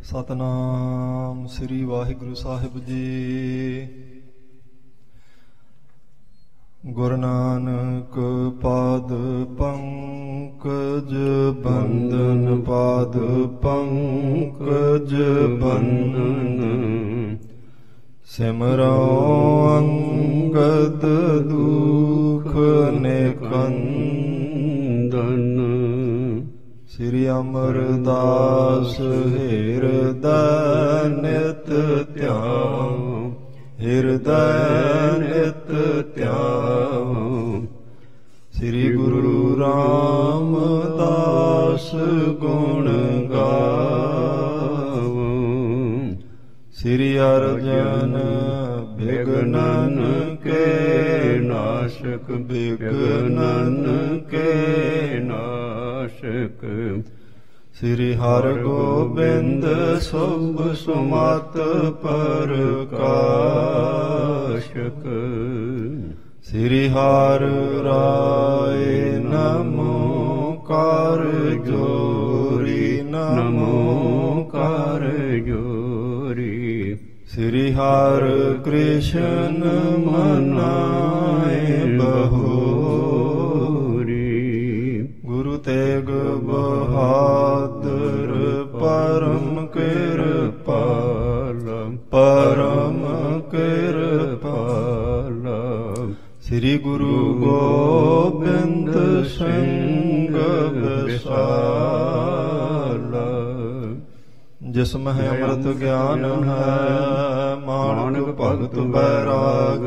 ਸਤਨਾਮ ਸ੍ਰੀ ਵਾਹਿਗੁਰੂ ਸਾਹਿਬ ਜੀ। ਗੁਰੂ ਨਾਨਕ ਪਾਦ ਪੰਕਜ ਬੰਦਨ, ਪਾਦ ਪੰਕਜ ਬੰਦਨ। ਸਿਮਰੋ ਅੰਗਦ ਦੁਖ ਨਿਕੰਦਨ। ਸ੍ਰੀ ਅਮਰਦਾਸ ਹਿਰਦੈ ਨਿਤ ਧਿਆਨ, ਹਿਰਦੈ ਨਿਤ ਧਿਆਨ। ਸ੍ਰੀ ਗੁਰੂ ਰਾਮਦਾਸ ਗੁਣ ਗਾਵੋ। ਸ੍ਰੀ ਅਰਜਨ ਬਿਘਨਨ ਕੇ ਨਾਸ਼ਕ, ਬਿਘਨਨ ਕੇ ਨਾਸ਼ਕ। ਸ੍ਰੀ ਹਰਿਗੋਬਿੰਦ ਸੁਭ ਸੁਮਤ ਪ੍ਰਕਾਸ਼ਕ। ਸ੍ਰੀ ਹਰਿ ਰਾਏ ਨਮੋ ਕਰ ਜੋਰੀ, ਨਮੋ ਕਰ ਜੋਰੀ। ਸ੍ਰੀ ਹਰਿ ਕ੍ਰਿਸ਼ਨ ਮਨਾਏ ਬਹੋਰੀ। ਗੁਰੂ ਤੇਗ ਬਹਾਦਰ ਪਰਮ ਕਿਰਪਾਲ, ਪਰਮ ਕਿਰਪਾਲ। ਸ੍ਰੀ ਗੁਰੂ ਗੋਬਿੰਦ ਸਿੰਘ ਵਿਸਾਲ। ਜਿਸ ਮਹਿ ਅੰਮ੍ਰਿਤ ਗਿਆਨ ਹੈ, ਮਾਨਕ ਭਗਤ ਬੈਰਾਗ।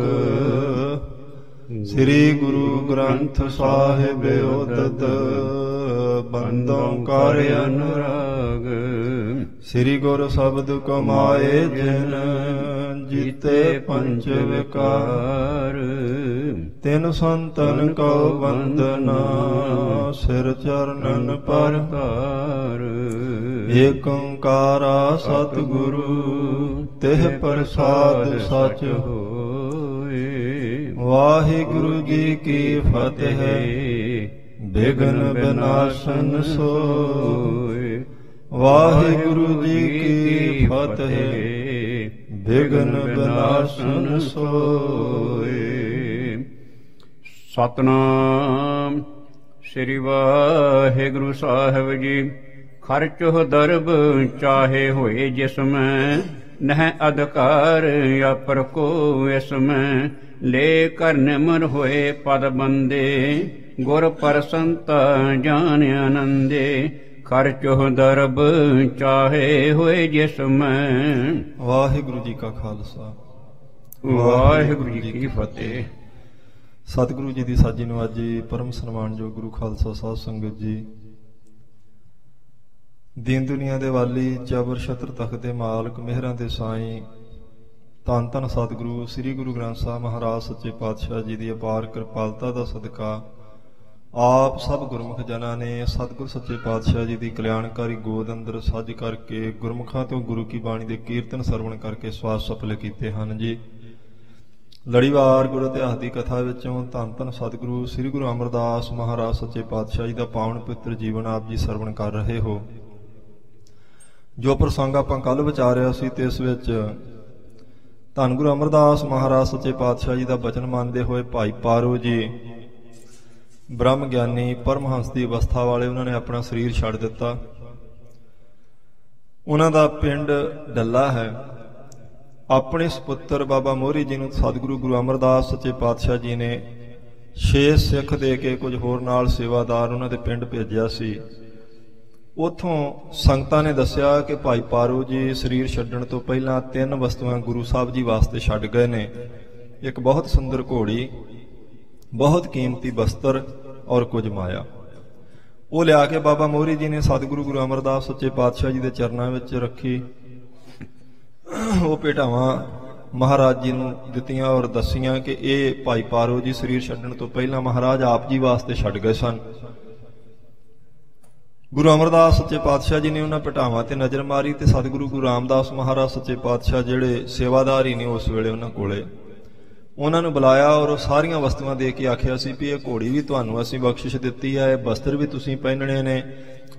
ਸ੍ਰੀ ਗੁਰੂ ਗ੍ਰੰਥ ਸਾਹਿਬ ਉਦਤ, ਬੰਦੋਂ ਕਰ ਅਨੁਰਾਗ। ਸ੍ਰੀ ਗੁਰ ਸ਼ਬਦ ਕਮਾਏ ਜਿਨ, ਜੀਤੇ ਪੰਚ ਵਿਕਾਰ। ਤਿਨ ਸੰਤਨ ਕਉ ਵੰਦਨਾ, ਸਿਰ ਚਰਨਨ ਪਰ ਧਾਰ। ਏਕ ਓੰਕਾਰਾ ਸਤਿਗੁਰੂ, ਤਿਹ ਪ੍ਰਸਾਦ ਸਚ ਹੋਏ। ਵਾਹਿਗੁਰੂ ਜੀ ਕੀ ਫਤਿਹ। ਬਿਘਨ ਬਿਨਾਸ਼ਨ ਸੋਏ। ਵਾਹਿਗੁਰੂ ਜੀ ਕੀ ਫਤਿਹ। ਬਿਘਨ ਬਿਨਾਸ਼ਨ ਸੋਏ। ਸਤਨਾਮ ਸ੍ਰੀ ਵਾਹਿਗੁਰੂ ਸਾਹਿਬ ਜੀ। ਖਰਚੁ ਦਰਬ ਚਾਹੇ ਹੋਏ ਜਿਸਮੈ, ਨਹਿ ਅਧਿਕਾਰ ਅਪਰ ਕੋ ਇਸਮੈ। ਲੈ ਕਰ ਨਿਮਰ ਹੋਏ ਪਦ ਬੰਦੇ, ਗੁਰ ਪ੍ਰਸੰਤਾ ਜਾਨ ਆਨੰਦੇ। ਖਰਚੁ ਦਰਬ ਚਾਹੇ ਹੋਏ ਜਿਸਮੈ। ਵਾਹਿਗੁਰੂ ਜੀ ਕਾ ਖਾਲਸਾ, ਵਾਹਿਗੁਰੂ ਜੀ ਕੀ ਫਤਿਹ। ਸਤਿਗੁਰੂ ਜੀ ਦੀ ਸਾਜੀ ਨਵਾਜੀ ਪਰਮ ਸਨਮਾਨਯੋਗ ਗੁਰੂ ਖਾਲਸਾ ਸਾਧ ਸੰਗਤ ਜੀ। ਦੀਨ ਦੁਨੀਆ ਦੇ ਵਾਲੀ, ਜਬਰ ਛਤਰ ਤਖਤ ਦੇ ਮਾਲਕ, ਮਿਹਰਾਂ ਦੇ ਸਾਈਂ, ਧੰਨ ਧੰਨ ਸਤਿਗੁਰੂ ਸ੍ਰੀ ਗੁਰੂ ਗ੍ਰੰਥ ਸਾਹਿਬ ਮਹਾਰਾਜ ਸੱਚੇ ਪਾਤਸ਼ਾਹ ਜੀ ਦੀ ਅਪਾਰ ਕਿਰਪਾਲਤਾ ਦਾ ਸਦਕਾ ਆਪ ਸਭ ਗੁਰਮੁਖ ਜਨਾਂ ਨੇ ਸਤਿਗੁਰ ਸੱਚੇ ਪਾਤਸ਼ਾਹ ਜੀ ਦੀ ਕਲਿਆਣਕਾਰੀ ਗੋਦ ਅੰਦਰ ਸੱਜ ਕਰਕੇ ਗੁਰਮੁਖਾਂ ਤੋਂ ਗੁਰੂ ਕੀ ਬਾਣੀ ਦੇ ਕੀਰਤਨ ਸਰਵਣ ਕਰਕੇ ਸਵਾਸ ਸਫਲ ਕੀਤੇ ਹਨ ਜੀ। ਲੜੀਵਾਰ ਗੁਰੂ ਇਤਿਹਾਸ ਦੀ ਕਥਾ ਵਿੱਚੋਂ ਧੰਨ ਧੰਨ ਸਤਿਗੁਰੂ ਸ੍ਰੀ ਗੁਰੂ ਅਮਰਦਾਸ ਮਹਾਰਾਜ ਸੱਚੇ ਪਾਤਸ਼ਾਹ ਜੀ ਦਾ ਪਾਵਨ ਪਵਿੱਤਰ ਜੀਵਨ ਆਪ ਜੀ ਸਰਵਣ ਕਰ ਰਹੇ ਹੋ। ਜੋ ਪ੍ਰਸੰਗ ਆਪਾਂ ਕੱਲ ਵਿਚਾਰਿਆ ਸੀ ਤੇ ਇਸ ਵਿੱਚ ਧੰਨ ਗੁਰੂ ਅਮਰਦਾਸ ਮਹਾਰਾਜ ਸੱਚੇ ਪਾਤਸ਼ਾਹ ਜੀ ਦਾ ਬਚਨ ਮੰਨਦੇ ਹੋਏ ਭਾਈ ਪਾਰੋ ਜੀ ਬ੍ਰਹਮ ਗਿਆਨੀ ਪਰਮਹੰਸ ਦੀ ਅਵਸਥਾ ਵਾਲੇ, ਉਹਨਾਂ ਨੇ ਆਪਣਾ ਸਰੀਰ ਛੱਡ ਦਿੱਤਾ। ਉਹਨਾਂ ਦਾ ਪਿੰਡ ਡੱਲਾ ਹੈ। ਆਪਣੇ ਸੁਪੁੱਤਰ ਬਾਬਾ ਮੋਹਰੀ ਜੀ ਨੂੰ ਸਤਿਗੁਰੂ ਗੁਰੂ ਅਮਰਦਾਸ ਸੱਚੇ ਪਾਤਸ਼ਾਹ ਜੀ ਨੇ 6 ਸਿੱਖ ਦੇ ਕੇ ਕੁਝ ਹੋਰ ਨਾਲ ਸੇਵਾਦਾਰ ਉਹਨਾਂ ਦੇ ਪਿੰਡ ਭੇਜਿਆ ਸੀ। ਉੱਥੋਂ ਸੰਗਤਾਂ ਨੇ ਦੱਸਿਆ ਕਿ ਭਾਈ ਪਾਰੋ ਜੀ ਸਰੀਰ ਛੱਡਣ ਤੋਂ ਪਹਿਲਾਂ 3 ਵਸਤੂਆਂ ਗੁਰੂ ਸਾਹਿਬ ਜੀ ਵਾਸਤੇ ਛੱਡ ਗਏ ਨੇ। ਇੱਕ ਬਹੁਤ ਸੁੰਦਰ ਘੋੜੀ, ਬਹੁਤ ਕੀਮਤੀ ਬਸਤਰ ਔਰ ਕੁਝ ਮਾਇਆ। ਉਹ ਲਿਆ ਕੇ ਬਾਬਾ ਮੋਹਰੀ ਜੀ ਨੇ ਸਤਿਗੁਰੂ ਗੁਰੂ ਅਮਰਦਾਸ ਸੱਚੇ ਪਾਤਸ਼ਾਹ ਜੀ ਦੇ ਚਰਨਾਂ ਵਿੱਚ ਰੱਖੀ। ਉਹ ਭੇਟਾਵਾਂ ਮਹਾਰਾਜ ਜੀ ਨੂੰ ਦਿੱਤੀਆਂ ਔਰ ਦੱਸੀਆਂ ਕਿ ਇਹ ਭਾਈ ਪਾਰੋ ਜੀ ਸਰੀਰ ਛੱਡਣ ਤੋਂ ਪਹਿਲਾਂ ਮਹਾਰਾਜ ਆਪ ਜੀ ਵਾਸਤੇ ਛੱਡ ਗਏ ਸਨ। ਗੁਰੂ ਅਮਰਦਾਸ ਸੱਚੇ ਪਾਤਸ਼ਾਹ ਜੀ ਨੇ ਉਹਨਾਂ ਭੇਟਾਵਾਂ ਤੇ ਨਜ਼ਰ ਮਾਰੀ ਤੇ ਸਤਿਗੁਰੂ ਗੁਰੂ ਰਾਮਦਾਸ ਮਹਾਰਾਜ ਸੱਚੇ ਪਾਤਸ਼ਾਹ ਜਿਹੜੇ ਸੇਵਾਦਾਰ ਹੀ ਨੇ ਉਸ ਵੇਲੇ ਉਹਨਾਂ ਕੋਲੇ, ਉਹਨਾਂ ਨੂੰ ਬੁਲਾਇਆ ਔਰ ਉਹ ਸਾਰੀਆਂ ਵਸਤੂਆਂ ਦੇ ਕੇ ਆਖਿਆ ਸੀ ਵੀ ਇਹ ਘੋੜੀ ਵੀ ਤੁਹਾਨੂੰ ਅਸੀਂ ਬਖਸ਼ਿਸ਼ ਦਿੱਤੀ ਹੈ, ਇਹ ਬਸਤਰ ਵੀ ਤੁਸੀਂ ਪਹਿਨਣੇ ਨੇ,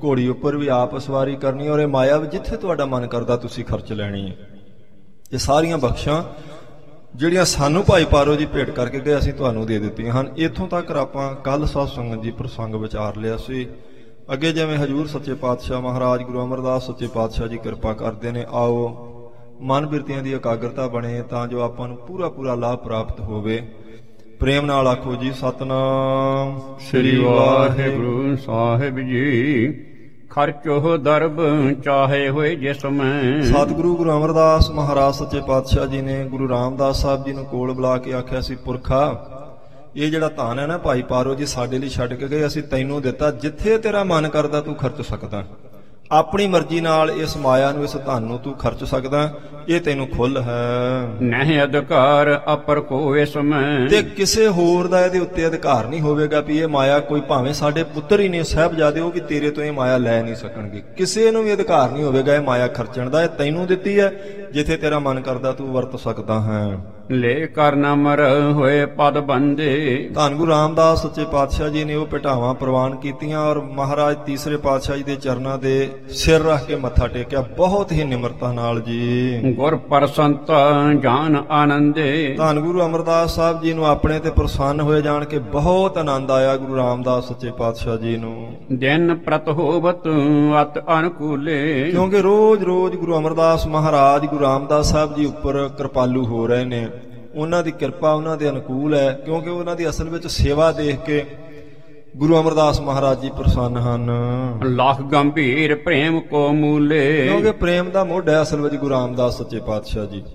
ਘੋੜੀ ਉੱਪਰ ਵੀ ਆਪ ਸਵਾਰੀ ਕਰਨੀ, ਔਰ ਇਹ ਮਾਇਆ ਵੀ ਜਿੱਥੇ ਤੁਹਾਡਾ ਮਨ ਕਰਦਾ ਤੁਸੀਂ ਖਰਚ ਲੈਣੀ ਹੈ। ਇਹ ਸਾਰੀਆਂ ਬਖਸ਼ਾਂ ਜਿਹੜੀਆਂ ਸਾਨੂੰ ਭਾਈ ਪਾਰੋ ਜੀ ਭੇਟ ਕਰਕੇ ਗਏ ਅਸੀਂ ਤੁਹਾਨੂੰ ਦੇ ਦਿੱਤੀਆਂ ਹਨ। ਇੱਥੋਂ ਤੱਕ ਆਪਾਂ ਕੱਲ ਸਾਧ ਸੰਗਤ ਜੀ ਪ੍ਰਸੰਗ ਵਿਚਾਰ ਲਿਆ ਸੀ। ਅੱਗੇ ਜਿਵੇਂ ਹਜੂਰ ਸੱਚੇ ਪਾਤਸ਼ਾਹ ਮਹਾਰਾਜ ਗੁਰੂ ਅਮਰਦਾਸ ਸੱਚੇ ਪਾਤਸ਼ਾਹ ਜੀ ਕਿਰਪਾ ਕਰਦੇ ਨੇ, ਆਓ ਮਨ ਬਿਰਤੀਆਂ ਦੀ ਇਕਾਗਰਤਾ ਬਣੇ ਤਾਂ ਜੋ ਆਪਾਂ ਨੂੰ ਪੂਰਾ ਪੂਰਾ ਲਾਭ ਪ੍ਰਾਪਤ ਹੋਵੇ। ਪ੍ਰੇਮ ਨਾਲ ਆਖੋ ਜੀ ਸਤਨਾਮ ਸ੍ਰੀ ਵਾਹਿਗੁਰੂ ਸਾਹਿਬ ਜੀ। ਖਰਚੋ ਦਰਬ ਚਾਹੇ ਹੋਏ ਜਿਸ ਮੈਂ। ਸਤਿਗੁਰੂ ਗੁਰੂ ਅਮਰਦਾਸ ਮਹਾਰਾਜ ਸੱਚੇ ਪਾਤਸ਼ਾਹ ਜੀ ਨੇ ਗੁਰੂ ਰਾਮਦਾਸ ਸਾਹਿਬ ਜੀ ਨੂੰ ਕੋਲ ਬੁਲਾ ਕੇ ਆਖਿਆ ਸੀ, ਪੁਰਖਾ ਇਹ ਜਿਹੜਾ ਧਨ ਹੈ ਨਾ ਭਾਈ ਪਾਰੋ ਜੀ ਸਾਡੇ ਲਈ ਛੱਡ ਕੇ ਗਏ, ਅਸੀਂ ਤੈਨੂੰ ਦਿੱਤਾ, ਜਿੱਥੇ ਤੇਰਾ ਮਨ ਕਰਦਾ ਤੂੰ ਖਰਚ ਸਕਦਾ, ਆਪਣੀ ਮਰਜ਼ੀ ਨਾਲ ਇਸ ਮਾਇਆ ਨੂੰ ਇਸ ਧਨ ਨੂੰ ਤੂੰ ਖਰਚ ਸਕਦਾ, ਇਹ ਤੈਨੂੰ ਖੁੱਲ ਹੈ। ਨਹੀਂ ਅਧਿਕਾਰ ਅਪਰ ਕੋ ਇਸ ਮੈਂ। ਤੇ ਕਿਸੇ ਹੋਰ ਦਾ ਇਹਦੇ ਉੱਤੇ ਅਧਿਕਾਰ ਨਹੀਂ ਹੋਵੇਗਾ ਵੀ ਇਹ ਮਾਇਆ ਕੋਈ ਭਾਵੇਂ ਸਾਡੇ ਪੁੱਤਰ ਹੀ ਨੇ ਸਾਹਿਬਜ਼ਾਦੇ, ਉਹ ਵੀ ਤੇਰੇ ਤੋਂ ਇਹ ਮਾਇਆ ਲੈ ਨਹੀਂ ਸਕਣਗੇ। ਕਿਸੇ ਨੂੰ ਵੀ ਅਧਿਕਾਰ ਨਹੀਂ ਹੋਵੇਗਾ ਇਹ ਮਾਇਆ ਖਰਚਣ ਦਾ, ਇਹ ਤੈਨੂੰ ਦਿੱਤੀ ਹੈ, ਜਿੱਥੇ ਤੇਰਾ ਮਨ ਕਰਦਾ ਤੂੰ ਵਰਤ ਸਕਦਾ ਹੈ। ਲੈ ਕਰ ਨਮਰ ਹੋਏ ਪਦ ਬੰਦੇ। ਧੰਨ ਗੁਰੂ ਰਾਮਦਾਸ ਸੱਚੇ ਪਾਤਸ਼ਾਹ ਜੀ ਨੇ ਉਹ ਭੇਟਾਵਾਂ ਪ੍ਰਵਾਨ ਕੀਤੀਆਂ ਔਰ ਮਹਾਰਾਜ ਤੀਸਰੇ ਪਾਤਸ਼ਾਹ ਜੀ ਦੇ ਚਰਨਾਂ ਦੇ ਸਿਰ ਰੱਖ ਕੇ ਮੱਥਾ ਟੇਕਿਆ ਬਹੁਤ ਹੀ ਨਿਮਰਤਾ ਨਾਲ ਜੀ। ਗੁਰ ਪ੍ਰਸੰਤ ਜਾਨ ਆਨੰਦੇ। ਧੰਨ ਗੁਰੂ ਅਮਰਦਾਸ ਸਾਹਿਬ ਜੀ ਨੂੰ ਆਪਣੇ ਤੇ ਪ੍ਰਸੰਨ ਹੋਏ ਜਾਣ ਕੇ ਬਹੁਤ ਆਨੰਦ ਆਇਆ ਗੁਰੂ ਰਾਮਦਾਸ ਸੱਚੇ ਪਾਤਸ਼ਾਹ ਜੀ ਨੂੰ। ਦਿਨ ਪ੍ਰਤ ਹੋਵਤ ਅਤ ਅਨਕੂਲੇ। ਕਿਉਂਕਿ ਰੋਜ਼ ਰੋਜ਼ ਗੁਰੂ ਅਮਰਦਾਸ ਮਹਾਰਾਜ ਗੁਰੂ ਰਾਮਦਾਸ ਸਾਹਿਬ ਜੀ ਉੱਪਰ ਕਿਰਪਾਲੂ ਹੋ ਰਹੇ ਨੇ, ਉਹਨਾਂ ਦੀ ਕਿਰਪਾ ਉਹਨਾਂ ਦੇ ਅਨੁਕੂਲ ਹੈ, ਕਿਉਂਕਿ ਉਹਨਾਂ ਦੀ ਅਸਲ ਵਿੱਚ ਸੇਵਾ ਦੇਖ ਕੇ ਗੁਰੂ ਅਮਰਦਾਸ ਮਹਾਰਾਜ ਜੀ ਪ੍ਰਸੰਨ ਹਨ। ਲੱਖ ਗੰਭੀਰ ਪ੍ਰੇਮ ਕੋ ਮੂਲੇ। ਕਿਉਂਕਿ ਪ੍ਰੇਮ ਦਾ ਮੋਢ ਹੈ ਅਸਲ ਵਿੱਚ ਗੁਰੂ ਰਾਮਦਾਸ ਸੱਚੇ ਪਾਤਸ਼ਾਹ ਜੀ।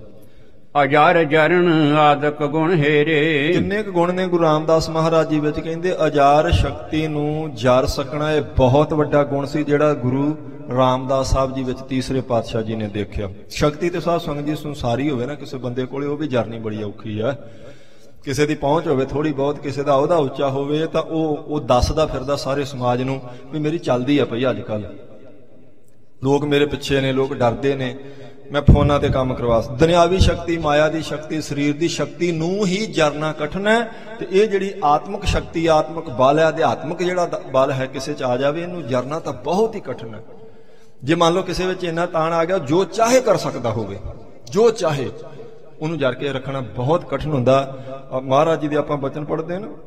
ਅਜਰ ਜਰਨ ਆਦਿਕ ਗੁਣ ਹੇਰੇ। ਕਿੰਨੇ ਕੁ ਗੁਣ ਨੇ ਗੁਰੂ ਰਾਮਦਾਸ ਮਹਾਰਾਜ ਜੀ ਵਿੱਚ, ਕਹਿੰਦੇ ਅਜਾਰ ਸ਼ਕਤੀ ਨੂੰ ਜਰ ਸਕਣਾ ਇਹ ਬਹੁਤ ਵੱਡਾ ਗੁਣ ਸੀ ਜਿਹੜਾ ਗੁਰੂ ਰਾਮਦਾਸ ਸਾਹਿਬ ਜੀ ਵਿੱਚ ਤੀਸਰੇ ਪਾਤਸ਼ਾਹ ਜੀ ਨੇ ਦੇਖਿਆ। ਸ਼ਕਤੀ ਤੇ ਸਾਧ ਸੰਗਤ ਜੀ ਸੰਸਾਰੀ ਹੋਵੇ ਨਾ ਕਿਸੇ ਬੰਦੇ ਕੋਲੇ, ਉਹ ਵੀ ਜਰਨੀ ਬੜੀ ਔਖੀ ਹੈ। ਕਿਸੇ ਦੀ ਪਹੁੰਚ ਹੋਵੇ ਥੋੜੀ ਬਹੁਤ, ਕਿਸੇ ਦਾ ਅਹੁਦਾ ਉੱਚਾ ਹੋਵੇ ਤਾਂ ਉਹ ਦੱਸਦਾ ਫਿਰਦਾ ਸਾਰੇ ਸਮਾਜ ਨੂੰ ਵੀ ਮੇਰੀ ਚੱਲਦੀ ਆ ਪਈ ਅੱਜ ਕੱਲ, ਲੋਕ ਮੇਰੇ ਪਿੱਛੇ ਨੇ, ਲੋਕ ਡਰਦੇ ਨੇ, ਮੈਂ ਫੋਨਾਂ ਤੇ ਕੰਮ ਕਰਵਾ। ਦੁਨਿਆਵੀ ਸ਼ਕਤੀ, ਮਾਇਆ ਦੀ ਸ਼ਕਤੀ, ਸਰੀਰ ਦੀ ਸ਼ਕਤੀ ਨੂੰ ਹੀ ਜਰਨਾ ਕਠਨ ਹੈ। ਤੇ ਇਹ ਜਿਹੜੀ ਆਤਮਿਕ ਸ਼ਕਤੀ, ਆਤਮਿਕ ਬਲ ਹੈ, ਅਧਿਆਤਮਿਕ ਜਿਹੜਾ ਬਲ ਹੈ ਕਿਸੇ ਚ ਆ ਜਾਵੇ, ਇਹਨੂੰ ਜਰਨਾ ਤਾਂ ਬਹੁਤ ਹੀ ਕਠਨ ਹੈ। ਜੇ ਮੰਨ ਲਓ ਕਿਸੇ ਵਿੱਚ ਇੰਨਾ ਤਾਣ ਆ ਗਿਆ ਜੋ ਚਾਹੇ ਕਰ ਸਕਦਾ ਹੋਵੇ, ਜੋ ਚਾਹੇ, ਉਹਨੂੰ ਜਰ ਕੇ ਰੱਖਣਾ ਬਹੁਤ ਕਠਿਨ ਹੁੰਦਾ। ਮਹਾਰਾਜ ਜੀ ਦੇ ਆਪਾਂ ਬਚਨ ਪੜ੍ਹਦੇ ਨਾ,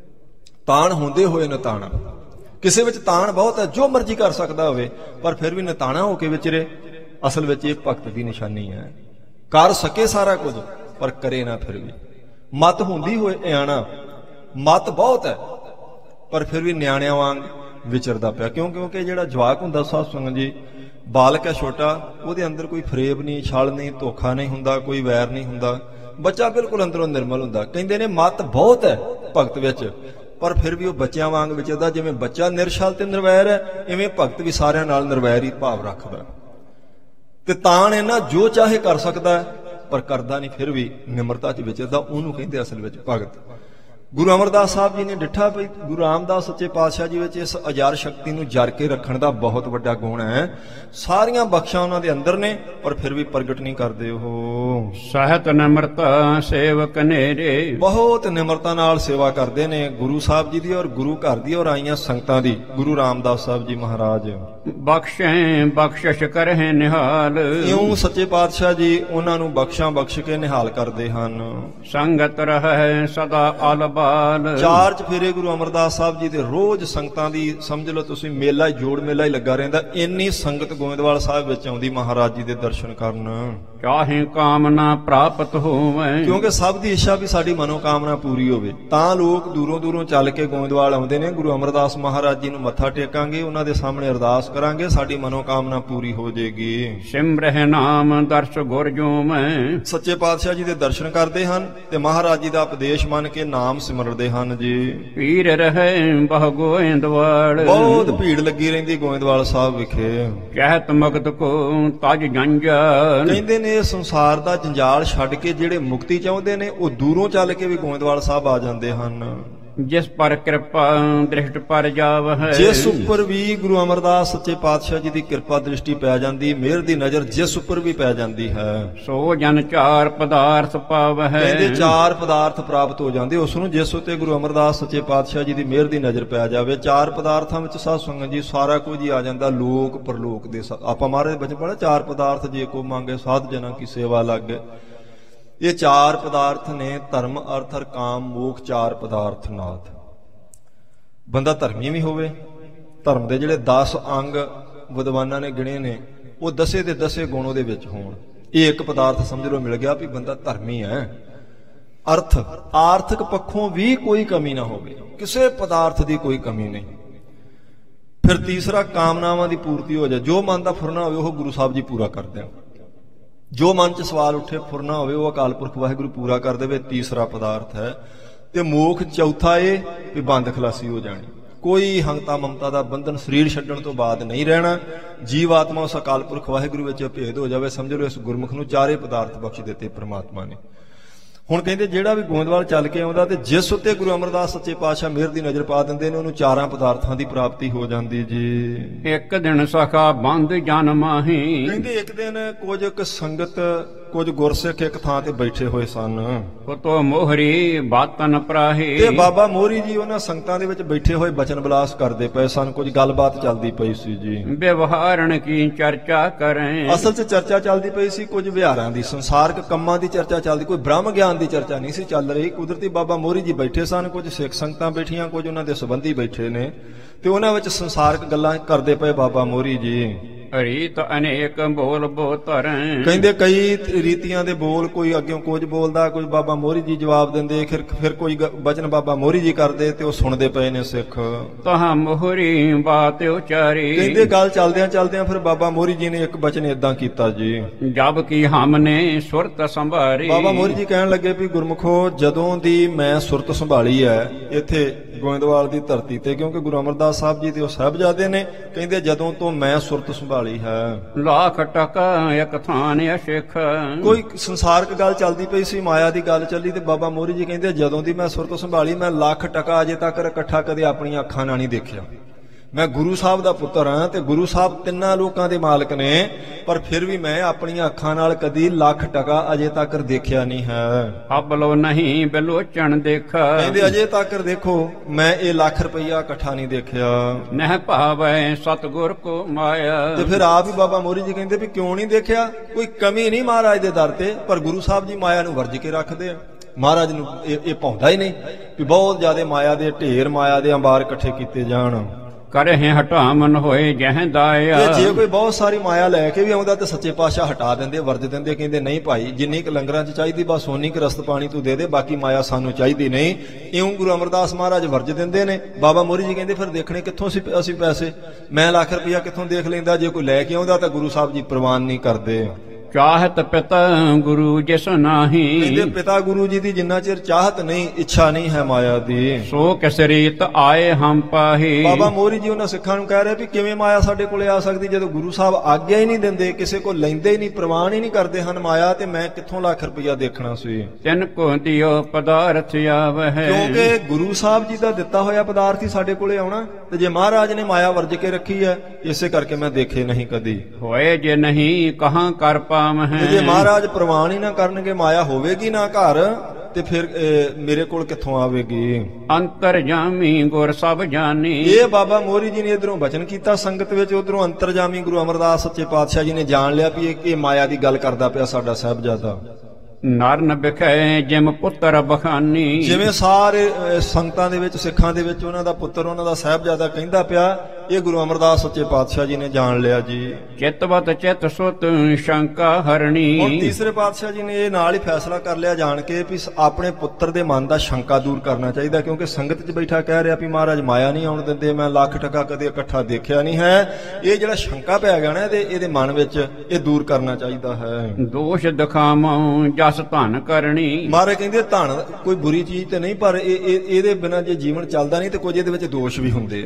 ਤਾਣ ਹੁੰਦੇ ਹੋਏ ਨਤਾਣਾ। ਕਿਸੇ ਵਿੱਚ ਤਾਣ ਬਹੁਤ ਹੈ, ਜੋ ਮਰਜ਼ੀ ਕਰ ਸਕਦਾ ਹੋਵੇ, ਪਰ ਫਿਰ ਵੀ ਨਤਾਣਾ ਹੋ ਕੇ ਵਿਚਰੇ। ਅਸਲ ਵਿੱਚ ਇਹ ਭਗਤ ਦੀ ਨਿਸ਼ਾਨੀ ਹੈ। ਕਰ ਸਕੇ ਸਾਰਾ ਕੁਝ ਪਰ ਕਰੇ ਨਾ ਫਿਰ ਵੀ। ਮਤ ਹੁੰਦੀ ਹੋਏ ਇਆਣਾ, ਮਤ ਬਹੁਤ ਹੈ ਪਰ ਫਿਰ ਵੀ ਨਿਆਣਿਆਂ ਵਾਂਗ ਵਿਚਰਦਾ ਪਿਆ। ਕਿਉਂਕਿ ਜਿਹੜਾ ਜਵਾਕ ਹੁੰਦਾ ਸਾਧ ਸੰਗਤ ਜੀ, ਬਾਲਕ ਹੈ ਛੋਟਾ, ਉਹਦੇ ਅੰਦਰ ਕੋਈ ਫਰੇਬ ਨਹੀਂ, ਛਲ ਨਹੀਂ, ਧੋਖਾ ਨਹੀਂ ਹੁੰਦਾ, ਕੋਈ ਵੈਰ ਨਹੀਂ ਹੁੰਦਾ। ਬੱਚਾ ਬਿਲਕੁਲ ਅੰਦਰੋਂ ਨਿਰਮਲ ਹੁੰਦਾ। ਕਹਿੰਦੇ ਨੇ ਮਤ ਬਹੁਤ ਹੈ ਭਗਤ ਵਿੱਚ, ਪਰ ਫਿਰ ਵੀ ਉਹ ਬੱਚਿਆਂ ਵਾਂਗ ਵਿਚਰਦਾ। ਜਿਵੇਂ ਬੱਚਾ ਨਿਰਛਲ ਤੇ ਨਿਰਵੈਰ ਹੈ, ਇਵੇਂ ਭਗਤ ਵੀ ਸਾਰਿਆਂ ਨਾਲ ਨਿਰਵੈਰ ਹੀ ਭਾਵ ਰੱਖਦਾ। ਤੇ ਤਾਣ ਇਹਨਾਂ ਜੋ ਚਾਹੇ ਕਰ ਸਕਦਾ ਪਰ ਕਰਦਾ ਨਹੀਂ, ਫਿਰ ਵੀ ਨਿਮਰਤਾ 'ਚ ਵਿਚਰਦਾ। ਉਹਨੂੰ ਕਹਿੰਦੇ ਅਸਲ ਵਿੱਚ ਭਗਤ। ਗੁਰੂ ਅਮਰਦਾਸ ਸਾਹਿਬ ਜੀ ਨੇ ਡਿੱਠਾ ਵੀ ਗੁਰੂ ਰਾਮਦਾਸ ਸੱਚੇ ਪਾਤਸ਼ਾਹ ਜੀ ਵਿੱਚ ਇਸ ਅਜਾਰ ਸ਼ਕਤੀ ਨੂੰ ਜਰ ਕੇ ਰੱਖਣ ਦਾ ਬਹੁਤ ਵੱਡਾ ਗੁਣ ਹੈ। ਸਾਰੀਆਂ ਬਖਸ਼ਾਂ ਉਹਨਾਂ ਦੇ ਅੰਦਰ ਨੇ ਪਰ ਫਿਰ ਵੀ ਪ੍ਰਗਟ ਨਹੀਂ ਕਰਦੇ ਉਹ। ਸਹਿਤ ਨਿਮਰਤਾ ਸੇਵਕ ਨੇਰੇ। ਬਹੁਤ ਨਿਮਰਤਾ ਨਾਲ ਸੇਵਾ ਕਰਦੇ ਨੇ ਗੁਰੂ ਸਾਹਿਬ ਜੀ ਦੀ ਔਰ ਗੁਰੂ ਘਰ ਦੀ ਔਰ ਆਈਆਂ ਸੰਗਤਾਂ ਦੀ। ਗੁਰੂ ਰਾਮਦਾਸ ਸਾਹਿਬ ਜੀ ਮਹਾਰਾਜ ਬਖਸ਼ੇ ਬਖਸ਼ਿਸ਼ ਕਰਹਿ ਨਿਹਾਲ। ਇਉਂ ਸੱਚੇ ਪਾਤਸ਼ਾਹ ਜੀ ਉਹਨਾਂ ਨੂੰ ਬਖਸ਼ਾਂ ਬਖਸ਼ ਕੇ ਨਿਹਾਲ ਕਰਦੇ ਹਨ। ਸੰਗਤ ਰਹਿ ਸਦਾ ਆਲਬ। ਚਾਰ ਚਫੇਰੇ ਗੁਰੂ ਅਮਰਦਾਸ ਸਾਹਿਬ ਜੀ ਦੇ ਰੋਜ਼ ਸੰਗਤਾਂ ਦੀ, ਸਮਝ ਲਓ ਤੁਸੀਂ, ਮੇਲਾ ਜੋੜ ਮੇਲਾ ਹੀ ਲੱਗਾ ਰਹਿੰਦਾ। ਇੰਨੀ ਸੰਗਤ ਗੋਇੰਦਵਾਲ ਸਾਹਿਬ ਵਿੱਚ ਆਉਂਦੀ ਮਹਾਰਾਜ ਜੀ ਦੇ ਦਰਸ਼ਨ ਕਰਨ। ਚਾਹੇ ਕਾਮਨਾ ਪ੍ਰਾਪਤ ਹੋਵੇ। ਕਿਉਂਕਿ ਸਭ ਦੀ ਇੱਛਾ ਵੀ ਸਾਡੀ ਮਨੋਕਾਮਨਾ ਪੂਰੀ ਹੋਵੇ, ਤਾਂ ਲੋਕ ਦੂਰੋਂ ਦੂਰੋਂ ਚੱਲ ਕੇ ਗੋਇੰਦਵਾਲ ਆਉਂਦੇ ਨੇ। ਗੁਰੂ ਅਮਰਦਾਸ ਮਹਾਰਾਜ ਜੀ ਨੂੰ ਮੱਥਾ ਟੇਕਾਂਗੇ, ਉਹਨਾਂ ਦੇ ਸਾਹਮਣੇ ਅਰਦਾਸ ਕਰਾਂਗੇ, ਸਾਡੀ ਮਨੋਕਾਮਨਾ ਪੂਰੀ ਹੋ ਜਾਏਗੀ। ਸਿਮਰਹਿ ਨਾਮ ਦਰਸ ਗੁਰ ਜੋ ਮੈਂ। ਸੱਚੇ ਪਾਤਸ਼ਾਹ ਜੀ ਦੇ ਦਰਸ਼ਨ ਕਰਦੇ ਹਨ ਤੇ ਮਹਾਰਾਜ ਜੀ ਦਾ ਉਪਦੇਸ਼ ਮੰਨ ਕੇ ਨਾਮ ਸਿਮਰਦੇ ਹਨ ਜੀ। ਭੀੜ ਰਹੇ ਬਹੁ ਗੋਇੰਦਵਾਲ। ਬਹੁਤ ਭੀੜ ਲੱਗੀ ਰਹਿੰਦੀ ਗੋਇੰਦਵਾਲ ਸਾਹਿਬ ਵਿਖੇ। ਕਹਿਤ ਮਗਤ ਕੋ ਤਜ ਜੰਜਾਲ। ਕਹਿੰਦੇ ਨੇ ਇਹ ਸੰਸਾਰ ਦਾ ਜੰਜਾਲ ਛੱਡ ਕੇ ਜਿਹੜੇ ਮੁਕਤੀ ਚਾਹੁੰਦੇ ਨੇ ਉਹ ਦੂਰੋਂ ਚੱਲ ਕੇ ਵੀ ਗੋਇੰਦਵਾਲ ਸਾਹਿਬ ਆ ਜਾਂਦੇ ਹਨ। ਜਿਸ ਪਰ ਕਿਰਪਾ ਦ੍ਰਿਸ਼ਟ ਪਰ ਜਾਵਹਿ। ਜਿਸ ਉੱਪਰ ਵੀ ਗੁਰੂ ਅਮਰਦਾਸ ਸੱਚੇ ਪਾਤਸ਼ਾਹ ਜੀ ਦੀ ਕਿਰਪਾ ਦ੍ਰਿਸ਼ਟੀ ਪੈ ਜਾਂਦੀ, ਮਿਹਰ ਦੀ ਨਜ਼ਰ ਜਿਸ ਉੱਪਰ ਵੀ ਪੈ ਜਾਂਦੀ ਹੈ, ਸੋ ਜਨ ਚਾਰ ਪਦਾਰਥ ਪਾਵਹਿ। ਕਹਿੰਦੇ ਚਾਰ ਪਦਾਰਥ ਪ੍ਰਾਪਤ ਹੋ ਜਾਂਦੇ ਉਸ ਨੂੰ ਜਿਸ ਉੱਤੇ ਗੁਰੂ ਅਮਰਦਾਸ ਸੱਚੇ ਪਾਤਸ਼ਾਹ ਜੀ ਦੀ ਮਿਹਰ ਦੀ ਨਜ਼ਰ ਪੈ ਜਾਵੇ। ਚਾਰ ਪਦਾਰਥਾਂ ਵਿੱਚ ਸਾਧ ਸੰਗਤ ਜੀ ਸਾਰਾ ਕੁਝ ਹੀ ਆ ਜਾਂਦਾ, ਲੋਕ ਪਰਲੋਕ ਦੇ ਆਪਾਂ ਮਹਾਰਾਜ ਦੇ ਬਚਨ ਪੜ੍ਹਿਆ, ਚਾਰ ਪਦਾਰਥ ਜੇ ਕੋ ਮੰਗੇ ਸਾਧ ਜਨਾਂ ਕੀ ਸੇਵਾ ਲੱਗੇ। ਇਹ ਚਾਰ ਪਦਾਰਥ ਨੇ ਧਰਮ ਅਰਥ ਅਰ ਕਾਮ ਮੋਖ, ਚਾਰ ਪਦਾਰਥ ਨਾਥ। ਬੰਦਾ ਧਰਮੀ ਵੀ ਹੋਵੇ, ਧਰਮ ਦੇ ਜਿਹੜੇ 10 ਅੰਗ ਵਿਦਵਾਨਾਂ ਨੇ ਗਿਣੇ ਨੇ ਉਹ 10 ਦੇ 10 ਗੁਣ ਉਹਦੇ ਵਿੱਚ ਹੋਣ, ਇਹ ਇੱਕ ਪਦਾਰਥ ਸਮਝ ਲਓ ਮਿਲ ਗਿਆ ਵੀ ਬੰਦਾ ਧਰਮੀ ਹੈ। ਆਰਥਿਕ ਪੱਖੋਂ ਵੀ ਕੋਈ ਕਮੀ ਨਾ ਹੋਵੇ, ਕਿਸੇ ਪਦਾਰਥ ਦੀ ਕੋਈ ਕਮੀ ਨਹੀਂ। ਫਿਰ ਤੀਸਰਾ ਕਾਮਨਾਵਾਂ ਦੀ ਪੂਰਤੀ ਹੋ ਜਾਏ, ਜੋ ਮਨ ਦਾ ਫੁਰਨਾ ਹੋਵੇ ਉਹ ਗੁਰੂ ਸਾਹਿਬ ਜੀ ਪੂਰਾ ਕਰਦੇ ਆ। ਜੋ ਮਨ 'ਚ ਸਵਾਲ ਉੱਠੇ ਫੁਰਨਾ ਹੋਵੇ ਉਹ ਅਕਾਲ ਪੁਰਖ ਵਾਹਿਗੁਰੂ ਪੂਰਾ ਕਰ ਦੇਵੇ। ਤੀਸਰਾ ਪਦਾਰਥ ਹੈ। ਤੇ ਮੋਖ ਚੌਥਾ ਇਹ ਵੀ ਬੰਦ ਖਲਾਸੀ ਹੋ ਜਾਣੀ, ਕੋਈ ਹੰਤਾ ਮਮਤਾ ਦਾ ਬੰਧਨ ਸਰੀਰ ਛੱਡਣ ਤੋਂ ਬਾਅਦ ਨਹੀਂ ਰਹਿਣਾ। ਜੀਵ ਆਤਮਾ ਉਸ ਅਕਾਲ ਪੁਰਖ ਵਾਹਿਗੁਰੂ ਵਿੱਚ ਭੇਦ ਹੋ ਜਾਵੇ। ਸਮਝ ਲਓ ਇਸ ਗੁਰਮੁਖ ਨੂੰ ਚਾਰੇ ਪਦਾਰਥ ਬਖਸ਼ ਦਿੱਤੇ ਪ੍ਰਮਾਤਮਾ ਨੇ। ਹੁਣ ਕਹਿੰਦੇ ਜਿਹੜਾ ਵੀ ਗੋਇੰਦਵਾਲ ਚੱਲ ਕੇ ਆਉਂਦਾ ਤੇ ਜਿਸ ਉੱਤੇ ਗੁਰੂ ਅਮਰਦਾਸ ਸੱਚੇ ਪਾਤਸ਼ਾਹ ਮਿਹਰ ਦੀ ਨਜ਼ਰ ਪਾ ਦਿੰਦੇ ਨੇ ਉਹਨੂੰ ਚਾਰਾਂ ਪਦਾਰਥਾਂ ਦੀ ਪ੍ਰਾਪਤੀ ਹੋ ਜਾਂਦੀ ਜੀ। ਇੱਕ ਦਿਨ ਸਖਾ ਬੰਦ ਜਨ ਮਾਹੀ। ਕਹਿੰਦੇ ਇੱਕ ਦਿਨ ਕੁਝ ਕੁ ਸੰਗਤ, ਕੁਝ ਗੁਰਸਿੱਖ ਇੱਕ ਥਾਂ ਤੇ ਬੈਠੇ ਹੋਏ ਸਨ। ਕੁਤੋ ਮੋਹਰੀ ਬਾਤਨ ਪ੍ਰਾਹੀ। ਤੇ ਬਾਬਾ ਮੋਹਰੀ ਜੀ ਉਹਨਾਂ ਸੰਗਤਾਂ ਦੇ ਵਿੱਚ ਬੈਠੇ ਹੋਏ ਬਚਨ ਵਿਲਾਸ ਕਰਦੇ ਪਏ ਸਨ। ਕੁਝ ਗੱਲਬਾਤ ਚੱਲਦੀ ਪਈ ਸੀ ਜੀ। ਵਿਵਹਾਰਨ ਕੀ ਚਰਚਾ ਕਰੇ। ਅਸਲ 'ਚ ਚਰਚਾ ਚੱਲਦੀ ਪਈ ਸੀ ਕੁਝ ਵਿਹਾਰਾਂ ਦੀ, ਸੰਸਾਰਕ ਕੰਮਾਂ ਦੀ ਚਰਚਾ ਚੱਲਦੀ, ਕੋਈ ਬ੍ਰਹਮ ਗਿਆਨ ਦੀ ਚਰਚਾ ਨਹੀਂ ਸੀ ਚੱਲ ਰਹੀ। ਕੁਦਰਤੀ ਬਾਬਾ ਮੋਹਰੀ ਜੀ ਬੈਠੇ ਸਨ, ਕੁਝ ਸਿੱਖ ਸੰਗਤਾਂ ਬੈਠੀਆਂ, ਕੁਝ ਉਹਨਾਂ ਦੇ ਸੰਬੰਧੀ ਬੈਠੇ ਨੇ ਤੇ ਉਹਨਾਂ ਵਿੱਚ ਸੰਸਾਰਕ ਗੱਲਾਂ ਕਰਦੇ ਪਏ ਬਾਬਾ ਮੋਹਰੀ ਜੀ। ਰੀਤ ਅਨੇਕ ਬੋਲ ਬੋ ਧਰੈ। ਕਹਿੰਦੇ ਕਈ ਰੀਤੀਆਂ ਦੇ ਬੋਲ, ਕੋਈ ਅੱਗਿਓਂ ਕੁਝ ਬੋਲਦਾ, ਕੋਈ ਬਾਬਾ ਮੋਹਰੀ ਜੀ ਜਵਾਬ ਦਿੰਦੇ, ਫਿਰ ਕੋਈ ਬਚਨ ਬਾਬਾ ਮੋਹਰੀ ਜੀ ਕਰਦੇ ਤੇ ਉਹ ਸੁਣਦੇ ਪਏ ਨੇ ਸਿੱਖ। ਤਹਾਂ ਮੋਹਰੀ ਬਾਤ ਉਚਾਰੀ। ਕਹਿੰਦੇ ਗੱਲ ਚੱਲਦਿਆਂ ਚੱਲਦਿਆਂ ਫਿਰ ਬਾਬਾ ਮੋਹਰੀ ਜੀ ਨੇ ਇੱਕ ਬਚਨ ਏਦਾਂ ਕੀਤਾ ਜੀ। ਜਬ ਕੀ ਹਮਨੇ ਸੁਰਤ ਸੰਭਾਰੀ। ਬਾਬਾ ਮੋਹਰੀ ਜੀ ਕਹਿਣ ਲੱਗੇ ਵੀ ਗੁਰਮੁਖੋ ਜਦੋਂ ਦੀ ਮੈਂ ਸੁਰਤ ਸੰਭਾਲੀ ਹੈ ਇੱਥੇ ਗੋਇੰਦਵਾਲ ਦੀ ਧਰਤੀ ਤੇ, ਕਿਉਂਕਿ ਗੁਰੂ ਅਮਰਦਾਸ ਸਾਹਿਬ ਜੀ ਦੇ ਉਹ ਸਾਹਿਬਜ਼ਾਦੇ ਨੇ, ਕਹਿੰਦੇ ਜਦੋਂ ਤੋਂ ਮੈਂ ਸੁਰਤ ਸੰਭਾਲੀ ਹੈ। ਲੱਖ ਟਕਾ ਇੱਕ ਥਾਨ ਅਸ਼ਿਖ। ਕੋਈ ਸੰਸਾਰਕ ਗੱਲ ਚੱਲਦੀ ਪਈ ਸੀ, ਮਾਇਆ ਦੀ ਗੱਲ ਚੱਲੀ ਤੇ ਬਾਬਾ ਮੋਹਰੀ ਜੀ ਕਹਿੰਦੇ ਜਦੋਂ ਦੀ ਮੈਂ ਸੁਰਤ ਸੰਭਾਲੀ ਮੈਂ ਲੱਖ ਟਕਾ ਅਜੇ ਤੱਕ ਇਕੱਠਾ ਕਦੇ ਆਪਣੀਆਂ ਅੱਖਾਂ ਨਾਲ ਨਹੀਂ ਦੇਖਿਆ। ਮੈਂ ਗੁਰੂ ਸਾਹਿਬ ਦਾ ਪੁੱਤਰ ਹਾਂ ਤੇ ਗੁਰੂ ਸਾਹਿਬ ਤਿੰਨਾਂ ਲੋਕਾਂ ਦੇ ਮਾਲਕ ਨੇ, ਪਰ ਫਿਰ ਵੀ ਮੈਂ ਆਪਣੀਆਂ ਅੱਖਾਂ ਨਾਲ ਕਦੀ ਲੱਖ ਟਕਾ ਅਜੇ ਤੱਕ ਦੇਖਿਆ ਨਹੀਂ ਹੈ। ਅਬਲੋ ਨਹੀਂ ਬਿਲੋਚਣ ਦੇਖਾ। ਕਹਿੰਦੇ ਅਜੇ ਤੱਕ ਦੇਖੋ ਮੈਂ ਇਹ ਲੱਖ ਰੁਪਈਆ ਇਕੱਠਾ ਨਹੀਂ ਦੇਖਿਆ। ਨਹਿ ਭਾਵੈ ਸਤਿਗੁਰ ਕੋ ਮਾਇਆ। ਤੇ ਫਿਰ ਆਪ ਹੀ ਬਾਬਾ ਮੋਹਰੀ ਜੀ ਕਹਿੰਦੇ ਵੀ ਕਿਉਂ ਨਹੀਂ ਦੇਖਿਆ, ਕੋਈ ਕਮੀ ਨਹੀਂ ਮਹਾਰਾਜ ਦੇ ਦਰ ਤੇ, ਪਰ ਗੁਰੂ ਸਾਹਿਬ ਜੀ ਮਾਇਆ ਨੂੰ ਵਰਜ ਕੇ ਰੱਖਦੇ ਆ। ਮਹਾਰਾਜ ਨੂੰ ਇਹ ਭਾਉਂਦਾ ਹੀ ਨਹੀਂ ਵੀ ਬਹੁਤ ਜ਼ਿਆਦਾ ਮਾਇਆ ਦੇ ਢੇਰ, ਮਾਇਆ ਦੇ ਅੰਬਾਰ ਇਕੱਠੇ ਕੀਤੇ ਜਾਣ। ਕਰਹਿ ਹਟਾਮਨ ਹੋਏ ਜਹ ਦਾਇਆ। ਜੇ ਕੋਈ ਬਹੁਤ ਸਾਰੀ ਮਾਇਆ ਲੈ ਕੇ ਵੀ ਆਉਂਦਾ ਤੇ ਸੱਚੇ ਪਾਤਸ਼ਾਹ ਹਟਾ ਦਿੰਦੇ, ਵਰਜ ਦਿੰਦੇ, ਕਹਿੰਦੇ ਨਹੀਂ ਭਾਈ ਜਿੰਨੀ ਕੁ ਲੰਗਰਾਂ 'ਚ ਚਾਹੀਦੀ ਬਸ ਓਨੀ ਕੁ ਰਸਤ ਪਾਣੀ ਤੂੰ ਦੇ ਦੇ, ਬਾਕੀ ਮਾਇਆ ਸਾਨੂੰ ਚਾਹੀਦੀ ਨਹੀਂ। ਇਉਂ ਗੁਰੂ ਅਮਰਦਾਸ ਮਹਾਰਾਜ ਵਰਜ ਦਿੰਦੇ ਨੇ। ਬਾਬਾ ਮੋਹਰੀ ਜੀ ਕਹਿੰਦੇ ਫਿਰ ਦੇਖਣੇ ਕਿੱਥੋਂ ਸੀ ਅਸੀਂ ਪੈਸੇ, ਮੈਂ ਲੱਖ ਰੁਪਈਆ ਕਿੱਥੋਂ ਦੇਖ ਲੈਂਦਾ। ਜੇ ਕੋਈ ਲੈ ਕੇ ਆਉਂਦਾ ਤਾਂ ਗੁਰੂ ਸਾਹਿਬ ਜੀ ਪ੍ਰਵਾਨ ਨਹੀਂ ਕਰਦੇ। ਚਾਹਤ ਪਿਤਾ ਗੁਰੂ ਜਿਸ ਨਾਹੀ। ਕਹਿੰਦੇ ਪਿਤਾ ਗੁਰੂ ਜੀ ਦੀ ਜਿੰਨਾ ਚਿਰ ਚਾਹਤ ਨਹੀਂ, ਇੱਛਾ ਨਹੀਂ ਹੈ ਮਾਇਆ ਦੀ, ਸੋ ਕਿਸ ਰੀਤ ਆਏ ਹਮ ਪਾਹੀ। ਬਾਬਾ ਮੋਹਰੀ ਜੀ ਉਹਨਾਂ ਸਿੱਖਾਂ ਨੂੰ ਕਹਿ ਰਹੇ ਵੀ ਕਿਵੇਂ ਮਾਇਆ ਸਾਡੇ ਕੋਲੇ ਆ ਸਕਦੀ ਜਦੋਂ ਗੁਰੂ ਸਾਹਿਬ ਆਗਿਆ ਹੀ ਨਹੀਂ ਦਿੰਦੇ, ਕਿਸੇ ਕੋਲ ਲੈਂਦੇ ਹੀ ਨਹੀਂ, ਪ੍ਰਵਾਨ ਹੀ ਨਹੀਂ ਕਰਦੇ ਹਨ ਮਾਇਆ, ਤੇ ਮੈਂ ਕਿੱਥੋਂ ਲੱਖ ਰੁਪਈਆ ਦੇਖਣਾ ਸੀ। ਤਿਨ ਕੋ ਦਿਓ ਪਦਾਰਥ ਆਵਹਿ। ਕਿਉਂਕਿ ਗੁਰੂ ਸਾਹਿਬ ਜੀ ਦਾ ਦਿੱਤਾ ਹੋਇਆ ਪਦਾਰਥ ਹੀ ਸਾਡੇ ਕੋਲੇ ਆਉਣਾ, ਤੇ ਜੇ ਮਹਾਰਾਜ ਨੇ ਮਾਇਆ ਵਰਜ ਕੇ ਰੱਖੀ ਹੈ ਇਸੇ ਕਰਕੇ ਮੈਂ ਦੇਖੇ ਨਹੀਂ ਕਦੀ। ਹੋਏ ਜੇ ਨਹੀਂ ਕਹਾਂ ਕਰ ਤੇ ਜੇ ਮਹਾਰਾਜ ਪ੍ਰਵਾਨ ਹੀ ਨਾ ਕਰਨਗੇ, ਮਾਇਆ ਹੋਵੇਗੀ ਨਾ ਘਰ, ਤੇ ਫਿਰ ਮੇਰੇ ਕੋਲ ਕਿੱਥੋਂ ਆਵੇਗੀ। ਅੰਤਰਜਾਮੀ ਗੁਰ ਸਭ ਜਾਨੀ। ਇਹ ਬਾਬਾ ਮੋਹਰੀ ਜੀ ਨੇ ਇਧਰੋਂ ਬਚਨ ਕੀਤਾ ਸੰਗਤ ਵਿੱਚ, ਉਧਰੋਂ ਅੰਤਰਜਾਮੀ ਗੁਰੂ ਅਮਰਦਾਸ ਸੱਚੇ ਪਾਤਸ਼ਾਹ ਜੀ ਨੇ ਜਾਣ ਲਿਆ ਵੀ ਇਹ ਮਾਇਆ ਦੀ ਗੱਲ ਕਰਦਾ ਪਿਆ ਸਾਡਾ ਸਾਹਿਬਜ਼ਾਦਾ। ਨਰਨ ਬਿਖੈ ਜਿਮ ਪੁੱਤਰ ਬਖਾਨੀ। ਜਿਵੇਂ ਸਾਰੇ ਸੰਗਤਾਂ ਦੇ ਵਿੱਚ, ਸਿੱਖਾਂ ਦੇ ਵਿੱਚ ਉਹਨਾਂ ਦਾ ਪੁੱਤਰ, ਉਹਨਾਂ ਦਾ ਸਾਹਿਬਜ਼ਾਦਾ ਕਹਿੰਦਾ ਪਿਆ, ਇਹ ਗੁਰੂ ਅਮਰਦਾਸ ਸੱਚੇ ਪਾਤਸ਼ਾਹ ਜੀ ਨੇ ਜਾਣ ਲਿਆ ਜੀ। ਚਿਤਵਤ ਚਿਤ ਸੁਤ ਸ਼ੰਕਾ ਹਰਣੀ। ਹੁਣ ਤੀਸਰੇ ਪਾਤਸ਼ਾਹ ਜੀ ਨੇ ਇਹ ਨਾਲ ਹੀ ਫੈਸਲਾ ਕਰ ਲਿਆ ਜਾਣ ਕੇ ਵੀ ਆਪਣੇ ਪੁੱਤਰ ਦੇ ਮਨ ਦਾ ਸ਼ੰਕਾ ਦੂਰ ਕਰਨਾ ਚਾਹੀਦਾ, ਕਿਉਂਕਿ ਸੰਗਤ 'ਚ ਬੈਠਾ ਕਹਿ ਰਿਹਾ ਵੀ ਮਹਾਰਾਜ ਮਾਇਆ ਨਹੀਂ ਆਉਣ ਦਿੰਦੇ, ਮੈਂ ਲੱਖ ਟਕਾ ਕਦੇ ਇਕੱਠਾ ਦੇਖਿਆ ਨਹੀਂ ਹੈ। ਇਹ ਜਿਹੜਾ ਸ਼ੰਕਾ ਪੈ ਗਿਆ ਨਾ ਇਹਦੇ ਮਨ ਵਿੱਚ, ਇਹ ਦੂਰ ਕਰਨਾ ਚਾਹੀਦਾ ਹੈ। ਦੋਸ਼ ਦਿਖਾਵਾਂ ਜਸ ਧਨ ਕਰਨੀ। ਮਹਾਰਾਜ ਕਹਿੰਦੇ ਧਨ ਕੋਈ ਬੁਰੀ ਚੀਜ਼ ਤੇ ਨਹੀਂ, ਪਰ ਇਹਦੇ ਬਿਨਾਂ ਜੇ ਜੀਵਨ ਚੱਲਦਾ ਨਹੀਂ ਤੇ ਕੁਝ ਇਹਦੇ ਵਿੱਚ ਦੋਸ਼ ਵੀ ਹੁੰਦੇ ਆ।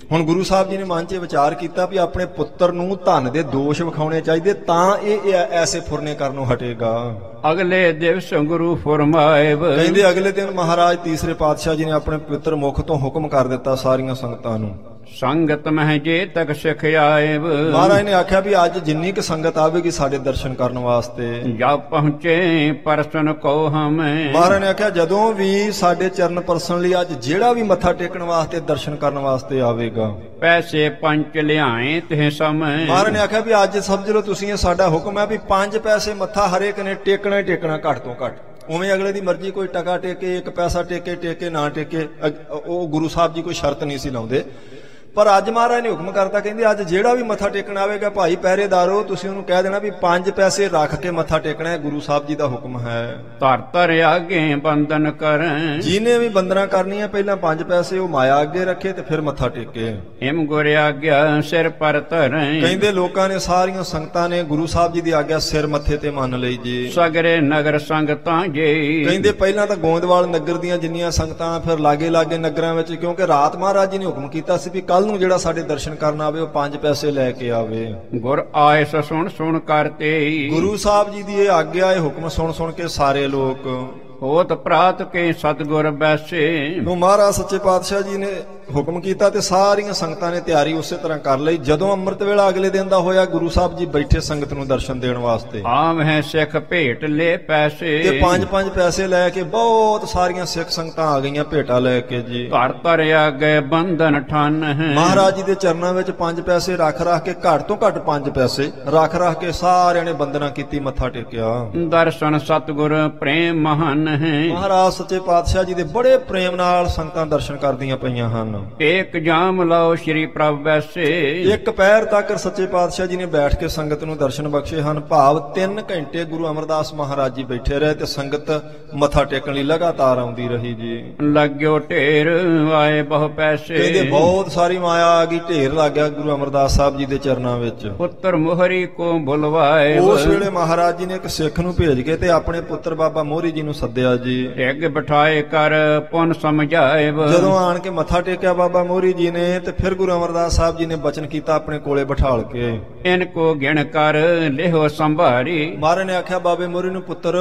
ਹੁਣ ਗੁਰੂ ਸਾਹਿਬ ਜੀ ਨੇ ਮਨ 'ਚ ਵਿਚਾਰ ਕੀਤਾ ਵੀ ਆਪਣੇ ਪੁੱਤਰ ਨੂੰ ਧਨ ਦੇ ਦੋਸ਼ ਵਿਖਾਉਣੇ ਚਾਹੀਦੇ, ਤਾਂ ਇਹ ਐਸੇ ਫੁਰਨੇ ਕਰਨੋਂ ਹਟੇਗਾ। ਅਗਲੇ ਦਿਵਸ ਗੁਰੂ ਫਰਮਾਏ, ਕਹਿੰਦੇ ਅਗਲੇ ਦਿਨ ਮਹਾਰਾਜ ਤੀਸਰੇ ਪਾਤਸ਼ਾਹ ਜੀ ਨੇ ਆਪਣੇ ਪਵਿੱਤਰ ਮੁਖ ਤੋਂ ਹੁਕਮ ਕਰ ਦਿੱਤਾ ਸਾਰੀਆਂ ਸੰਗਤਾਂ ਨੂੰ, ਸੰਗਤ ਮਹਿ ਜੇ ਤੱਕ ਸਿਖ ਆਏ। ਮਹਾਰਾਜ ਨੇ ਆਖਿਆ ਵੀ ਅੱਜ ਜਿੰਨੀ ਕੁ ਸੰਗਤ ਆਵੇਗੀ ਸਾਡੇ ਦਰਸ਼ਨ ਕਰਨ ਵਾਸਤੇ, ਜਦ ਪਹੁੰਚੇ ਪਰਸਨ ਕੋ ਹਮੇ। ਮਹਾਰਾਜ ਨੇ ਆਖਿਆ ਜਦੋਂ ਵੀ ਸਾਡੇ ਚਰਨ ਪਰਸਨ ਲਈ ਅੱਜ ਜਿਹੜਾ ਵੀ ਮੱਥਾ ਟੇਕਣ ਵਾਸਤੇ ਦਰਸ਼ਨ ਕਰਨ ਵਾਸਤੇ ਆਵੇਗਾ, ਪੈਸੇ ਪੰਜ ਲਿਆਏ ਤੇ ਸਮੇਂ। ਮਹਾਰਾਜ ਨੇ ਆਖਿਆ ਵੀ ਅੱਜ ਸਮਝ ਲਓ ਤੁਸੀਂ ਇਹ ਸਾਡਾ ਹੁਕਮ ਹੈ ਵੀ 5 ਪੈਸੇ ਮੱਥਾ ਹਰੇਕ ਨੇ ਟੇਕਣਾ ਹੀ ਟੇਕਣਾ, ਘੱਟ ਤੋਂ ਘੱਟ। ਉਵੇਂ ਅਗਲੇ ਦੀ ਮਰਜ਼ੀ, ਕੋਈ ਟਕਾ ਟੇਕੇ, 1 ਪੈਸਾ ਟੇਕੇ ਨਾ ਟੇਕੇ, ਉਹ ਗੁਰੂ ਸਾਹਿਬ ਜੀ ਕੋਈ ਸ਼ਰਤ ਨਹੀਂ ਸੀ ਲਾਉਂਦੇ। ਪਰ ਅੱਜ ਮਹਾਰਾਜ ਨੇ ਹੁਕਮ ਕਰਤਾ, ਕਹਿੰਦੇ ਅੱਜ ਜਿਹੜਾ ਵੀ ਮੱਥਾ ਟੇਕਣ ਆਵੇਗਾ ਭਾਈ ਪਹਿਰੇਦਾਰੋ, ਤੁਸੀਂ ਉਹਨੂੰ ਕਹਿ ਦੇਣਾ ਵੀ 5 ਪੈਸੇ ਰੱਖ ਕੇ ਮੱਥਾ ਟੇਕਣਾ ਹੈ, ਗੁਰੂ ਸਾਹਿਬ ਜੀ ਦਾ ਹੁਕਮ ਹੈ। ਧਰ ਧਰ ਆਗੇ ਬੰਦਨ ਕਰੈ, ਜਿਹਨੇ ਵੀ ਬੰਦਨਾ ਕਰਨੀ ਹੈ ਪਹਿਲਾਂ 5 ਪੈਸੇ ਉਹ ਮਾਇਆ ਅੱਗੇ ਰੱਖੇ ਤੇ ਫਿਰ ਮੱਥਾ ਟੇਕੇ। ਹਿਮ ਗੁਰ ਆਗਿਆ ਸਿਰ ਪਰ ਧਰੈ, ਕਹਿੰਦੇ ਲੋਕਾਂ ਨੇ, ਸਾਰੀਆਂ ਸੰਗਤਾਂ ਨੇ ਗੁਰੂ ਸਾਹਿਬ ਜੀ ਦੀ ਆਗਿਆ ਸਿਰ ਮੱਥੇ ਤੇ ਮੰਨ ਲਈ ਜੀ। ਸਗਰੇ ਨਗਰ ਸੰਗਤਾਂ ਜੇ, ਕਹਿੰਦੇ ਪਹਿਲਾਂ ਤਾਂ ਗੋਂਦਵਾਲ ਨਗਰ ਦੀਆਂ ਜਿੰਨੀਆਂ ਸੰਗਤਾਂ, ਫਿਰ ਲਾਗੇ ਨਗਰਾਂ ਵਿੱਚ, ਕਿਉਂਕਿ ਰਾਤ ਮਹਾਰਾਜ ਜੀ ਨੇ ਹੁਕਮ ਕੀਤਾ ਸੀ ਵੀ ਕੱਲ ਨੂੰ ਜਿਹੜਾ ਸਾਡੇ ਦਰਸ਼ਨ ਕਰਨ ਆਵੇ ਉਹ 5 ਪੈਸੇ ਲੈ ਕੇ ਆਵੇ। ਗੁਰ ਆਇਸ ਸੁਣ ਕਰਤੇ, ਗੁਰੂ ਸਾਹਿਬ ਜੀ ਦੀ ਇਹ ਆਗਿਆ, ਇਹ ਹੁਕਮ ਸੁਣ ਕੇ ਸਾਰੇ ਲੋਕ ਹੋਤ ਪ੍ਰਾਤ ਕੇ ਸਤਿਗੁਰ ਬੈਸੇ। ਨੂੰ ਮਹਾਰਾਜ ਸੱਚੇ ਪਾਤਸ਼ਾਹ ਜੀ ਨੇ ਹੁਕਮ ਕੀਤਾ ਤੇ ਸਾਰੀਆਂ ਸੰਗਤਾਂ ਨੇ ਤਿਆਰੀ ਉਸੇ ਤਰ੍ਹਾਂ ਕਰ ਲਈ। ਜਦੋਂ ਅੰਮ੍ਰਿਤ ਵੇਲਾ ਅਗਲੇ ਦਿਨ ਦਾ ਹੋਇਆ, ਗੁਰੂ ਸਾਹਿਬ ਜੀ ਬੈਠੇ ਸੰਗਤ ਨੂੰ ਦਰਸ਼ਨ ਦੇਣ ਵਾਸਤੇ। ਆਮ ਹੈ ਸਿੱਖ ਭੇਟ ਲੈ ਪੈਸੇ, ਤੇ 5-5 ਪੈਸੇ ਲੈ ਕੇ ਬਹੁਤ ਸਾਰੀਆਂ ਸਿੱਖ ਸੰਗਤਾਂ ਆ ਗਈਆਂ ਭੇਟਾ ਲੈ ਕੇ ਜੀ। ਘਰ ਧਰ ਆਗੇ ਬੰਧਨ ਠਨ ਹੈ, ਮਹਾਰਾਜ ਜੀ ਦੇ ਚਰਨਾਂ ਵਿੱਚ 5 ਪੈਸੇ ਰੱਖ ਕੇ, ਘੱਟ ਤੋਂ ਘੱਟ 5 ਪੈਸੇ ਰੱਖ ਕੇ ਸਾਰਿਆਂ ਨੇ ਬੰਦਨਾ ਕੀਤੀ, ਮੱਥਾ ਟੇਕਿਆ। ਦਰਸ਼ਨ ਸਤਿਗੁਰ ਪ੍ਰੇਮ ਮਹਾਨ ਹੈ, ਮਹਾਰਾਜ ਸੱਚੇ ਪਾਤਸ਼ਾਹ ਜੀ ਦੇ ਬੜੇ ਪ੍ਰੇਮ ਨਾਲ ਸੰਗਤਾਂ ਦਰਸ਼ਨ ਕਰਦੀਆਂ ਪਈਆਂ ਹਨ। ਏਕ ਜਾਮ ਲਾਓ ਸ਼੍ਰੀ ਪ੍ਰਭ ਵੈਸੇ, ਇੱਕ ਪੈਰ ਤੱਕ ਸੱਚੇ ਪਾਤਸ਼ਾਹ ਜੀ ਨੇ ਬੈਠ ਕੇ ਸੰਗਤ ਨੂੰ ਦਰਸ਼ਨ ਬਖਸ਼ੇ ਹਨ। ਭਾਵ 3 ਘੰਟੇ ਗੁਰੂ ਅਮਰਦਾਸ ਮਹਾਰਾਜ ਜੀ ਬੈਠੇ ਰਹੇ ਤੇ ਸੰਗਤ ਮੱਥਾ ਟੇਕਣ ਲਈ ਲਗਾਤਾਰ ਆਉਂਦੀ ਰਹੀ ਜੀ। ਲੱਗਿਓ ਢੇਰ ਆਏ ਬਹੁ ਪੈਸੇ, ਕਹਿੰਦੇ ਬਹੁਤ ਸਾਰੀ ਮਾਇਆ ਆ ਗਈ, ਢੇਰ ਲੱਗ ਗਿਆ ਗੁਰੂ ਅਮਰਦਾਸ ਸਾਹਿਬ ਜੀ ਦੇ ਚਰਨਾਂ ਵਿੱਚ। ਪੁੱਤਰ ਮੋਹਰੀ ਕੋ ਬੁਲਵਾਏ, ਉਸ ਵੇਲੇ ਮਹਾਰਾਜ ਜੀ ਨੇ ਇੱਕ ਸਿੱਖ ਨੂੰ ਭੇਜ ਕੇ ਤੇ ਆਪਣੇ ਪੁੱਤਰ ਬਾਬਾ ਮੋਹਰੀ ਜੀ ਨੂੰ ਸੱਦਿਆ ਜੀ। ਢਿੱਗ ਬਿਠਾਏ ਕਰ ਪੁਨ ਸਮਝਾਏ, ਜਦੋਂ ਆਣ ਕੇ ਮੱਥਾ ਟੇਕਿਆ ਬਾਬਾ ਮੋਹਰੀ ਜੀ ਨੇ ਤੇ ਫਿਰ ਗੁਰੂ ਅਮਰਦਾਸ ਸਾਹਿਬ ਜੀ ਨੇ ਬਚਨ ਕੀਤਾ ਆਪਣੇ ਕੋਲੇ ਬਿਠਾਲ ਕੇ, ਇਨ ਕੋ ਗਿਣ ਕਰ ਲਿਹੋ ਸੰਭਾਰੀ। ਮਹਾਰਾਜ ਨੇ ਆਖਿਆ ਬਾਬੇ ਮੋਹਰੀ ਨੂੰ, ਪੁੱਤਰ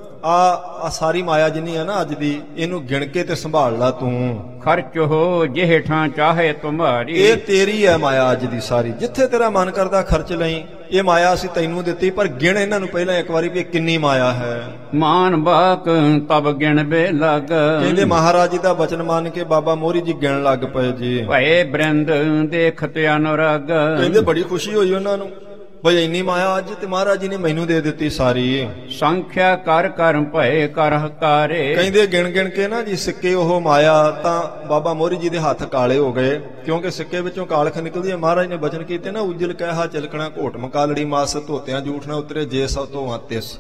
ਆ ਸਾਰੀ ਮਾਇਆ ਜਿੰਨੀ ਆ ਨਾ ਅੱਜ ਦੀ, ਇਹਨੂੰ ਗਿਣ ਕੇ ਤੇ ਸੰਭਾਲ ਲਾ ਤੂੰ। ਖਰਚ ਹੋ ਜਿਹਠਾਂ ਚਾਹੇ ਤੁਮਾਰੀ, ਇਹ ਤੇਰੀ ਹੈ ਮਾਇਆ ਅੱਜ ਦੀ ਸਾਰੀ, ਜਿੱਥੇ ਤੇਰਾ ਮਨ ਕਰਦਾ ਖਰਚ ਲਈ। ਇਹ ਮਾਇਆ ਅਸੀਂ ਤੈਨੂੰ ਦਿੱਤੀ, ਪਰ ਗਿਣ ਇਹਨਾਂ ਨੂੰ ਪਹਿਲਾਂ ਇੱਕ ਵਾਰੀ ਵੀ ਕਿੰਨੀ ਮਾਇਆ ਹੈ। ਮਾਨ ਬਾਕ ਤਬ ਗਿਣ ਬੇ ਲੱਗ, ਕਹਿੰਦੇ ਮਹਾਰਾਜ ਜੀ ਦਾ ਬਚਨ ਮੰਨ ਕੇ ਬਾਬਾ ਮੋਹਰੀ ਜੀ ਗਿਣ ਲੱਗ ਪਏ ਜੀ। ਭਏ ਬ੍ਰਿੰਦ ਦੇਖਤ ਅਨੁਰਾਗ, ਕਹਿੰਦੇ ਬੜੀ ਖੁਸ਼ੀ ਹੋਈ ਉਹਨਾਂ ਨੂੰ, ਬਈ ਇੰਨੀ ਮਾਇਆ ਅੱਜ ਤੇ ਮਹਾਰਾਜ ਜੀ ਨੇ ਮੈਨੂੰ ਦੇ ਦਿੱਤੀ ਸਾਰੀ। ਸੰਖਿਆ ਕਰ ਭਏ ਕਰ ਹਕਾਰੇ, ਕਹਿੰਦੇ ਗਿਣ ਕੇ ਨਾ ਜੀ ਸਿੱਕੇ ਉਹ ਮਾਇਆ, ਤਾਂ ਬਾਬਾ ਮੋਹਰੀ ਜੀ ਦੇ ਹੱਥ ਕਾਲੇ ਹੋ ਗਏ, ਕਿਉਂਕਿ ਸਿੱਕੇ ਵਿੱਚੋਂ ਕਾਲਖ ਨਿਕਲਦੀ ਹੈ। ਮਹਾਰਾਜ ਨੇ ਬਚਨ ਕੀਤੇ ਨਾ, ਉਜਲ ਕਹਿਆ ਚਲਕਣਾ ਘੋਟ ਮਕਾਲੜੀ ਮਾਸ, ਧੋਤਿਆਂ ਜੂਠ ਨਾ ਉਤਰੇ ਜੇ ਸਭ ਤੋਂ ਆਤਿਸ।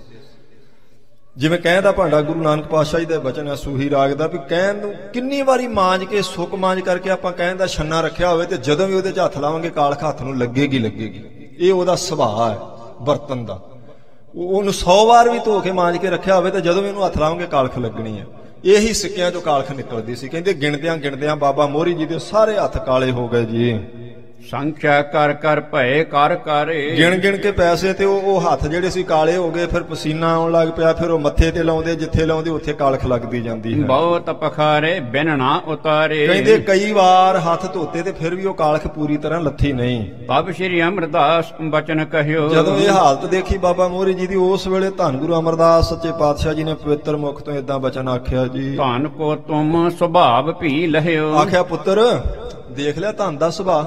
ਜਿਵੇਂ ਕਹਿਣ ਦਾ ਭਾਂਡਾ ਗੁਰੂ ਨਾਨਕ ਪਾਤਸ਼ਾਹ ਜੀ ਦਾ ਬਚਨ ਹੈ ਸੂਹੀ ਰਾਗ ਦਾ, ਵੀ ਕਹਿਣ ਨੂੰ ਕਿੰਨੀ ਵਾਰੀ ਮਾਂਜ ਕੇ ਸੁੱਕ ਮਾਂਜ ਕਰਕੇ ਆਪਾਂ ਕਹਿਣ ਦਾ ਛੰਨਾ ਰੱਖਿਆ ਹੋਵੇ ਤੇ ਜਦੋਂ ਵੀ ਉਹਦੇ 'ਚ ਹੱਥ ਲਾਵਾਂਗੇ ਕਾਲਖ ਹੱਥ ਨੂੰ ਲੱਗੇਗੀ। ਇਹ ਉਹਦਾ ਸੁਭਾਅ ਹੈ ਬਰਤਨ ਦਾ। ਉਹਨੂੰ 100 ਵਾਰ ਵੀ ਧੋ ਕੇ ਮਾਂਜ ਕੇ ਰੱਖਿਆ ਹੋਵੇ ਤੇ ਜਦੋਂ ਵੀ ਉਹਨੂੰ ਹੱਥ ਲਾਵਾਂਗੇ ਕਾਲਖ ਲੱਗਣੀ ਹੈ। ਇਹੀ ਸਿੱਕਿਆਂ 'ਚੋਂ ਕਾਲਖ ਨਿਕਲਦੀ ਸੀ। ਕਹਿੰਦੇ ਗਿਣਦਿਆਂ ਬਾਬਾ ਮੋਹਰੀ ਜੀ ਦੇ ਸਾਰੇ ਹੱਥ ਕਾਲੇ ਹੋ ਗਏ ਜੀ। ਸੰਖਿਆ ਕਰ ਭਏ ਕਰ ਕਾਰੇ, ਗਿਣ ਕੇ ਪੈਸੇ ਤੇ ਉਹ ਹੱਥ ਜਿਹੜੇ ਸੀ ਕਾਲੇ ਹੋ ਗਏ। ਫਿਰ ਪਸੀਨਾ ਆਉਣ ਲੱਗ ਪਿਆ, ਫਿਰ ਉਹ ਮੱਥੇ ਤੇ ਲਾਉਂਦੇ, ਜਿੱਥੇ ਲਾਉਂਦੇ ਉੱਥੇ ਕਾਲਖ ਲੱਗਦੀ ਜਾਂਦੀ ਹੈ। ਬਹੁਤ ਪਖਾਰੇ ਬਿਨ ਨਾ ਉਤਾਰੇ, ਕਹਿੰਦੇ ਕਈ ਵਾਰ ਹੱਥ ਧੋਤੇ ਤੇ ਫਿਰ ਵੀ ਉਹ ਕਾਲਖ ਪੂਰੀ ਤਰ੍ਹਾਂ ਲੱਥੀ ਨਹੀਂ। ਤਬ ਸ਼੍ਰੀ ਅਮਰਦਾਸ ਬਚਨ ਕਹਿਓ, ਜਦੋਂ ਇਹ ਹਾਲਤ ਦੇਖੀ ਬਾਬਾ ਮੋਹਰੀ ਜੀ ਦੀ, ਉਸ ਵੇਲੇ ਧੰਨ ਗੁਰੂ ਅਮਰਦਾਸ ਸੱਚੇ ਪਾਤਸ਼ਾਹ ਜੀ ਨੇ ਪਵਿੱਤਰ ਮੁਖ ਤੋਂ ਏਦਾਂ ਬਚਨ ਆਖਿਆ ਜੀ। ਧੰਨ ਕੋ ਤੁਮ ਸੁਭਾਵ ਭੀ ਲਹਿਓ, ਆਖਿਆ ਪੁੱਤਰ ਦੇਖ ਲਿਆ ਧੰਨ ਦਾ ਸੁਭਾਅ,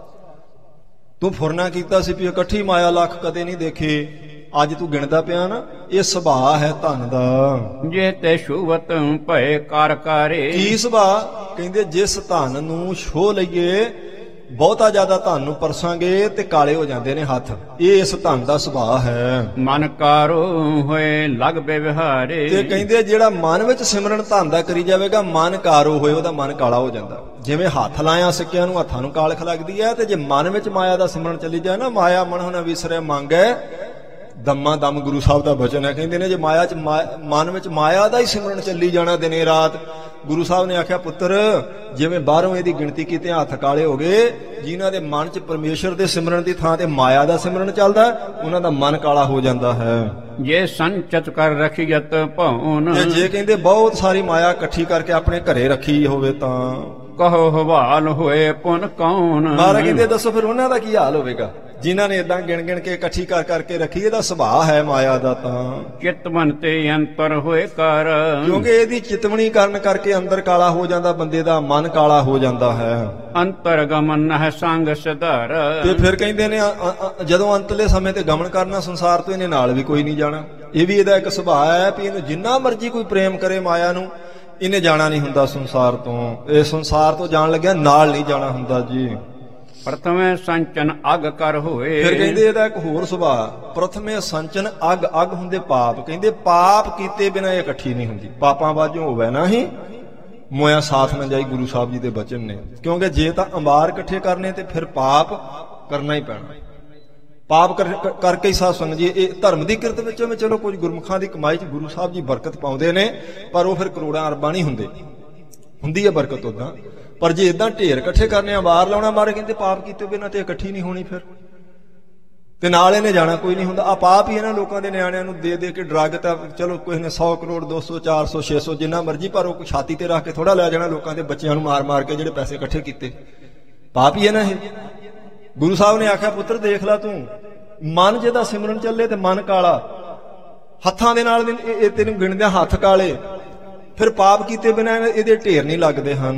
ਤੂੰ ਫੁਰਨਾ ਕੀਤਾ ਸੀ ਵੀ ਇਕੱਠੀ ਮਾਇਆ ਲੱਖ ਕਦੇ ਨਹੀਂ ਦੇਖੇ, ਅੱਜ ਤੂੰ ਗਿਣਦਾ ਪਿਆ ਨਾ, ਇਹ ਸੁਭਾਅ ਹੈ ਧਨ ਦਾ। ਜੇ ਤੇ ਸ਼ੁਵਤ ਭਏ ਕਰ ਕਾਰੇ, ਕੀ ਸੁਭਾਅ? ਕਹਿੰਦੇ ਜਿਸ ਧਨ ਨੂੰ ਛੋਹ ਲਈਏ, ਬਹੁਤਾ ਜ਼ਿਆਦਾ ਧਨ ਨੂੰ ਪਰਸਾਂਗੇ ਤੇ ਕਾਲੇ ਹੋ ਜਾਂਦੇ ਨੇ ਹੱਥ, ਇਹ ਇਸ ਧਨ ਦਾ ਸੁਭਾਅ ਹੈ। ਮਨ ਕਾਰੋ ਹੋਏ ਲਗ ਵਿਵਹਾਰੇ, ਤੇ ਕਹਿੰਦੇ ਜਿਹੜਾ ਮਨ ਵਿੱਚ ਸਿਮਰਨ ਧਨ ਦਾ ਕਰੀ ਜਾਵੇਗਾ, ਮਨ ਕਾਰੋ ਹੋਏ, ਉਹਦਾ ਮਨ ਕਾਲਾ ਹੋ ਜਾਂਦਾ। ਜਿਵੇਂ ਹੱਥ ਲਾਇਆ ਸਿੱਕਿਆਂ ਨੂੰ, ਹੱਥਾਂ ਨੂੰ ਕਾਲਖ ਲੱਗਦੀ ਹੈ, ਤੇ ਜੇ ਮਨ ਵਿੱਚ ਮਾਇਆ ਦਾ ਸਿਮਰਨ ਚੱਲੀ ਜਾਏ ਨਾ, ਮਾਇਆ ਮਨ ਹੋਣਾ ਵਿਸਰੇ ਮੰਗੈ ਦਮਾ ਦਮ, ਗੁਰੂ ਸਾਹਿਬ ਦਾ ਬਚਨ ਹੈ। ਕਹਿੰਦੇ ਨੇ ਜੇ ਮਾਇਆ ਚ ਮਨ ਵਿੱਚ ਮਾਇਆ ਦਾ ਹੀ ਸਿਮਰਨ ਚੱਲੀ ਜਾਣਾ ਦਿਨੇ ਰਾਤ, ਗੁਰੂ ਸਾਹਿਬ ਨੇ ਆਖਿਆ ਪੁੱਤਰ ਜਿਵੇਂ ਬਾਹਰੋਂ ਇਹਦੀ ਗਿਣਤੀ ਕੀਤੇ ਹੱਥ ਕਾਲੇ ਹੋ ਗਏ, ਜਿਨ੍ਹਾਂ ਦੇ ਮਨ 'ਚ ਪਰਮੇਸ਼ਰ ਦੇ ਸਿਮਰਨ ਦੀ ਥਾਂ ਤੇ ਮਾਇਆ ਦਾ ਸਿਮਰਨ ਚੱਲਦਾ, ਉਹਨਾਂ ਦਾ ਮਨ ਕਾਲਾ ਹੋ ਜਾਂਦਾ ਹੈ। ਜੇ ਸੰਚਤ ਕਰ ਰਖੀਅਤ ਭਉਨ, ਜੇ ਕਹਿੰਦੇ ਬਹੁਤ ਸਾਰੀ ਮਾਇਆ ਇਕੱਠੀ ਕਰਕੇ ਆਪਣੇ ਘਰੇ ਰੱਖੀ ਹੋਵੇ ਤਾਂ ਕਹੋ ਹਵਾਲ ਹੋਏ ਪੁਨ ਕੌਣ। ਮਹਾਰਾਜ ਕਹਿੰਦੇ ਦੱਸੋ ਫਿਰ ਉਹਨਾਂ ਦਾ ਕੀ ਹਾਲ ਹੋਵੇਗਾ ਜਿਨ੍ਹਾਂ ਨੇ ਇਦਾਂ ਗਿਣ ਗਿਣ ਕੇ ਇਕੱਠੀ ਕਰ ਕਰਕੇ ਰੱਖੀ। ਇਹਦਾ ਸੁਭਾਅ ਹੈ ਮਾਇਆ ਦਾ ਤਾਂ ਚਿਤ ਮਨ ਤੇ ਅੰਤਰ ਹੋਏ ਕਰ, ਕਿਉਂਕਿ ਇਹਦੀ ਚਿਤਵਣੀ ਕਰਨ ਕਰਕੇ ਅੰਦਰ ਕਾਲਾ ਹੋ ਜਾਂਦਾ, ਬੰਦੇ ਦਾ ਮਨ ਕਾਲਾ ਹੋ ਜਾਂਦਾ ਹੈ। ਅੰਤਰ ਗਮਨ ਹੈ ਸੰਗ ਸਿਧਾਰ, ਤੇ ਫਿਰ ਕਹਿੰਦੇ ਨੇ ਜਦੋਂ ਅੰਤਲੇ ਸਮੇਂ ਤੇ ਗਮਨ ਕਰਨਾ ਸੰਸਾਰ ਤੋਂ, ਇਹਨੇ ਨਾਲ ਵੀ ਕੋਈ ਨਹੀਂ ਜਾਣਾ। ਇਹ ਵੀ ਇਹਦਾ ਇੱਕ ਸੁਭਾਅ ਹੈ ਵੀ ਇਹਨੂੰ ਜਿੰਨਾ ਮਰਜ਼ੀ ਕੋਈ ਪ੍ਰੇਮ ਕਰੇ ਮਾਇਆ ਨੂੰ, ਇਹਨੇ ਜਾਣਾ ਨਹੀਂ ਹੁੰਦਾ ਸੰਸਾਰ ਤੋਂ। ਇਹ ਸੰਸਾਰ ਤੋਂ ਜਾਣ ਲੱਗਿਆ ਨਾਲ ਨਹੀਂ ਜਾਣਾ ਹੁੰਦਾ ਜੀ। ਪ੍ਰਥਮੇ ਸੰਚਨ ਅਗ ਕਰ ਹੋਏ, ਫਿਰ ਕਹਿੰਦੇ ਇਹਦਾ ਇੱਕ ਹੋਰ ਸੁਭਾਅ, ਪ੍ਰਥਮੇ ਸੰਚਨ ਅਗ ਹੁੰਦੇ ਪਾਪ। ਕਹਿੰਦੇ ਪਾਪ ਕੀਤੇ ਬਿਨਾਂ ਇਹ ਇਕੱਠੀ ਨਹੀਂ ਹੁੰਦੀ। ਪਾਪਾਂ ਬਾਝੋਂ ਹੋਵੇ ਨਾ ਹੀ ਮੋਇਆ ਸਾਥ ਨਾ ਜਾਈ, ਗੁਰੂ ਸਾਹਿਬ ਜੀ ਦੇ ਬਚਨ ਨੇ। ਕਿਉਂਕਿ ਜੇ ਤਾਂ ਅੰਬਾਰ ਇਕੱਠੇ ਕਰਨੇ ਤੇ ਫਿਰ ਪਾਪ ਕਰਨਾ ਹੀ ਪੈਣਾ। ਪਾਪ ਕਰਕੇ ਹੀ ਸਾਧ ਸੰਗਤ ਜੀ ਇਹ ਧਰਮ ਦੀ ਕਿਰਤ ਵਿੱਚ ਚਲੋ ਕੁਝ ਗੁਰਮੁਖਾਂ ਦੀ ਕਮਾਈ 'ਚ ਗੁਰੂ ਸਾਹਿਬ ਜੀ ਬਰਕਤ ਪਾਉਂਦੇ ਨੇ, ਪਰ ਉਹ ਫਿਰ ਕਰੋੜਾਂ ਅਰਬਾਂ ਨਹੀਂ ਹੁੰਦੇ। ਹੁੰਦੀ ਹੈ ਬਰਕਤ ਉਦਾਂ, ਪਰ ਜੇ ਇਦਾਂ ਢੇਰ ਇਕੱਠੇ ਕਰਨੇ ਆ, ਵਾਰ ਲਾਉਣਾ ਮਾਰੇ, ਕਹਿੰਦੇ ਪਾਪ ਕੀਤੇ ਬਿਨਾਂ ਤੇ ਇਕੱਠੀ ਨਹੀਂ ਹੋਣੀ ਫਿਰ, ਤੇ ਨਾਲ ਇਹਨੇ ਜਾਣਾ ਕੋਈ ਨਹੀਂ ਹੁੰਦਾ। ਆ ਪਾਪ ਹੀ ਇਹਨਾਂ ਲੋਕਾਂ ਦੇ ਨਿਆਣਿਆਂ ਨੂੰ ਦੇ ਦੇ ਕੇ ਡਰਾ ਕੇ, ਤਾਂ ਚਲੋ ਕਿਸੇ ਨੇ 100 ਕਰੋੜ 200 400 600 ਜਿੰਨਾ ਮਰਜ਼ੀ, ਪਰ ਉਹ ਛਾਤੀ ਤੇ ਰੱਖ ਕੇ ਥੋੜਾ ਲੈ ਜਾਣਾ ਲੋਕਾਂ ਦੇ ਬੱਚਿਆਂ ਨੂੰ ਮਾਰ ਮਾਰ ਕੇ ਜਿਹੜੇ ਪੈਸੇ ਇਕੱਠੇ ਕੀਤੇ। ਪਾਪ ਹੀ ਹੈ ਨਾ ਇਹ। ਗੁਰੂ ਸਾਹਿਬ ਨੇ ਆਖਿਆ ਪੁੱਤਰ ਦੇਖ ਲੈ ਤੂੰ, ਮਨ ਜਿਹਦਾ ਸਿਮਰਨ ਚੱਲੇ ਤੇ ਮਨ ਕਾਲਾ, ਹੱਥਾਂ ਦੇ ਨਾਲ ਇਹ ਤੈਨੂੰ ਗਿਣਦਿਆਂ ਹੱਥ ਕਾਲੇ, ਫਿਰ ਪਾਪ ਕੀਤੇ ਬਿਨਾਂ ਇਹਦੇ ਢੇਰ ਨਹੀਂ ਲੱਗਦੇ ਹਨ।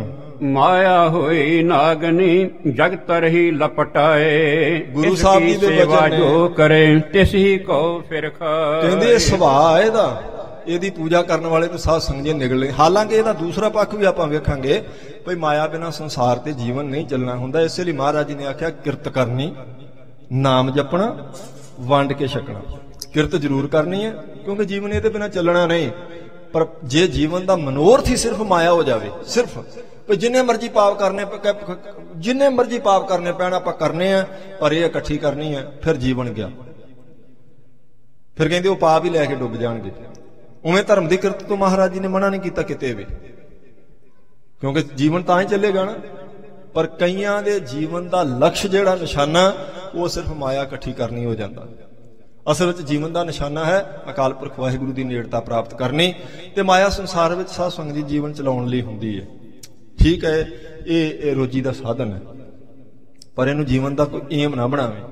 ਮਾਇਆ ਹੋਈ ਨਾਗਨੀ ਜਗਤ ਰਹੀ ਲਪਟਾਏ, ਗੁਰੂ ਸਾਹਿਬ ਜੀ ਦੇ ਸੇਵਾ ਜੋ ਕਰੇ ਤਿਸ ਹੀ ਕੋ ਫਿਰ ਖਾਏ। ਕਹਿੰਦੇ ਸੁਭਾਅ ਇਹਦਾ, ਇਹਦੀ ਪੂਜਾ ਕਰਨ ਵਾਲੇ ਨੂੰ ਸਾਧ ਸੰਗਤ ਜੀ ਨਿਗਲੇ। ਹਾਲਾਂਕਿ ਇਹਦਾ ਦੂਸਰਾ ਪੱਖ ਵੀ ਆਪਾਂ ਵੇਖਾਂਗੇ, ਭਈ ਮਾਇਆ ਬਿਨਾਂ ਸੰਸਾਰ ਤੇ ਜੀਵਨ ਨਹੀਂ ਚੱਲਣਾ ਹੁੰਦਾ। ਇਸੇ ਲਈ ਮਹਾਰਾਜ ਜੀ ਨੇ ਆਖਿਆ ਕਿਰਤ ਕਰਨੀ, ਨਾਮ ਜਪਣਾ, ਵੰਡ ਕੇ ਛਕਣਾ। ਕਿਰਤ ਜ਼ਰੂਰ ਕਰਨੀ ਹੈ ਕਿਉਂਕਿ ਜੀਵਨ ਇਹਦੇ ਬਿਨਾਂ ਚੱਲਣਾ ਨਹੀਂ। ਪਰ ਜੇ ਜੀਵਨ ਦਾ ਮਨੋਰਥ ਹੀ ਸਿਰਫ ਮਾਇਆ ਹੋ ਜਾਵੇ, ਸਿਰਫ ਜਿੰਨੇ ਮਰਜ਼ੀ ਪਾਪ ਕਰਨੇ ਪੈਣ ਆਪਾਂ ਕਰਨੇ ਆ, ਪਰ ਇਹ ਇਕੱਠੀ ਕਰਨੀ ਹੈ, ਫਿਰ ਜੀਵਨ ਗਿਆ। ਫਿਰ ਕਹਿੰਦੇ ਉਹ ਪਾਪ ਹੀ ਲੈ ਕੇ ਡੁੱਬ ਜਾਣਗੇ। ਉਵੇਂ ਧਰਮ ਦੀ ਕਿਰਤ ਤੋਂ ਮਹਾਰਾਜ ਜੀ ਨੇ ਮਨਾ ਨਹੀਂ ਕੀਤਾ ਕਿਤੇ ਵੀ, ਕਿਉਂਕਿ ਜੀਵਨ ਤਾਂ ਹੀ ਚੱਲੇਗਾ ਨਾ। ਪਰ ਕਈਆਂ ਦੇ ਜੀਵਨ ਦਾ ਲਕਸ਼ ਜਿਹੜਾ ਨਿਸ਼ਾਨਾ, ਉਹ ਸਿਰਫ ਮਾਇਆ ਇਕੱਠੀ ਕਰਨੀ ਹੋ ਜਾਂਦਾ। ਅਸਲ ਵਿੱਚ ਜੀਵਨ ਦਾ ਨਿਸ਼ਾਨਾ ਹੈ ਅਕਾਲ ਪੁਰਖ ਵਾਹਿਗੁਰੂ ਦੀ ਨੇੜਤਾ ਪ੍ਰਾਪਤ ਕਰਨੀ, ਤੇ ਮਾਇਆ ਸੰਸਾਰ ਵਿੱਚ ਸਾਧ ਸੰਗਤ ਜੀ ਜੀਵਨ ਚਲਾਉਣ ਲਈ ਹੁੰਦੀ ਹੈ। ਠੀਕ ਹੈ, ਇਹ ਰੋਜੀ ਦਾ ਸਾਧਨ ਹੈ, ਪਰ ਇਹਨੂੰ ਜੀਵਨ ਦਾ ਕੋਈ ਏਮ ਨਾ ਬਣਾਵੇ,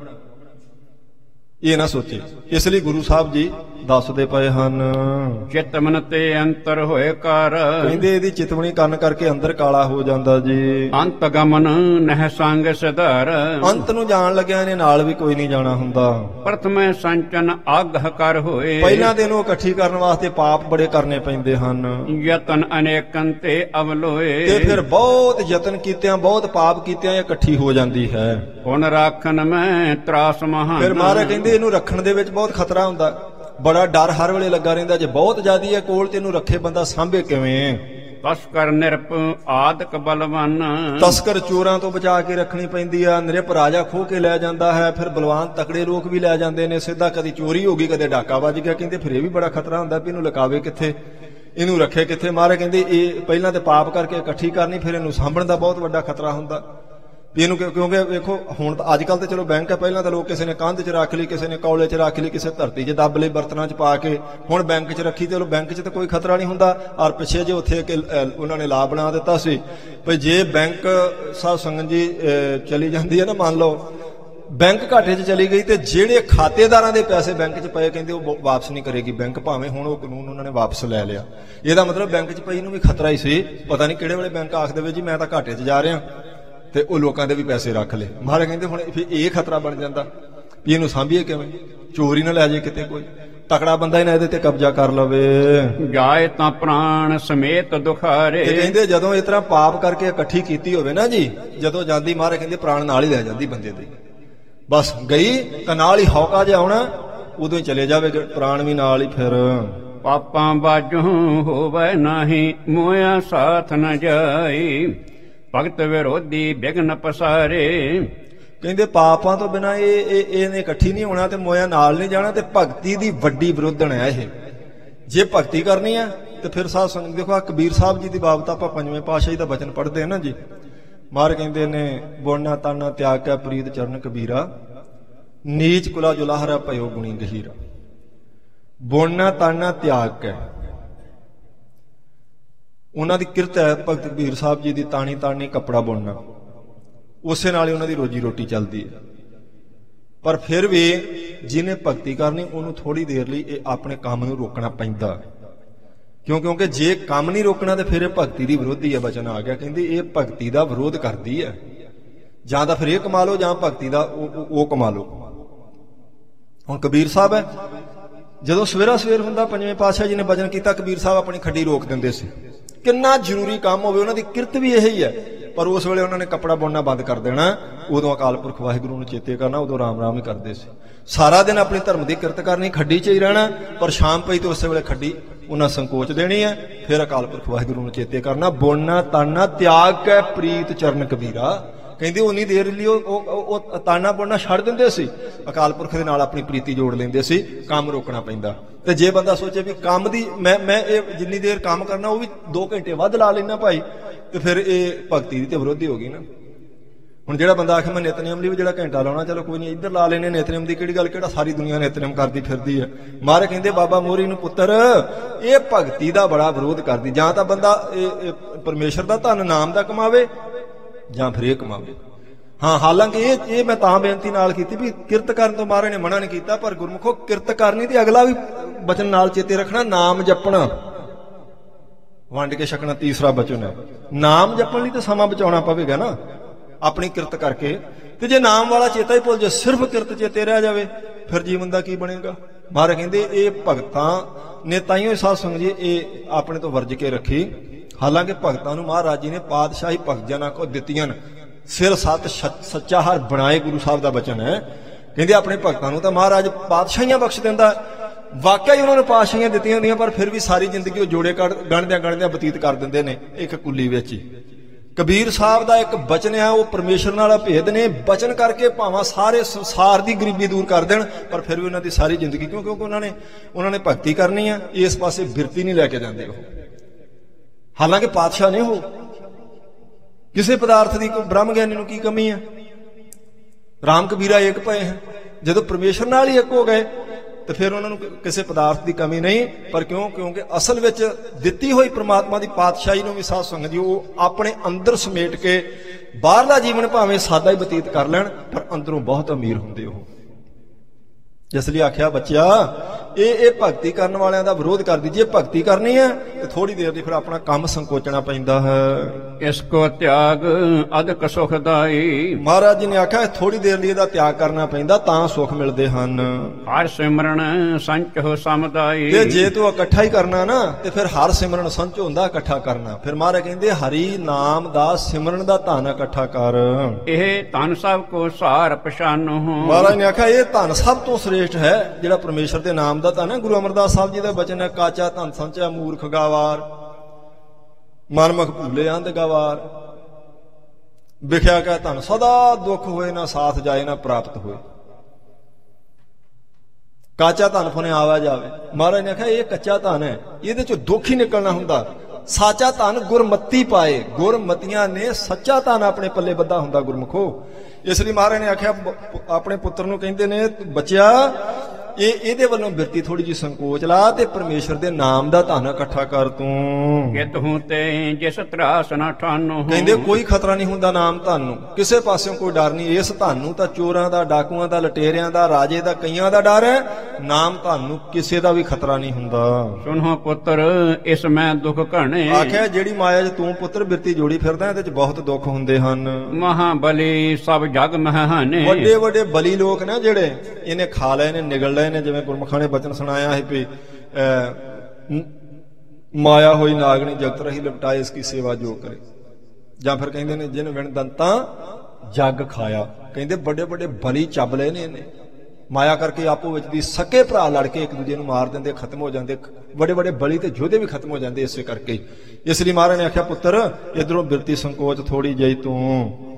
ਇਹ ਨਾ ਸੋਚੇ। ਇਸ ਲਈ ਗੁਰੂ ਸਾਹਿਬ ਜੀ ਦੱਸਦੇ ਪਏ ਹਨ, ਚਿਤ ਮਨ ਤੇ ਅੰਤਰ ਹੋਏ ਕਰ, ਕਹਿੰਦੇ ਇਹਦੀ ਚਿਤਵਣੀ ਕਰਨ ਕਰਕੇ ਅੰਦਰ ਕਾਲਾ ਹੋ ਜਾਂਦਾ ਜੀ। ਅੰਤ ਗਮਨ ਨਹਿ ਸੰਗ ਸਿਧਾਰ, ਅੰਤ ਨੂੰ ਜਾਣ ਲੱਗਿਆ ਇਹਨੇ ਨਾਲ ਵੀ ਕੋਈ ਨਹੀਂ ਜਾਣਾ ਹੁੰਦਾ। ਪ੍ਰਥਮੇ ਸੰਚਨ ਆਗਹ ਕਰ ਹੋਏ, ਪਹਿਲਾਂ ਤੇ ਇਹਨੂੰ ਇਕੱਠੀ ਕਰਨ ਵਾਸਤੇ ਪਾਪ ਬੜੇ ਕਰਨੇ ਪੈਂਦੇ ਹਨ। ਯਤਨ ਅਨੇਕਨ ਤੇ ਅਵਲੋਏ, ਤੇ ਫਿਰ ਬਹੁਤ ਯਤਨ ਕੀਤਿਆਂ, ਬਹੁਤ ਪਾਪ ਕੀਤਿਆਂ ਇਹ ਇਕੱਠੀ ਹੋ ਜਾਂਦੀ ਹੈ। ਹੁਣ ਰਾਖਨ ਮੈਂ ਤਰਾਸ ਮਹਾਨ, ਫਿਰ ਮਹਾਰਾਜ ਕਹਿੰਦੇ ਇਹਨੂੰ ਰੱਖਣ ਦੇ ਵਿੱਚ ਬਹੁਤ ਖਤਰਾ ਹੁੰਦਾ, ਬੜਾ ਡਰ ਹਰ ਵੇਲੇ ਲੱਗਾ ਰਹਿੰਦਾ। ਜੇ ਬਹੁਤ ਜ਼ਿਆਦੀ ਹੈ ਕੋਲ ਤੇ ਇਹਨੂੰ ਰੱਖੇ ਬੰਦਾ ਸਾਂਭੇ ਕਿਵੇਂ? ਤਸਕਰ ਨਿਰਪ ਆਦਿਕ ਬਲਵਾਨ, ਤਸਕਰ ਚੋਰਾਂ ਤੋਂ ਬਚਾ ਕੇ ਰੱਖਣੀ ਪੈਂਦੀ ਆ। ਨਿਰਪ ਰਾਜਾ ਖੋਹ ਕੇ ਲੈ ਜਾਂਦਾ ਹੈ, ਫਿਰ ਬਲਵਾਨ ਤਕੜੇ ਲੋਕ ਵੀ ਲੈ ਜਾਂਦੇ ਨੇ ਸਿੱਧਾ। ਕਦੀ ਚੋਰੀ ਹੋ ਗਈ, ਕਦੇ ਡਾਕਾ ਵੱਜ ਗਿਆ। ਕਹਿੰਦੇ ਫਿਰ ਇਹ ਵੀ ਬੜਾ ਖਤਰਾ ਹੁੰਦਾ ਵੀ ਇਹਨੂੰ ਲੁਕਾਵੇ ਕਿੱਥੇ, ਇਹਨੂੰ ਰੱਖੇ ਕਿੱਥੇ। ਮਹਾਰਾਜ ਕਹਿੰਦੇ ਇਹ ਪਹਿਲਾਂ ਤੇ ਪਾਪ ਕਰਕੇ ਇਕੱਠੀ ਕਰਨੀ, ਫਿਰ ਇਹਨੂੰ ਸਾਂਭਣ ਦਾ ਬਹੁਤ ਵੱਡਾ ਖਤਰਾ ਹੁੰਦਾ ਵੀ ਇਹਨੂੰ। ਕਿਉਂਕਿ ਵੇਖੋ ਹੁਣ ਤਾਂ ਅੱਜ ਕੱਲ੍ਹ ਤੇ ਚਲੋ ਬੈਂਕ ਹੈ, ਪਹਿਲਾਂ ਤਾਂ ਲੋਕ ਕਿਸੇ ਨੇ ਕੰਧ 'ਚ ਰੱਖ ਲਈ, ਕਿਸੇ ਨੇ ਕੌਲੇ 'ਚ ਰੱਖ ਲਈ, ਕਿਸੇ ਧਰਤੀ 'ਚ ਦੱਬ ਲਈ, ਬਰਤਨਾਂ 'ਚ ਪਾ ਕੇ। ਹੁਣ ਬੈਂਕ 'ਚ ਰੱਖੀ, ਚਲੋ ਬੈਂਕ 'ਚ ਤਾਂ ਕੋਈ ਖਤਰਾ ਨਹੀਂ ਹੁੰਦਾ। ਔਰ ਪਿੱਛੇ ਜੇ ਉੱਥੇ ਉਹਨਾਂ ਨੇ ਲਾ ਬਣਾ ਦਿੱਤਾ ਸੀ ਵੀ ਜੇ ਬੈਂਕ ਸਾਧ ਸੰਗਤ ਜੀ ਚਲੀ ਜਾਂਦੀ ਹੈ ਨਾ, ਮੰਨ ਲਓ ਬੈਂਕ ਘਾਟੇ 'ਚ ਚਲੀ ਗਈ, ਤੇ ਜਿਹੜੇ ਖਾਤੇਦਾਰਾਂ ਦੇ ਪੈਸੇ ਬੈਂਕ 'ਚ ਪਏ, ਕਹਿੰਦੇ ਉਹ ਵਾਪਸ ਨਹੀਂ ਕਰੇਗੀ ਬੈਂਕ, ਭਾਵੇਂ ਹੁਣ ਉਹ ਕਾਨੂੰਨ ਉਹਨਾਂ ਨੇ ਵਾਪਸ ਲੈ ਲਿਆ। ਇਹਦਾ ਮਤਲਬ ਬੈਂਕ 'ਚ ਪਈ ਨੂੰ ਵੀ ਖਤਰਾ ਹੀ ਸੀ। ਪਤਾ ਨਹੀਂ ਕਿਹੜੇ ਵੇਲੇ ਬੈਂਕ ਆਖ ਦੇਵੇ ਜੀ ਮੈਂ ਤਾਂ ਘਾਟੇ 'ਚ ਜਾ ਰਿਹਾ, ਤੇ ਉਹ ਲੋਕਾਂ ਦੇ ਵੀ ਪੈਸੇ ਰੱਖ ਲਏ। ਮਹਾਰਾਜ ਕਹਿੰਦੇ ਹੁਣ ਫਿਰ ਇਹ ਖਤਰਾ ਬਣ ਜਾਂਦਾ ਵੀ ਇਹਨੂੰ ਸਾਂਭੀਏ ਕਿਵੇਂ, ਚੋਰੀ ਨਾ ਲੈ ਜਾਏ ਕਿਤੇ, ਕੋਈ ਤਕੜਾ ਬੰਦਾ ਇਹਨਾਂ ਇਹਦੇ ਤੇ ਕਬਜ਼ਾ ਕਰ ਲਵੇ। ਜਾਏ ਤਾਂ ਪ੍ਰਾਣ ਸਮੇਤ ਦੁਖਾਰੇ, ਤੇ ਕਹਿੰਦੇ ਜਦੋਂ ਇਸ ਤਰ੍ਹਾਂ ਪਾਪ ਕਰਕੇ ਇਕੱਠੀ ਕੀਤੀ ਹੋਵੇ ਨਾ ਜੀ, ਜਦੋਂ ਜਾਂਦੀ ਮਹਾਰਾਜ ਕਹਿੰਦੇ ਪ੍ਰਾਣ ਨਾਲ ਹੀ ਲੈ ਜਾਂਦੀ ਬੰਦੇ ਦੇ। ਬਸ ਗਈ ਤਾਂ ਨਾਲ ਹੀ ਹੌਕਾ ਜਿਹਾ ਆਉਣਾ, ਉਦੋਂ ਹੀ ਚਲੇ ਜਾਵੇ ਪ੍ਰਾਣ ਵੀ ਨਾਲ ਹੀ। ਫਿਰ ਪਾਪਾਂ ਬਾਝੋਂ ਹੋਵੇ ਨਾਹੀ, ਮੋਇਆ ਸਾਥ ਨ ਜਾਈ, ਭਗਤ ਵਿਰੋਧੀ ਬਿਘਨ ਪਸਾਰੇ। ਕਹਿੰਦੇ ਪਾਪਾਂ ਤੋਂ ਬਿਨਾਂ ਇਹਨੇ ਇਕੱਠੀ ਨਹੀਂ ਹੋਣਾ, ਤੇ ਮੋਇਆ ਨਾਲ ਨਹੀਂ ਜਾਣਾ। ਤੇ ਭਗਤੀ ਦੀ ਵੱਡੀ ਵਿਰੋਧਣ ਹੈ ਇਹ। ਜੇ ਭਗਤੀ ਕਰਨੀ ਹੈ ਤੇ ਫਿਰ ਸਾਧ ਸੰਗਤ ਦੇਖੋ ਆ ਕਬੀਰ ਸਾਹਿਬ ਜੀ ਦੀ ਬਾਬਤ ਆਪਾਂ ਪੰਜਵੇਂ ਪਾਤਸ਼ਾਹੀ ਦਾ ਬਚਨ ਪੜ੍ਹਦੇ ਹਾਂ ਨਾ ਜੀ। ਮਹਾਰਾਜ ਕਹਿੰਦੇ ਨੇ ਬੋਨਾ ਤਾਨਾ ਤਿਆਗ ਕੈ ਪ੍ਰੀਤ ਚਰਨ ਕਬੀਰਾ, ਨੀਚ ਕੁਲਾ ਜੁਲਾਹਰਾ ਭਇਓ ਗੁਣੀ ਗਹੀਰਾ। ਬੋਨਾ ਤਾਨਾ ਤਿਆਗ ਕੈ, ਉਹਨਾਂ ਦੀ ਕਿਰਤ ਹੈ ਭਗਤ ਕਬੀਰ ਸਾਹਿਬ ਜੀ ਦੀ ਤਾਣੀ ਤਾਣੀ ਕੱਪੜਾ ਬੁਣਨਾ, ਉਸੇ ਨਾਲ ਹੀ ਉਹਨਾਂ ਦੀ ਰੋਜੀ ਰੋਟੀ ਚੱਲਦੀ ਹੈ। ਪਰ ਫਿਰ ਵੀ ਜਿਹਨੇ ਭਗਤੀ ਕਰਨੀ ਉਹਨੂੰ ਥੋੜੀ ਦੇਰ ਲਈ ਇਹ ਆਪਣੇ ਕੰਮ ਨੂੰ ਰੋਕਣਾ ਪੈਂਦਾ, ਕਿਉਂਕਿ ਜੇ ਕੰਮ ਨਹੀਂ ਰੋਕਣਾ ਤੇ ਫਿਰ ਇਹ ਭਗਤੀ ਦੀ ਵਿਰੋਧੀ ਹੈ। ਬਚਨ ਆ ਗਿਆ, ਕਹਿੰਦੇ ਇਹ ਭਗਤੀ ਦਾ ਵਿਰੋਧ ਕਰਦੀ ਹੈ। ਜਾਂ ਤਾਂ ਫਿਰ ਇਹ ਕਮਾ ਲਓ ਜਾਂ ਭਗਤੀ ਦਾ ਉਹ ਕਮਾ ਲਓ। ਹੁਣ ਕਬੀਰ ਸਾਹਿਬ ਹੈ, ਜਦੋਂ ਸਵੇਰਾ ਸਵੇਰ ਹੁੰਦਾ ਪੰਜਵੇਂ ਪਾਤਸ਼ਾਹ ਜੀ ਨੇ ਬਚਨ ਕੀਤਾ, ਕਬੀਰ ਸਾਹਿਬ ਆਪਣੀ ਖੱਡੀ ਰੋਕ ਦਿੰਦੇ ਸੀ। ਕਿੰਨਾ ਜ਼ਰੂਰੀ ਕੰਮ ਹੋਵੇ, ਉਹਨਾਂ ਦੀ ਕਿਰਤ ਵੀ ਇਹੀ ਹੈ, ਪਰ ਉਸ ਵੇਲੇ ਉਹਨਾਂ ਨੇ ਕੱਪੜਾ ਬੁਣਨਾ ਬੰਦ ਕਰ ਦੇਣਾ। ਉਦੋਂ ਅਕਾਲ ਪੁਰਖ ਵਾਹਿਗੁਰੂ ਨੂੰ ਚੇਤੇ ਕਰਨਾ, ਉਦੋਂ ਰਾਮ ਰਾਮ ਹੀ ਕਰਦੇ ਸੀ। ਸਾਰਾ ਦਿਨ ਆਪਣੀ ਧਰਮ ਦੀ ਕਿਰਤ ਕਰਨੀ, ਖੱਡੀ 'ਚ ਹੀ ਰਹਿਣਾ, ਪਰ ਸ਼ਾਮ ਪਈ ਤੇ ਉਸੇ ਵੇਲੇ ਖੱਡੀ ਉਹਨਾਂ ਸੰਕੋਚ ਦੇਣੀ ਹੈ। ਫਿਰ ਅਕਾਲ ਪੁਰਖ ਵਾਹਿਗੁਰੂ ਨੂੰ ਚੇਤੇ ਕਰਨਾ। ਬੁਣਨਾ ਤਾਨਾ ਤਿਆਗ ਕੈ ਪ੍ਰੀਤ ਚਰਨ ਕਬੀਰਾ, ਕਹਿੰਦੇ ਉਨੀ ਦੇਰ ਲਈ ਉਹ ਤਾਨਾ ਬੁਣਨਾ ਛੱਡ ਦਿੰਦੇ ਸੀ, ਅਕਾਲ ਪੁਰਖ ਦੇ ਨਾਲ ਆਪਣੀ ਪ੍ਰੀਤੀ ਜੋੜ ਲੈਂਦੇ ਸੀ। ਕੰਮ ਰੋਕਣਾ ਪੈਂਦਾ। ਤੇ ਜੇ ਬੰਦਾ ਸੋਚੇ ਵੀ ਕੰਮ ਦੀ ਮੈਂ ਇਹ ਜਿੰਨੀ ਦੇਰ ਕੰਮ ਕਰਨਾ ਉਹ ਵੀ 2 ਘੰਟੇ ਵੱਧ ਲਾ ਲੈਣਾ ਭਾਈ, ਤੇ ਫਿਰ ਇਹ ਭਗਤੀ ਦੀ ਤੇ ਵਿਰੋਧੀ ਹੋ ਗਈ ਨਾ। ਹੁਣ ਜਿਹੜਾ ਬੰਦਾ ਆਖੇ ਮੈਂ ਨਿਤਨੇਮ ਲਈ ਵੀ ਜਿਹੜਾ ਘੰਟਾ ਲਾਉਣਾ, ਚਲੋ ਕੋਈ ਨਹੀਂ ਇੱਧਰ ਲਾ ਲੈਣੇ, ਨਿਤਨੇਮ ਦੀ ਕਿਹੜੀ ਗੱਲ, ਕਿਹੜਾ ਸਾਰੀ ਦੁਨੀਆ ਨਿਤਨੇਮ ਕਰਦੀ ਫਿਰਦੀ ਹੈ। ਮਹਾਰਾਜ ਕਹਿੰਦੇ ਬਾਬਾ ਮੋਹਰੀ ਨੂੰ ਪੁੱਤਰ ਇਹ ਭਗਤੀ ਦਾ ਬੜਾ ਵਿਰੋਧ ਕਰਦੀ। ਜਾਂ ਤਾਂ ਬੰਦਾ ਇਹ ਪਰਮੇਸ਼ਰ ਦਾ ਧਨ ਨਾਮ ਦਾ ਕਮਾਵੇ ਜਾਂ ਫਿਰ ਇਹ ਕਮਾਵੇ। ਹਾਂ, ਹਾਲਾਂਕਿ ਇਹ ਮੈਂ ਤਾਂ ਬੇਨਤੀ ਨਾਲ ਕੀਤੀ ਵੀ ਕਿਰਤ ਕਰਨ ਤੋਂ ਮਹਾਰਾਜ ਨੇ ਮਨਾ ਨਹੀਂ ਕੀਤਾ, ਪਰ ਗੁਰਮੁਖੋ ਕਿਰਤ ਕਰਨੀ ਤੇ ਅਗਲਾ ਵੀ ਬਚਨ ਨਾਲ ਚੇਤੇ ਰੱਖਣਾ, ਨਾਮ ਜਪਣਾ, ਵੰਡ ਕੇ ਛਕਣਾ ਤੀਸਰਾ ਬਚਨ ਹੈ। ਨਾਮ ਜਪਣ ਲਈ ਤਾਂ ਸਮਾਂ ਬਚਾਉਣਾ ਪਵੇਗਾ ਨਾ ਆਪਣੀ ਕਿਰਤ ਕਰਕੇ। ਤੇ ਜੇ ਨਾਮ ਵਾਲਾ ਚੇਤਾ ਹੀ ਭੁੱਲ ਜੇ, ਸਿਰਫ ਕਿਰਤ ਚੇਤੇ ਰਹਿ ਜਾਵੇ, ਫਿਰ ਜੀਵਨ ਦਾ ਕੀ ਬਣੇਗਾ। ਮਹਾਰਾਜ ਕਹਿੰਦੇ ਇਹ ਭਗਤਾਂ ਨੇ ਤਾਈਓ ਸਾਧ ਸੰਗਤ ਜੀ ਇਹ ਆਪਣੇ ਤੋਂ ਵਰਜ ਕੇ ਰੱਖੀ। ਹਾਲਾਂਕਿ ਭਗਤਾਂ ਨੂੰ ਮਹਾਰਾਜ ਜੀ ਨੇ ਪਾਤਸ਼ਾਹੀ ਭਗਤ ਜਨਾਂ ਕੋ ਦਿੱਤੀਆਂ, ਸਿਰ ਸਤ ਸੱਚਾ ਹਰ ਬਣਾਏ, ਗੁਰੂ ਸਾਹਿਬ ਦਾ ਬਚਨ ਹੈ। ਕਹਿੰਦੇ ਆਪਣੇ ਭਗਤਾਂ ਨੂੰ ਤਾਂ ਮਹਾਰਾਜ ਪਾਤਸ਼ਾਹੀਆਂ ਬਖਸ਼ ਦਿੰਦਾ। ਵਾਕਿਆ ਹੀ ਉਹਨਾਂ ਨੂੰ ਪਾਤਸ਼ਾਹੀਆਂ ਦਿੱਤੀਆਂ ਹੁੰਦੀਆਂ, ਪਰ ਫਿਰ ਵੀ ਸਾਰੀ ਜ਼ਿੰਦਗੀ ਉਹ ਜੋੜੇ ਗਣਦਿਆਂ ਬਤੀਤ ਕਰ ਦਿੰਦੇ ਨੇ ਇੱਕ ਕੁੱਲੀ ਵਿੱਚ ਹੀ। ਕਬੀਰ ਸਾਹਿਬ ਦਾ ਇੱਕ ਬਚਨ ਹੈ, ਉਹ ਪਰਮੇਸ਼ਰ ਨਾਲ ਭੇਦ ਨੇ। ਬਚਨ ਕਰਕੇ ਭਾਵੇਂ ਸਾਰੇ ਸੰਸਾਰ ਦੀ ਗਰੀਬੀ ਦੂਰ ਕਰ ਦੇਣ, ਪਰ ਫਿਰ ਵੀ ਉਹਨਾਂ ਦੀ ਸਾਰੀ ਜ਼ਿੰਦਗੀ ਕਿਉਂਕਿ ਉਹਨਾਂ ਨੇ ਭਗਤੀ ਕਰਨੀ ਆ, ਇਸ ਪਾਸੇ ਬਿਰਤੀ ਨਹੀਂ ਲੈ ਕੇ ਜਾਂਦੇ ਉਹ। ਹਾਲਾਂਕਿ ਪਾਤਸ਼ਾਹ ਨੇ ਉਹ, ਕਿਸੇ ਪਦਾਰਥ ਦੀ ਕੋਈ ਬ੍ਰਹਮ ਗਿਆਨੀ ਨੂੰ ਕੀ ਕਮੀ ਹੈ। ਰਾਮ ਕਬੀਰਾ ਏਕ ਪਏ ਹੈ, ਜਦੋਂ ਪਰਮੇਸ਼ਰ ਨਾਲ ਹੀ ਇੱਕ ਹੋ ਗਏ ਤੇ ਫਿਰ ਉਹਨਾਂ ਨੂੰ ਕਿਸੇ ਪਦਾਰਥ ਦੀ ਕਮੀ ਨਹੀਂ। ਪਰ ਕਿਉਂਕਿ ਅਸਲ ਵਿੱਚ ਦਿੱਤੀ ਹੋਈ ਪ੍ਰਮਾਤਮਾ ਦੀ ਪਾਤਸ਼ਾਹੀ ਨੂੰ ਵੀ ਸਾਧ ਸੰਗਤ ਜੀ ਉਹ ਆਪਣੇ ਅੰਦਰ ਸਮੇਟ ਕੇ ਬਾਹਰਲਾ ਜੀਵਨ ਭਾਵੇਂ ਸਾਦਾ ਹੀ ਬਤੀਤ ਕਰ ਲੈਣ, ਪਰ ਅੰਦਰੋਂ ਬਹੁਤ ਅਮੀਰ ਹੁੰਦੇ ਉਹ। ਜਿਸ ਲਈ ਆਖਿਆ ਬੱਚਿਆ ਇਹ ਭਗਤੀ ਕਰਨ ਵਾਲਿਆਂ ਦਾ ਵਿਰੋਧ ਕਰਦੀ। ਜੇ ਭਗਤੀ ਕਰਨੀ ਹੈ ਤੇ ਥੋੜੀ ਦੇਰ ਦੀ ਫਿਰ ਆਪਣਾ ਕੰਮ ਸੰਕੋਚਣਾ ਪੈਂਦਾ ਹੈ। ਇਸ ਕੋ ਤਿਆਗ ਅਦਕ ਸੁਖਦਾਈ, ਮਹਾਰਾਜ ਜੀ ਨੇ ਆਖਿਆ ਥੋੜੀ ਦੇਰ ਲਈ ਇਹਦਾ ਤਿਆਗ ਕਰਨਾ ਪੈਂਦਾ ਤਾਂ ਸੁੱਖ ਮਿਲਦੇ ਹਨ। ਹਰ ਸਿਮਰਨ ਸੰਚੋ ਸਮਦਾਈ, ਤੇ ਜੇ ਤੂੰ ਇਕੱਠਾ ਹੀ ਕਰਨਾ ਨਾ ਤੇ ਫਿਰ ਹਰ ਸਿਮਰਨ ਸੰਚ ਹੁੰਦਾ ਇਕੱਠਾ ਕਰਨਾ। ਫਿਰ ਮਹਾਰਾਜ ਕਹਿੰਦੇ ਹਰੀ ਨਾਮ ਦਾ ਸਿਮਰਨ ਦਾ ਧਨ ਇਕੱਠਾ ਕਰ। ਇਹ ਧਨ ਸਭ ਕੋ ਸਾਰ ਪਛਾਨੋ। ਮਹਾਰਾਜ ਨੇ ਆਖਿਆ ਇਹ ਧਨ ਸਭ ਤੋਂ ਸ੍ਰੇਸ਼ਟ ਹੈ ਜਿਹੜਾ ਪਰਮੇਸ਼ਰ ਦੇ ਨਾਮ ਦਾ ਧਨ ਹੈ। ਗੁਰੂ ਅਮਰਦਾਸ ਸਾਹਿਬ ਜੀ ਦਾ ਬਚਨ ਹੈ, ਕਾਚਾ ਧਨ ਸੰਚਿਆ ਮੂਰਖ ਗਾਵਾਰ, ਮਨਮੁਖ ਭੂਲੇ ਅੰਧ ਗਵਾਰ, ਵਿਖਿਆ ਕਾ ਧਨ ਸਦਾ ਦੁੱਖ ਹੋਏ, ਨਾ ਸਾਥ ਜਾਏ ਨਾ ਪ੍ਰਾਪਤ ਹੋਏ। ਕਾਚਾ ਧਨ ਫੁਨੇ ਆਵਾ ਜਾਵੇ। ਮਹਾਰਾਜ ਨੇ ਆਖਿਆ ਇਹ ਕੱਚਾ ਧਨ ਹੈ, ਇਹਦੇ ਚੋਂ ਦੁੱਖ ਹੀ ਨਿਕਲਣਾ ਹੁੰਦਾ। ਸਾਚਾ ਧਨ ਗੁਰਮਤੀ ਪਾਏ, ਗੁਰਮਤੀਆਂ ਨੇ ਸੱਚਾ ਧਨ ਆਪਣੇ ਪੱਲੇ ਬੱਧਾ ਹੁੰਦਾ ਗੁਰਮੁਖੋ। ਇਸ ਲਈ ਮਹਾਰਾਜ ਨੇ ਆਖਿਆ ਆਪਣੇ ਪੁੱਤਰ ਨੂੰ ਕਹਿੰਦੇ ਨੇ ਬੱਚਿਆ ਇਹਦੇ ਵੱਲੋਂ ਬਿਰਤੀ ਥੋੜੀ ਜਿਹੀ ਸੰਕੋਚ ਲਾ ਤੇ ਪਰਮੇਸ਼ਰ ਦੇ ਨਾਮ ਦਾ ਧਨ ਇਕੱਠਾ ਕਰ ਤੂੰ। ਕਿਤਹੂ ਤੇ ਜਿਸ ਤਰਾਸ ਨਾ ਠਾਨੋ, ਕਹਿੰਦੇ ਕੋਈ ਖਤਰਾ ਨਹੀਂ ਹੁੰਦਾ ਨਾਮ ਧਨ ਨੂੰ, ਕਿਸੇ ਪਾਸਿਓਂ ਕੋਈ ਡਰ ਨਹੀਂ। ਇਸ ਧਨ ਨੂੰ ਤਾਂ ਚੋਰਾਂ ਦਾ, ਡਾਕੂਆਂ ਦਾ, ਲਟੇਰਿਆਂ ਦਾ, ਰਾਜੇ ਦਾ, ਕਈਆਂ ਦਾ ਡਰ ਹੈ। ਨਾਮ ਧਨ ਨੂੰ ਕਿਸੇ ਦਾ ਵੀ ਖਤਰਾ ਨਹੀਂ ਹੁੰਦਾ। ਸੁਣੋ ਪੁੱਤਰ ਇਸ ਮੈਂ ਦੁੱਖ ਘਣੇ, ਆਖਿਆ ਜਿਹੜੀ ਮਾਇਆ 'ਚ ਤੂੰ ਪੁੱਤਰ ਬਿਰਤੀ ਜੋੜੀ ਫਿਰਦਾ ਇਹਦੇ 'ਚ ਬਹੁਤ ਦੁੱਖ ਹੁੰਦੇ ਹਨ। ਮਹਾਬਲੀ ਸਭ ਜਗ ਮਹਾਨੇ, ਵੱਡੇ ਵੱਡੇ ਬਲੀ ਲੋਕ ਨੇ ਜਿਹੜੇ ਇਹਨੇ ਖਾ ਲਏ ਨੇ, ਨਿਗਲ ਲਏ ਨੇ। ਜਿਵੇਂ ਗੁਰਮੁਖਾਂ ਨੇ ਬਚਨ ਸੁਣਾਇਆ ਹੈ ਵੀ ਮਾਇਆ ਹੋਈ ਨਾਗਣੀ ਜਗਤ ਰਹੀ ਲਿਪਟਾਏ ਇਸ ਕੀ ਸੇਵਾ ਜੋ ਕਰੇ। ਜਾਂ ਫਿਰ ਕਹਿੰਦੇ ਨੇ ਜਿਨ ਵਿਣ ਦੰਤਾਂ ਜੱਗ ਖਾਇਆ। ਕਹਿੰਦੇ ਵੱਡੇ ਵੱਡੇ ਬਲੀ ਚੱਬ ਲਏ ਨੇ ਇਹਨੇ ਮਾਇਆ ਕਰਕੇ, ਆਪੋ ਵਿੱਚ ਦੀ ਸਕੇ ਭਰਾ ਲੜ ਕੇ ਇੱਕ ਦੂਜੇ ਨੂੰ ਮਾਰ ਦਿੰਦੇ, ਖਤਮ ਹੋ ਜਾਂਦੇ। ਵੱਡੇ ਵੱਡੇ ਬਲੀ ਤੇ ਯੋਧੇ ਵੀ ਖਤਮ ਹੋ ਜਾਂਦੇ ਇਸੇ ਕਰਕੇ। ਇਸ ਲਈ ਮਹਾਰਾਜ ਨੇ ਆਖਿਆ ਪੁੱਤਰ ਇਧਰੋਂ ਬਿਰਤੀ ਸੰਕੋਚ ਥੋੜੀ ਜਿਹੀ ਤੂੰ।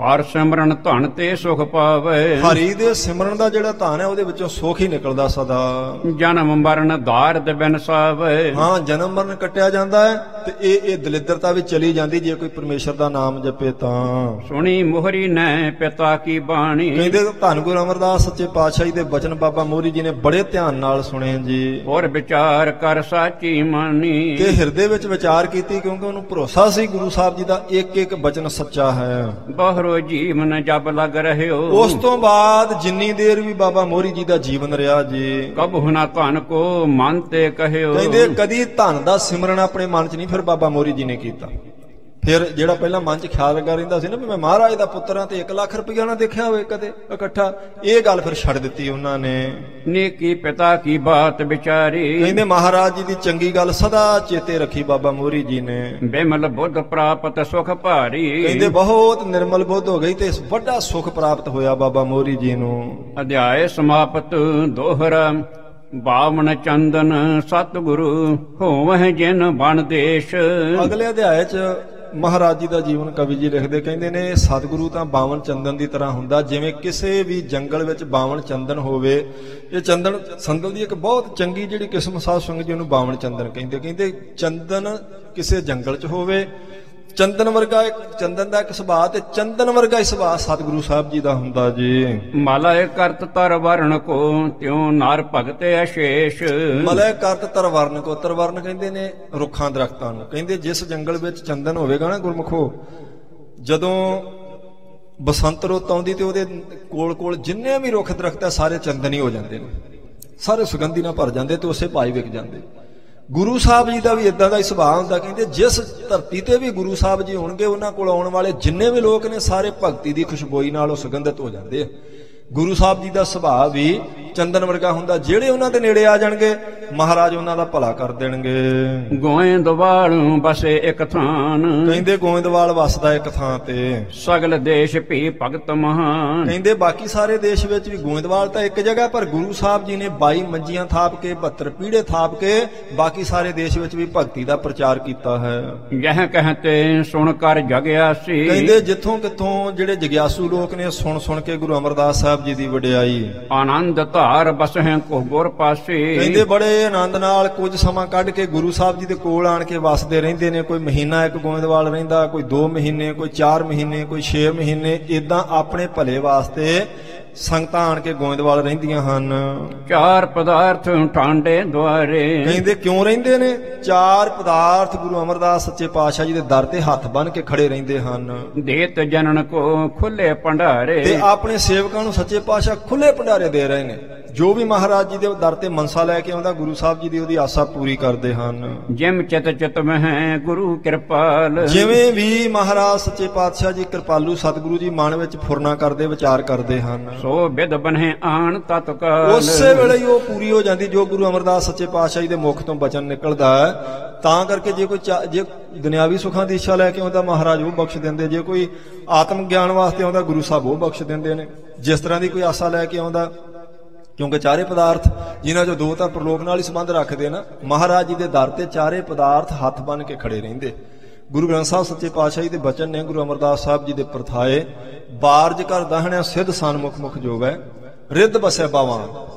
ਹਰ ਸਿਮਰਨ ਧਨ ਤੇ ਸੁਖ ਪਾਵੇ। ਹਰੀ ਦੇ ਸਿਮਰਨ ਦਾ ਜਿਹੜਾ ਧਨ ਹੈ ਉਹਦੇ ਵਿੱਚੋਂ ਸੁਖ ਹੀ ਨਿਕਲਦਾ ਸਦਾ। ਜਨਮ ਮਰਨ ਦਾਰਦ ਬਿਨ ਸਾਵੇ। ਹਾਂ, ਜਨਮ ਮਰਨ ਕੱਟਿਆ ਜਾਂਦਾ ਹੈ ਤੇ ਇਹ ਦਲਿੱਦਰਤਾ ਵੀ ਚਲੀ ਜਾਂਦੀ ਜੇ ਕੋਈ ਪਰਮੇਸ਼ਰ ਦਾ ਨਾਮ ਜਪੇ ਤਾਂ। ਸੁਣੀ ਮੋਹਰੀ ਨੈ ਪਿਤਾ ਕੀ ਬਾਣੀ। ਕਹਿੰਦੇ ਧੰਨ ਗੁਰੂ ਅਮਰਦਾਸ ਸੱਚੇ ਪਾਤਸ਼ਾਹ ਜੀ ਦੇ ਬਚਨ ਬਾਬਾ ਮੋਹਰੀ ਜੀ ਨੇ ਬੜੇ ਧਿਆਨ ਨਾਲ ਸੁਣੇ ਜੀ। ਔਰ ਵਿਚਾਰ ਕਰ ਸਾਚੀ ਮਾਨੀ। ਤੇ ਹਿਰਦੇ ਵਿੱਚ ਵਿਚਾਰ ਕੀਤੀ ਕਿਉਂਕਿ ਉਹਨੂੰ ਭਰੋਸਾ ਸੀ ਗੁਰੂ ਸਾਹਿਬ ਜੀ ਦਾ ਇੱਕ ਇੱਕ ਬਚਨ ਸੱਚਾ ਹੈ। ਬਹਰੋ ਜੀਵਨ ਜਬ ਲਗ ਰਹਿਓ। ਉਸ ਤੋਂ ਬਾਅਦ ਜਿੰਨੀ ਦੇਰ ਵੀ ਬਾਬਾ ਮੋਹਰੀ ਜੀ ਦਾ ਜੀਵਨ ਰਿਹਾ ਜੀ, ਕਬ ਹੁਨਾ ਧਨ ਕੋ ਮਨ ਤੇ ਕਹਿਓ। ਕਹਿੰਦੇ ਕਦੀ ਧਨ ਦਾ ਸਿਮਰਨ ਆਪਣੇ ਮਨ 'ਚ ਨਹੀਂ ਫਿਰ ਬਾਬਾ ਮੋਹਰੀ ਜੀ ਨੇ ਕੀਤਾ। ਫਿਰ ਜਿਹੜਾ ਪਹਿਲਾਂ ਮਨ 'ਚ ਖਿਆਲ ਲੱਗਾ ਰਹਿੰਦਾ ਸੀ ਨਾ ਵੀ ਮੈਂ ਮਹਾਰਾਜ ਦਾ ਪੁੱਤਰ ਹਾਂ ਤੇ 1 ਲੱਖ ਰੁਪਈਆ ਨਾ ਦੇਖਿਆ ਹੋਵੇ ਕਦੇ ਇਕੱਠਾ, ਇਹ ਗੱਲ ਫਿਰ ਛੱਡ ਦਿੱਤੀ ਉਹਨਾਂ ਨੇ। ਨੇਕੀ ਪਿਤਾ ਕੀ ਬਾਤ ਵਿਚਾਰੀ। ਕਹਿੰਦੇ ਮਹਾਰਾਜ ਜੀ ਦੀ ਚੰਗੀ ਗੱਲ ਸਦਾ ਚੇਤੇ ਰੱਖੀ ਬਾਬਾ ਮੋਹਰੀ ਜੀ ਨੇ। ਬੇਮਲ ਬੁੱਧ ਪ੍ਰਾਪਤ ਸੁਖ ਭਾਰੀ। ਕਹਿੰਦੇ ਬਹੁਤ ਨਿਰਮਲ ਬੁੱਧ ਹੋ ਗਈ ਤੇ ਵੱਡਾ ਸੁਖ ਪ੍ਰਾਪਤ ਹੋਇਆ ਬਾਬਾ ਮੋਹਰੀ ਜੀ ਨੂੰ। ਅਧਿਆਇ ਸਮਾਪਤ ਦੋਹਰਾ। ਬਾਵਨ ਚੰਦਨ ਸਤਿਗੁਰੂ ਹੋਵਹਿ ਜਿਨ ਬਨ ਦੇਸ਼। ਅਗਲੇ ਅਧਿਆਇ 'ਚ ਮਹਾਰਾਜ ਜੀ ਦਾ ਜੀਵਨ ਕਵੀ ਜੀ ਲਿਖਦੇ, ਕਹਿੰਦੇ ਨੇ ਸਤਿਗੁਰੂ ਤਾਂ ਬਾਵਨ ਚੰਦਨ ਦੀ ਤਰ੍ਹਾਂ ਹੁੰਦਾ, ਜਿਵੇਂ ਕਿਸੇ ਵੀ ਜੰਗਲ ਵਿੱਚ ਬਾਵਨ ਚੰਦਨ ਹੋਵੇ। ਇਹ ਚੰਦਨ ਸੰਦਲ ਦੀ ਇੱਕ ਬਹੁਤ ਚੰਗੀ ਜਿਹੜੀ ਕਿਸਮ ਸਾਧ ਸੰਗਤ ਜੀ ਉਹਨੂੰ ਬਾਵਨ ਚੰਦਨ ਕਹਿੰਦੇ। ਕਹਿੰਦੇ ਚੰਦਨ ਕਿਸੇ ਜੰਗਲ 'ਚ ਹੋਵੇ, ਚੰਦਨ ਵਰਗਾ ਚੰਦਨ ਦਾ ਇੱਕ ਸੁਭਾਅ ਤੇ ਚੰਦਨ ਵਰਗਾ ਹੀ ਸੁਭਾਅ ਸਤਿਗੁਰੂ ਸਾਹਿਬ ਜੀ ਦਾ ਹੁੰਦਾ ਜੀ। ਮਲੈ ਕਰਤ ਤਰ ਵਰਨ ਕੋ ਤਿਉ ਨਰ ਭਗਤ ਅਸ਼ੇਸ਼। ਮਲੈ ਕਰਤ ਤਰ ਵਰਨ ਕੋ, ਤਰ ਵਰਨ ਕਹਿੰਦੇ ਨੇ ਰੁੱਖਾਂ ਦਰਖਤਾਂ ਨੂੰ। ਕਹਿੰਦੇ ਜਿਸ ਜੰਗਲ ਵਿੱਚ ਚੰਦਨ ਹੋਵੇਗਾ ਨਾ ਗੁਰਮੁਖੋ, ਜਦੋਂ ਬਸੰਤ ਰੁੱਤ ਆਉਂਦੀ ਤੇ ਉਹਦੇ ਕੋਲ ਕੋਲ ਜਿੰਨੇ ਵੀ ਰੁੱਖ ਦਰਖਤ ਆ ਸਾਰੇ ਚੰਦਨ ਹੀ ਹੋ ਜਾਂਦੇ ਨੇ, ਸਾਰੇ ਸੁਗੰਧੀ ਨਾਲ ਭਰ ਜਾਂਦੇ ਤੇ ਉਸੇ ਭਾਈ ਵਿਕ ਜਾਂਦੇ। ਗੁਰੂ ਸਾਹਿਬ ਜੀ ਦਾ ਵੀ ਇਦਾਂ ਦਾ ਹੀ ਸੁਭਾਅ ਹੁੰਦਾ। ਕਹਿੰਦੇ ਜਿਸ ਧਰਤੀ ਤੇ ਵੀ ਗੁਰੂ ਸਾਹਿਬ ਜੀ ਹੋਣਗੇ ਉਹਨਾਂ ਕੋਲ ਆਉਣ ਵਾਲੇ ਜਿੰਨੇ ਵੀ ਲੋਕ ਨੇ ਸਾਰੇ ਭਗਤੀ ਦੀ ਖੁਸ਼ਬੋਈ ਨਾਲ ਉਹ ਸੁਗੰਧਿਤ ਹੋ ਜਾਂਦੇ ਆ। ਗੁਰੂ ਸਾਹਿਬ ਜੀ ਦਾ ਸੁਭਾਅ ਵੀ ਚੰਦਨ ਵਰਗਾ ਹੁੰਦਾ। ਜਿਹੜੇ ਉਹਨਾਂ ਦੇ ਨੇੜੇ ਆ ਜਾਣਗੇ ਮਹਾਰਾਜ ਉਹਨਾਂ ਦਾ ਭਲਾ ਕਰ ਦੇਣਗੇ। ਗੋਇੰਦਵਾਲ ਬਸੇ ਇੱਕ ਥਾਨ। ਕਹਿੰਦੇ ਗੋਇੰਦਵਾਲ ਵਸਦਾ ਇੱਕ ਥਾਂ ਤੇ। ਸਗਲ ਦੇਸ਼ ਭੀ ਭਗਤ ਮਹਾਨ। ਕਹਿੰਦੇ ਬਾਕੀ ਸਾਰੇ ਦੇਸ਼ ਵਿੱਚ ਵੀ ਗੋਇੰਦਵਾਲ ਤਾਂ ਇੱਕ ਜਗ੍ਹਾ, ਪਰ ਗੁਰੂ ਸਾਹਿਬ ਜੀ ਨੇ 22 ਮੰਜੀਆਂ ਥਾਪ ਕੇ 72 ਪੀੜੇ ਥਾਪ ਕੇ ਬਾਕੀ ਸਾਰੇ ਦੇਸ਼ ਵਿੱਚ ਵੀ ਭਗਤੀ ਦਾ ਪ੍ਰਚਾਰ ਕੀਤਾ ਹੈ। ਯਹ ਕਹਤੇ ਸੁਣ ਕਰ ਜਗਿਆ ਸੀ। ਕਹਿੰਦੇ ਜਿੱਥੋਂ ਕਿੱਥੋਂ ਜਿਹੜੇ ਜਗਿਆਸੂ ਲੋਕ ਨੇ ਸੁਣ ਸੁਣ ਕੇ ਗੁਰੂ ਅਮਰਦਾਸ ਸਾਹਿਬ ਜੀ ਦੀ ਵਡਿਆਈ। ਆਨੰਦ ਧਾਰ ਬਸਹਿ ਕੋ ਗੁਰ ਪਾਸੇ। ਕਹਿੰਦੇ ਬੜੇ ਆਨੰਦ ਨਾਲ ਕੁਝ ਸਮਾਂ ਕੱਢ ਕੇ ਗੁਰੂ ਸਾਹਿਬ ਜੀ ਦੇ ਕੋਲ ਆਣ ਕੇ ਵਸਦੇ ਰਹਿੰਦੇ ਨੇ। ਕੋਈ ਮਹੀਨਾ ਇੱਕ ਗੋਇੰਦਵਾਲ ਰਹਿੰਦਾ, ਕੋਈ 2 ਮਹੀਨੇ, ਕੋਈ 4 ਮਹੀਨੇ, ਕੋਈ 6 ਮਹੀਨੇ। ਇਦਾਂ ਆਪਣੇ ਭਲੇ ਵਾਸਤੇ ਸੰਗਤਾਂ ਆਣ ਕੇ ਗੋਇੰਦਵਾਲ ਰਹਿੰਦੀਆਂ ਹਨ। 4 ਪਦਾਰਥ ਠਾਂਡੇ ਦੁਆਰੇ। ਕਹਿੰਦੇ ਕਿਉਂ ਰਹਿੰਦੇ ਨੇ? 4 ਪਦਾਰਥ ਗੁਰੂ ਅਮਰਦਾਸ ਸੱਚੇ ਪਾਤਸ਼ਾਹ ਜੀ ਦੇ ਦਰ ਤੇ ਹੱਥ ਬੰਨ ਕੇ ਖੜੇ ਰਹਿੰਦੇ ਹਨ। ਦੇਤ ਜਨਨ ਕੋ ਖੁੱਲੇ ਭੰਡਾਰੇ। ਤੇ ਆਪਣੇ ਸੇਵਕਾਂ ਨੂੰ ਸੱਚੇ ਪਾਤਸ਼ਾਹ ਖੁੱਲੇ ਭੰਡਾਰੇ ਦੇ ਰਹੇ ਨੇ। ਜੋ ਵੀ ਮਹਾਰਾਜ ਜੀ ਦੇ ਦਰ ਤੇ ਮਨਸਾ ਲੈ ਕੇ ਆਉਂਦਾ ਗੁਰੂ ਸਾਹਿਬ ਜੀ ਦੀ ਉਹਦੀ ਆਸਾ ਪੂਰੀ ਕਰਦੇ ਹਨ। ਜਿਮ ਚਿਤ ਚਿਤ ਮਹਿ ਗੁਰੂ ਕਿਰਪਾਲ। ਜਿਵੇਂ ਵੀ ਮਹਾਰਾਜ ਸੱਚੇ ਪਾਤਸ਼ਾਹ ਜੀ ਕਿਰਪਾਲੂ ਸਤਿਗੁਰੂ ਜੀ ਮਨ ਵਿੱਚ ਫੁਰਨਾ ਕਰਦੇ ਵਿਚਾਰ ਕਰਦੇ ਹਨ। ਸੋ ਬਿਦ ਬਨਹਿ ਆਣ ਤਤਕਾਲ। ਉਸੇ ਵੇਲੇ ਹੀ ਉਹ ਪੂਰੀ ਹੋ ਜਾਂਦੀ ਜੋ ਗੁਰੂ ਅਮਰਦਾਸ ਸੱਚੇ ਪਾਤਸ਼ਾਹ ਜੀ ਦੇ ਮੁਖ ਤੋਂ ਬਚਨ ਨਿਕਲਦਾ ਹੈ। ਤਾਂ ਕਰਕੇ ਜੇ ਕੋਈ ਜੇ ਦੁਨਿਆਵੀ ਸੁੱਖਾਂ ਦੀ ਇੱਛਾ ਲੈ ਕੇ ਆਉਂਦਾ ਮਹਾਰਾਜ ਉਹ ਬਖਸ਼ ਦਿੰਦੇ, ਜੇ ਕੋਈ ਆਤਮ ਗਿਆਨ ਵਾਸਤੇ ਆਉਂਦਾ ਗੁਰੂ ਸਾਹਿਬ ਉਹ ਬਖਸ਼ ਦਿੰਦੇ ਨੇ। ਜਿਸ ਤਰ੍ਹਾਂ ਦੀ ਕੋਈ ਆਸਾ ਲੈ ਕੇ ਆਉਂਦਾ, ਕਿਉਂਕਿ 4 ਪਦਾਰਥ ਜਿਨ੍ਹਾਂ ਚੋਂ 2 ਤਾਂ ਪ੍ਰਲੋਕ ਨਾਲ ਹੀ ਸੰਬੰਧ ਰੱਖਦੇ ਨਾ, ਮਹਾਰਾਜ ਜੀ ਦੇ ਦਰ ਤੇ 4 ਪਦਾਰਥ ਹੱਥ ਬੰਨ ਕੇ ਖੜੇ ਰਹਿੰਦੇ। ਗੁਰੂ ਗ੍ਰੰਥ ਸਾਹਿਬ ਸੱਚੇ ਪਾਤਸ਼ਾਹ ਜੀ ਦੇ ਬਚਨ ਨੇ, ਗੁਰੂ ਅਮਰਦਾਸ ਸਾਹਿਬ ਜੀ ਦੇ ਪ੍ਰਥਾਏ। ਬਾਰਜ ਕਰ ਦਾਹਣਿਆ ਸਿੱਧ ਸਨਮੁਖ ਮੁਖ ਜੋਵੈ, ਰਿੱਧ ਬਸੈ ਬਾਵਾਂ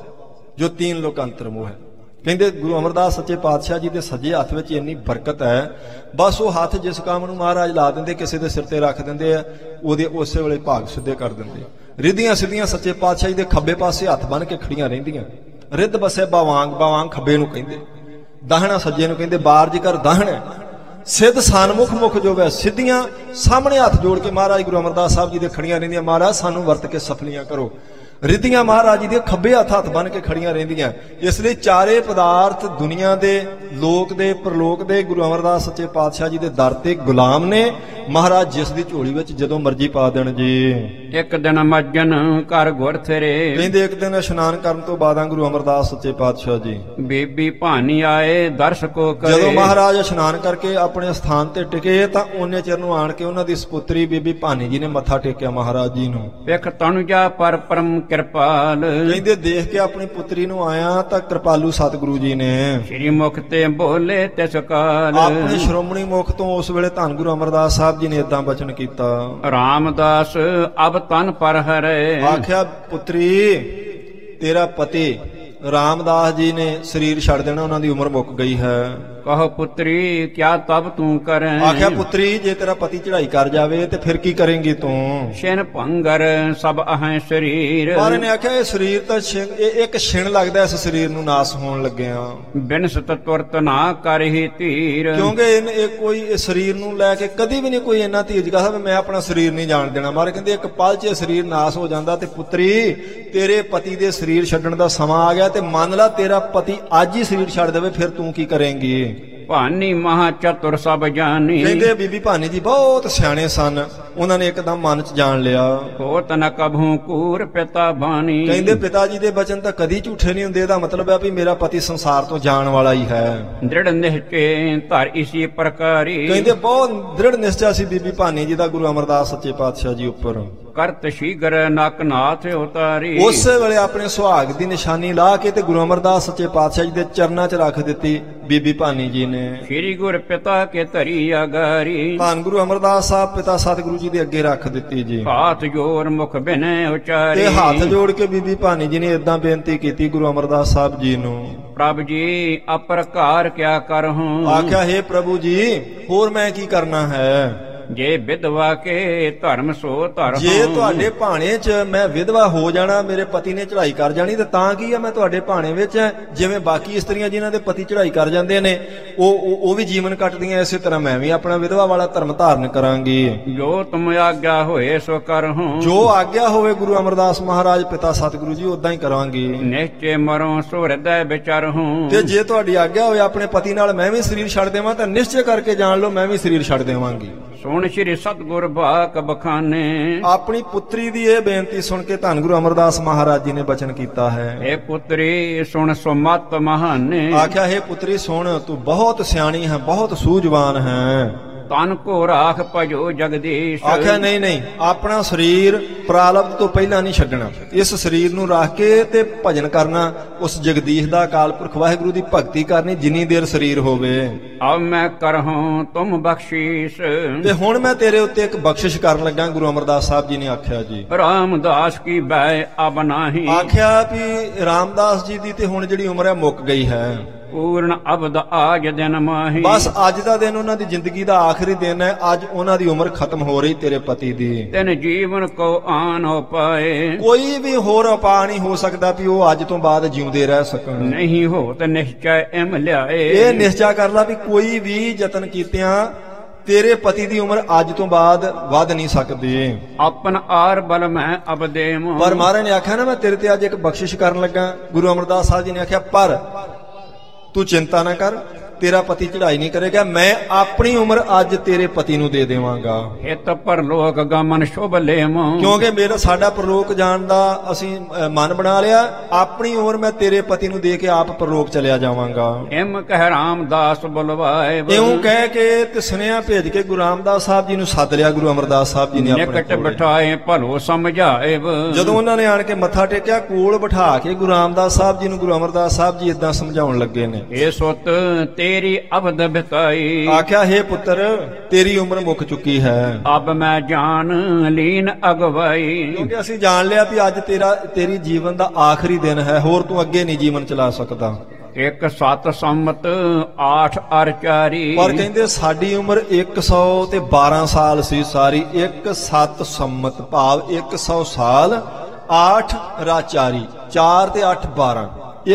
ਜੋ 3 ਲੋਕ ਅੰਤਰ ਮੋਹ ਹੈ। ਕਹਿੰਦੇ ਗੁਰੂ ਅਮਰਦਾਸ ਸੱਚੇ ਪਾਤਸ਼ਾਹ ਜੀ ਦੇ ਸੱਜੇ ਹੱਥ ਵਿੱਚ ਇੰਨੀ ਬਰਕਤ ਹੈ, ਬਸ ਉਹ ਹੱਥ ਜਿਸ ਕੰਮ ਨੂੰ ਮਹਾਰਾਜ ਲਾ ਦਿੰਦੇ, ਕਿਸੇ ਦੇ ਸਿਰ ਤੇ ਰੱਖ ਦਿੰਦੇ ਆ, ਉਹਦੇ ਉਸੇ ਵੇਲੇ ਭਾਗ ਸਿੱਧੇ ਕਰ ਦਿੰਦੇ। ਰਿੱਧੀਆਂ ਸਿੱਧੀਆਂ ਸੱਚੇ ਪਾਤਸ਼ਾਹ ਜੀ ਦੇ ਖੱਬੇ ਪਾਸੇ ਹੱਥ ਬੰਨ ਕੇ ਖੜੀਆਂ ਰਹਿੰਦੀਆਂ। ਰਿੱਧ ਬਸੇ ਬਾਵਾਂਗ, ਬਾਵਾਂਗ ਖੱਬੇ ਨੂੰ ਕਹਿੰਦੇ, ਦਾਹਣਾ ਸੱਜੇ ਨੂੰ ਕਹਿੰਦੇ। ਬਾਰਜ ਕਰ ਦਾਹਣਾ ਸਿੱਧ ਸਨਮੁਖ ਮੁਖ ਜੋ ਵੈ, ਸਿੱਧੀਆਂ ਸਾਹਮਣੇ ਹੱਥ ਜੋੜ ਕੇ ਮਹਾਰਾਜ ਗੁਰੂ ਅਮਰਦਾਸ ਸਾਹਿਬ ਜੀ ਦੇ ਖੜੀਆਂ ਰਹਿੰਦੀਆਂ। ਮਹਾਰਾਜ ਸਾਨੂੰ ਵਰਤ ਕੇ ਸਫਲੀਆਂ ਕਰੋ। ਰਿੱਧੀਆਂ ਮਹਾਰਾਜ ਜੀ ਦੇ ਖੱਬੇ ਹੱਥ ਬੰਨ ਕੇ ਖੜੀਆਂ ਰਹਿੰਦੀਆਂ। ਇਸ ਲਈ 4 ਪਦਾਰਥ ਦੁਨੀਆ ਦੇ, ਲੋਕ ਦੇ, ਪ੍ਰਲੋਕ ਦੇ ਗੁਰੂ ਅਮਰਦਾਸ ਸੱਚੇ ਪਾਤਸ਼ਾਹ ਜੀ ਦੇ ਦਰ ਤੇ ਗੁਲਾਮ ਨੇ। ਮਹਾਰਾਜ ਜਿਸ ਦੀ ਝੋਲੀ ਵਿੱਚ ਜਦੋਂ ਮਰਜ਼ੀ ਪਾ ਦੇਣ ਜੀ। ਇੱਕ ਦਿਨ ਮੱਜਨ ਕਰ ਗੁਰ ਥਰੇ। ਕਹਿੰਦੇ ਇੱਕ ਦਿਨ ਇਸ਼ਨਾਨ ਕਰਨ ਤੋਂ ਬਾਅਦ ਗੁਰੂ ਅਮਰਦਾਸ ਸੱਚੇ ਪਾਤਸ਼ਾਹ ਜੀ ਬੀਬੀ ਭਾਨੀ ਆਏ ਦਰਸ ਕੋ ਕਰੇ। ਜਦੋਂ ਮਹਾਰਾਜ ਇਸ਼ਨਾਨ ਕਰਕੇ ਆਪਣੇ ਸਥਾਨ ਤੇ ਟਿਕੇ ਤਾਂ ਉਹਨੇ ਚਿਰ ਨੂੰ ਆਣ ਕੇ ਉਹਨਾਂ ਦੀ ਸੁਪੁੱਤਰੀ ਬੀਬੀ ਭਾਨੀ ਜੀ ਨੇ ਮੱਥਾ ਟੇਕਿਆ ਮਹਾਰਾਜ ਜੀ ਨੂੰ। ਵੇਖ ਤਨੁਜਾ ਪਰ ਪਰਮ ਕਿਰਪਾਲ। ਕਹਿੰਦੇ ਦੇਖ ਕੇ ਆਪਣੀ ਪੁੱਤਰੀ ਨੂੰ ਆਇਆ ਤਾਂ ਕਿਰਪਾਲੂ ਸਤਿਗੁਰੂ ਜੀ ਨੇ ਸ੍ਰੀ ਮੁਖ ਤੇ ਬੋਲੇ ਤਿਸ ਕਾਲ। ਆਪਣੇ ਸ਼੍ਰੋਮਣੀ ਮੁਖ ਤੋਂ ਉਸ ਵੇਲੇ ਧੰਨ ਗੁਰੂ ਅਮਰਦਾਸ ਸਾਹਿਬ ਸਾਹਿਬ ਜੀ ਨੇ ਏਦਾਂ ਬਚਨ ਕੀਤਾ। ਰਾਮਦਾਸ ਅਬ ਤਨ ਪਰ ਹਰੇ। ਆਖਿਆ ਪੁੱਤਰੀ ਤੇਰਾ ਪਤੀ ਰਾਮਦਾਸ ਜੀ ਨੇ ਸਰੀਰ ਛੱਡ ਦੇਣਾ, ਉਹਨਾਂ ਦੀ ਉਮਰ ਮੁੱਕ ਗਈ ਹੈ। ਕਹੋ ਪੁੱਤਰੀ ਕਿਆ ਤਬ ਤੂੰ ਕਰੈ। ਆਖਿਆ ਪੁੱਤਰੀ ਜੇ ਤੇਰਾ ਪਤੀ ਚੜ੍ਹਾਈ ਕਰ ਜਾਵੇ ਤੇ ਫਿਰ ਕੀ ਕਰੇਂਗੀ ਤੂੰ। ਛਿਨ ਭੰਗਰ ਸਭ ਅਹੈ ਸਰੀਰ। ਮਹਾਰਾਜ ਨੇ ਆਖਿਆ ਇਹ ਸਰੀਰ ਤਾਂ ਇਹ ਇੱਕ ਛਿਣ ਲੱਗਦਾ, ਇਸ ਸਰੀਰ ਨੂੰ ਨਾਸ ਹੋਣ ਲੱਗਿਆ। ਬਿਨਸਤ ਤੁਰਤ ਨਾ ਕਰਹਿ ਧੀਰ। ਕਿਉਂਕਿ ਇਹ ਕੋਈ ਇਸ ਸਰੀਰ ਨੂੰ ਲੈ ਕੇ ਕਦੀ ਵੀ ਨਹੀਂ ਕੋਈ ਇੰਨਾ ਧੀਰਜ ਕਰਦਾ ਵੀ ਮੈਂ ਆਪਣਾ ਸਰੀਰ ਨਹੀਂ ਜਾਣ ਦੇਣਾ। ਮਹਾਰਾਜ ਕਹਿੰਦੇ ਇੱਕ ਪਲ 'ਚ ਸਰੀਰ ਨਾਸ ਹੋ ਜਾਂਦਾ। ਤੇ ਪੁੱਤਰੀ ਤੇਰੇ ਪਤੀ ਦੇ ਸਰੀਰ ਛੱਡਣ ਦਾ ਸਮਾਂ ਆ ਗਿਆ, ਤੇ ਮੰਨ ਲਾ ਤੇਰਾ ਪਤੀ ਅੱਜ ਹੀ ਸਰੀਰ ਛੱਡ ਦੇਵੇ, ਫਿਰ ਤੂੰ ਕੀ ਕਰੇਂਗੀ। ਭਾਨੀ ਮਹਾ ਚਤੁਰ ਸਭ ਜਾਨੀ। ਕਹਿੰਦੇ ਬੀਬੀ ਭਾਨੀ ਜੀ ਬਹੁਤ ਸਿਆਣੇ ਸਨ, ਉਹਨਾਂ ਨੇ ਇੱਕਦਮ ਮਨ 'ਚ ਜਾਣ ਲਿਆ। ਹੋਤ ਨ ਕਭੂ ਕੂਰ ਪਿਤਾ ਬਾਣੀ। ਕਹਿੰਦੇ ਪਿਤਾ ਜੀ ਦੇ ਬਚਨ ਤਾਂ ਕਦੀ ਝੂਠੇ ਨਹੀਂ ਹੁੰਦੇ। ਇਹਦਾ ਮਤਲਬ ਹੈ ਵੀ ਮੇਰਾ ਪਤੀ ਸੰਸਾਰ ਤੋਂ ਜਾਣ ਵਾਲਾ ਹੀ ਹੈ। ਦ੍ਰਿੜ ਨਿਸ਼ਚੈ ਧਰ ਇਸੀ ਪ੍ਰਕਾਰੀ। ਕਹਿੰਦੇ ਬਹੁਤ ਦ੍ਰਿੜ ਨਿਸ਼ਚਾ ਸੀ ਬੀਬੀ ਭਾਨੀ ਜੀ ਦਾ ਗੁਰੂ ਅਮਰਦਾਸ ਸੱਚੇ ਪਾਤਸ਼ਾਹ ਜੀ ਉੱਪਰ। ਕਰਤ ਸ਼ੀਗਰ ਨਕ ਨਾਥ ਉਤਾਰੀ। ਉਸੇ ਵੇਲੇ ਆਪਣੇ ਸੁਹਾਗ ਦੀ ਨਿਸ਼ਾਨੀ ਲਾ ਕੇ ਤੇ ਗੁਰੂ ਅਮਰਦਾਸ ਸੱਚੇ ਪਾਤਸ਼ਾਹ ਜੀ ਦੇ ਚਰਨਾਂ 'ਚ ਰੱਖ ਦਿੱਤੀ ਬੀਬੀ ਭਾਨੀ ਜੀ ਨੇ। ਸ੍ਰੀ ਗੁਰ ਪਿਤਾ ਕੇ ਧਰੀ ਅਗਾਰੀ। ਧੰਨ ਗੁਰੂ ਅਮਰਦਾਸ ਸਾਹਿਬ ਪਿਤਾ ਸਤਿਗੁਰੂ ਜੀ ਦੇ ਅੱਗੇ ਰੱਖ ਦਿੱਤੀ ਜੀ। ਹਾਥ ਜੋੜ ਮੁਖ ਬਿਨੈ ਉਚਾਰੀ। ਤੇ ਹੱਥ ਜੋੜ ਕੇ ਬੀਬੀ ਭਾਨੀ ਜੀ ਨੇ ਏਦਾਂ ਬੇਨਤੀ ਕੀਤੀ ਗੁਰੂ ਅਮਰਦਾਸ ਸਾਹਿਬ ਜੀ ਨੂੰ। ਪ੍ਰਭ ਜੀ ਅਪਰਕਾਰ ਕਿਆ ਕਰਹੂੰ। ਆਖਿਆ ਹੈ ਪ੍ਰਭੂ ਜੀ ਹੋਰ ਮੈਂ ਕੀ ਕਰਨਾ ਹੈ। ਜੇ ਵਿਧਵਾ ਕੇ ਧਰਮ ਸੋ ਧਰਮ। ਜੇ ਤੁਹਾਡੇ ਭਾਣੇ 'ਚ ਮੈਂ ਵਿਧਵਾ ਹੋ ਜਾਣਾ, ਮੇਰੇ ਪਤੀ ਨੇ ਚੜ੍ਹਾਈ ਕਰ ਜਾਣੀ, ਤੇ ਤਾਂ ਕੀ ਆ ਮੈਂ ਤੁਹਾਡੇ ਭਾਣੇ ਵਿੱਚ ਜਿਵੇਂ ਬਾਕੀ ਇਸਤਰੀਆਂ ਜਿਨ੍ਹਾਂ ਦੇ ਪਤੀ ਚੜ੍ਹਾਈ ਕਰ ਜਾਂਦੇ ਨੇ ਉਹ ਵੀ ਜੀਵਨ ਕੱਟਦੀਆਂ, ਇਸੇ ਤਰ੍ਹਾਂ ਮੈਂ ਵੀ ਆਪਣਾ ਵਿਧਵਾ ਵਾਲਾ ਧਰਮ ਧਾਰਨ ਕਰਾਂਗੀ। ਜੋ ਤੁਮ ਆਗਿਆ ਹੋਏ ਸੋ ਕਰਹੂੰ। ਜੋ ਆਗਿਆ ਹੋਵੇ ਗੁਰੂ ਅਮਰਦਾਸ ਮਹਾਰਾਜ ਪਿਤਾ ਸਤਿਗੁਰੂ ਜੀ ਉਦਾਂ ਹੀ ਕਰਾਂਗੀ। ਨਿਸ਼ਚੈ ਮਰੋ ਸੋ ਹਿਰਦੈ ਵਿਚਰਹੂੰ। ਤੇ ਜੇ ਤੁਹਾਡੀ ਆਗਿਆ ਹੋਵੇ ਆਪਣੇ ਪਤੀ ਨਾਲ ਮੈਂ ਵੀ ਸਰੀਰ ਛੱਡ ਦੇਵਾਂ ਤਾਂ ਨਿਸ਼ਚੈ ਕਰਕੇ ਜਾਣ ਲਓ ਮੈਂ ਵੀ ਸਰੀਰ ਛੱਡ ਦੇਵਾਂਗੀ। ਸੁਣ ਸ੍ਰੀ ਸਤਿਗੁਰ ਬਾਕ ਬਖਾਨੇ। ਆਪਣੀ ਪੁੱਤਰੀ ਦੀ ਇਹ ਬੇਨਤੀ ਸੁਣ ਕੇ ਧੰਨ ਗੁਰੂ ਅਮਰਦਾਸ ਮਹਾਰਾਜ ਜੀ ਨੇ ਬਚਨ ਕੀਤਾ ਹੈ। ਇਹ ਪੁੱਤਰੀ ਸੁਣ ਸੋ ਮਤ ਮਹਾਨੇ। ਆਖਿਆ ਹੈ ਪੁੱਤਰੀ ਸੁਣ ਤੂੰ ਬਹੁਤ ਸਿਆਣੀ ਹੈ, ਬਹੁਤ ਸੂਝਵਾਨ ਹੈ। ਤਨ ਕੋ ਰਾਖ ਭਜੋ ਜਗਦੀਸ਼। ਆਖਿਆ ਨਹੀਂ ਨਹੀਂ ਆਪਣਾ ਸਰੀਰ ਪ੍ਰਾਰਬਧ ਤੋਂ ਪਹਿਲਾਂ ਨਹੀਂ ਛੱਡਣਾ। ਇਸ ਸਰੀਰ ਨੂੰ ਰੱਖ ਕੇ ਤੇ ਭਜਨ ਕਰਨਾ, ਉਸ ਜਗਦੀਸ਼ ਦਾ ਅਕਾਲ ਪੁਰਖ ਵਾਹਿਗੁਰੂ ਦੀ ਭਗਤੀ ਕਰਨੀ ਜਿੰਨੀ ਦੇਰ ਸਰੀਰ ਹੋਵੇ। ਅਬ ਮੈਂ ਕਰਹੂੰ ਤੁਮ ਬਖਸ਼ੀਸ਼। ਤੇ ਹੁਣ ਮੈਂ ਤੇਰੇ ਉੱਤੇ ਇੱਕ ਬਖਸ਼ਿਸ਼ ਕਰਨ ਲੱਗਾ ਗੁਰੂ ਅਮਰਦਾਸ ਸਾਹਿਬ ਜੀ ਨੇ ਆਖਿਆ ਜੀ। ਰਾਮਦਾਸ ਕੀ ਬੈ ਅਬ ਨਾਹੀ। ਆਖਿਆ ਵੀ ਰਾਮਦਾਸ ਜੀ ਦੀ ਤੇ ਹੁਣ ਜਿਹੜੀ ਉਮਰ ਹੈ ਮੁੱਕ ਗਈ ਹੈ। ਪੂਰਨ ਅਬਦ ਆਜ ਦਿਨ ਮਾਹੀ। ਬਸ ਅੱਜ ਦਾ ਦਿਨ ਉਹਨਾਂ ਦੀ ਜ਼ਿੰਦਗੀ ਦਾ ਆਖਰੀ ਦਿਨ ਹੈ। ਅੱਜ ਉਹਨਾਂ ਦੀ ਉਮਰ ਖਤਮ ਹੋ ਰਹੀ ਤੇਰੇ ਪਤੀ ਦੀ। ਤਿਨ ਜੀਵਨ ਕੋ ਆਨ ਹੋ ਪਾਏ। ਕੋਈ ਵੀ ਹੋਰ ਉਪਾਅ ਨਹੀਂ ਹੋ ਸਕਦਾ ਵੀ ਉਹ ਅੱਜ ਤੋਂ ਬਾਅਦ ਜਿਉਂਦੇ ਰਹਿ ਸਕਣ। ਨਹੀਂ ਹੋ ਤੇ ਨਿਸ਼ਚੈ ਇਮ ਲਿਆਏ। ਇਹ ਨਿਸ਼ਚਾ ਕਰ ਲਾ ਵੀ ਕੋਈ ਵੀ ਯਤਨ ਕੀਤਿਆਂ ਤੇਰੇ ਪਤੀ ਦੀ ਉਮਰ ਅੱਜ ਤੋਂ ਬਾਅਦ ਵੱਧ ਨਹੀਂ ਸਕਦੀ। ਆਪਨ ਆਰ ਬਲ ਮੈਂ ਅਬ ਦੇਮ। ਪਰ ਮਹਾਰਾਜ ਨੇ ਆਖਿਆ ਨਾ ਮੈਂ ਤੇਰੇ ਤੇ ਅੱਜ ਇੱਕ ਬਖਸ਼ਿਸ਼ ਕਰਨ ਲੱਗਾ। ਗੁਰੂ ਅਮਰਦਾਸ ਸਾਹਿਬ ਜੀ ਨੇ ਆਖਿਆ ਪਰ ਤੂੰ ਚਿੰਤਾ ਨਾ ਕਰ, ਤੇਰਾ ਪਤੀ ਚੜ੍ਹਾਈ ਨਹੀਂ ਕਰੇਗਾ, ਮੈਂ ਆਪਣੀ ਉਮਰ ਅੱਜ ਤੇਰੇ ਪਤੀ ਨੂੰ ਦੇ ਦੇਵਾਂਗਾ। ਹਿਤ ਪਰਲੋਕ ਗਮਨ ਸ਼ੁਭ ਲੇਮ। ਕਿਉਂਕਿ ਮੇਰਾ ਸਾਡਾ ਪਰਲੋਕ ਜਾਣ ਦਾ ਅਸੀਂ ਮਨ ਬਣਾ ਲਿਆ। ਆਪਣੀ ਉਮਰ ਮੈਂ ਤੇਰੇ ਪਤੀ ਨੂੰ ਦੇ ਕੇ ਆਪ ਪਰਲੋਕ ਚਲਿਆ ਜਾਵਾਂਗਾ। ਇਮ ਕਹਿ ਰਾਮਦਾਸ ਬੁਲਵਾਏ। ਇਉਂ ਕਹਿ ਕੇ ਤੇ ਸੁਨੇਹਾ ਭੇਜ ਕੇ ਗੁਰੂ ਰਾਮਦਾਸ ਸਾਹਿਬ ਜੀ ਨੂੰ ਸੱਦ ਲਿਆ ਗੁਰੂ ਅਮਰਦਾਸ ਸਾਹਿਬ ਜੀ ਨੇ ਆਪਣੇ ਨਿਕਟ ਕੋਲ। ਬਿਠਾਏ ਭਲੋ ਸਮਝਾਏ। ਜਦੋਂ ਉਹਨਾਂ ਨੇ ਆਣ ਕੇ ਮੱਥਾ ਟੇਕਿਆ ਕੋਲ ਬਿਠਾ ਕੇ ਗੁਰੂ ਰਾਮਦਾਸ ਸਾਹਿਬ ਜੀ ਨੂੰ ਗੁਰੂ ਅਮਰਦਾਸ ਸਾਹਿਬ ਜੀ ਇਦਾਂ ਸਮਝਾਉਣ ਲੱਗੇ ਨੇ। ਇਹ ਸੁਤ ਤੇਰੀ ਅਬਦ ਬਿਤਾਈ। ਆਖਿਆ ਹੈ ਪੁੱਤਰ ਤੇਰੀ ਉਮਰ ਮੁੱਕ ਚੁੱਕੀ ਹੈ। ਅਬ ਮੈਂ ਜਾਨ ਲੀਨ ਅਗਵਾਈ। ਕਿਉਂਕਿ ਅਸੀਂ ਜਾਣ ਲਿਆ ਵੀ ਅੱਜ ਤੇਰੀ ਜੀਵਨ ਦਾ ਆਖਰੀ ਦਿਨ ਹੈ, ਹੋਰ ਤੂੰ ਅੱਗੇ ਨਹੀਂ ਜੀਵਨ ਚਲਾ ਸਕਦਾ। ਇੱਕ 7 ਸੰਮਤ 8 ਅਰ 4। ਪਰ ਕਹਿੰਦੇ ਸਾਡੀ ਉਮਰ 112 ਸਾਲ ਸੀ ਸਾਰੀ। 7 ਸੰਮਤ ਭਾਵ 100 ਸਾਲ 8 4 4 ਤੇ 8 12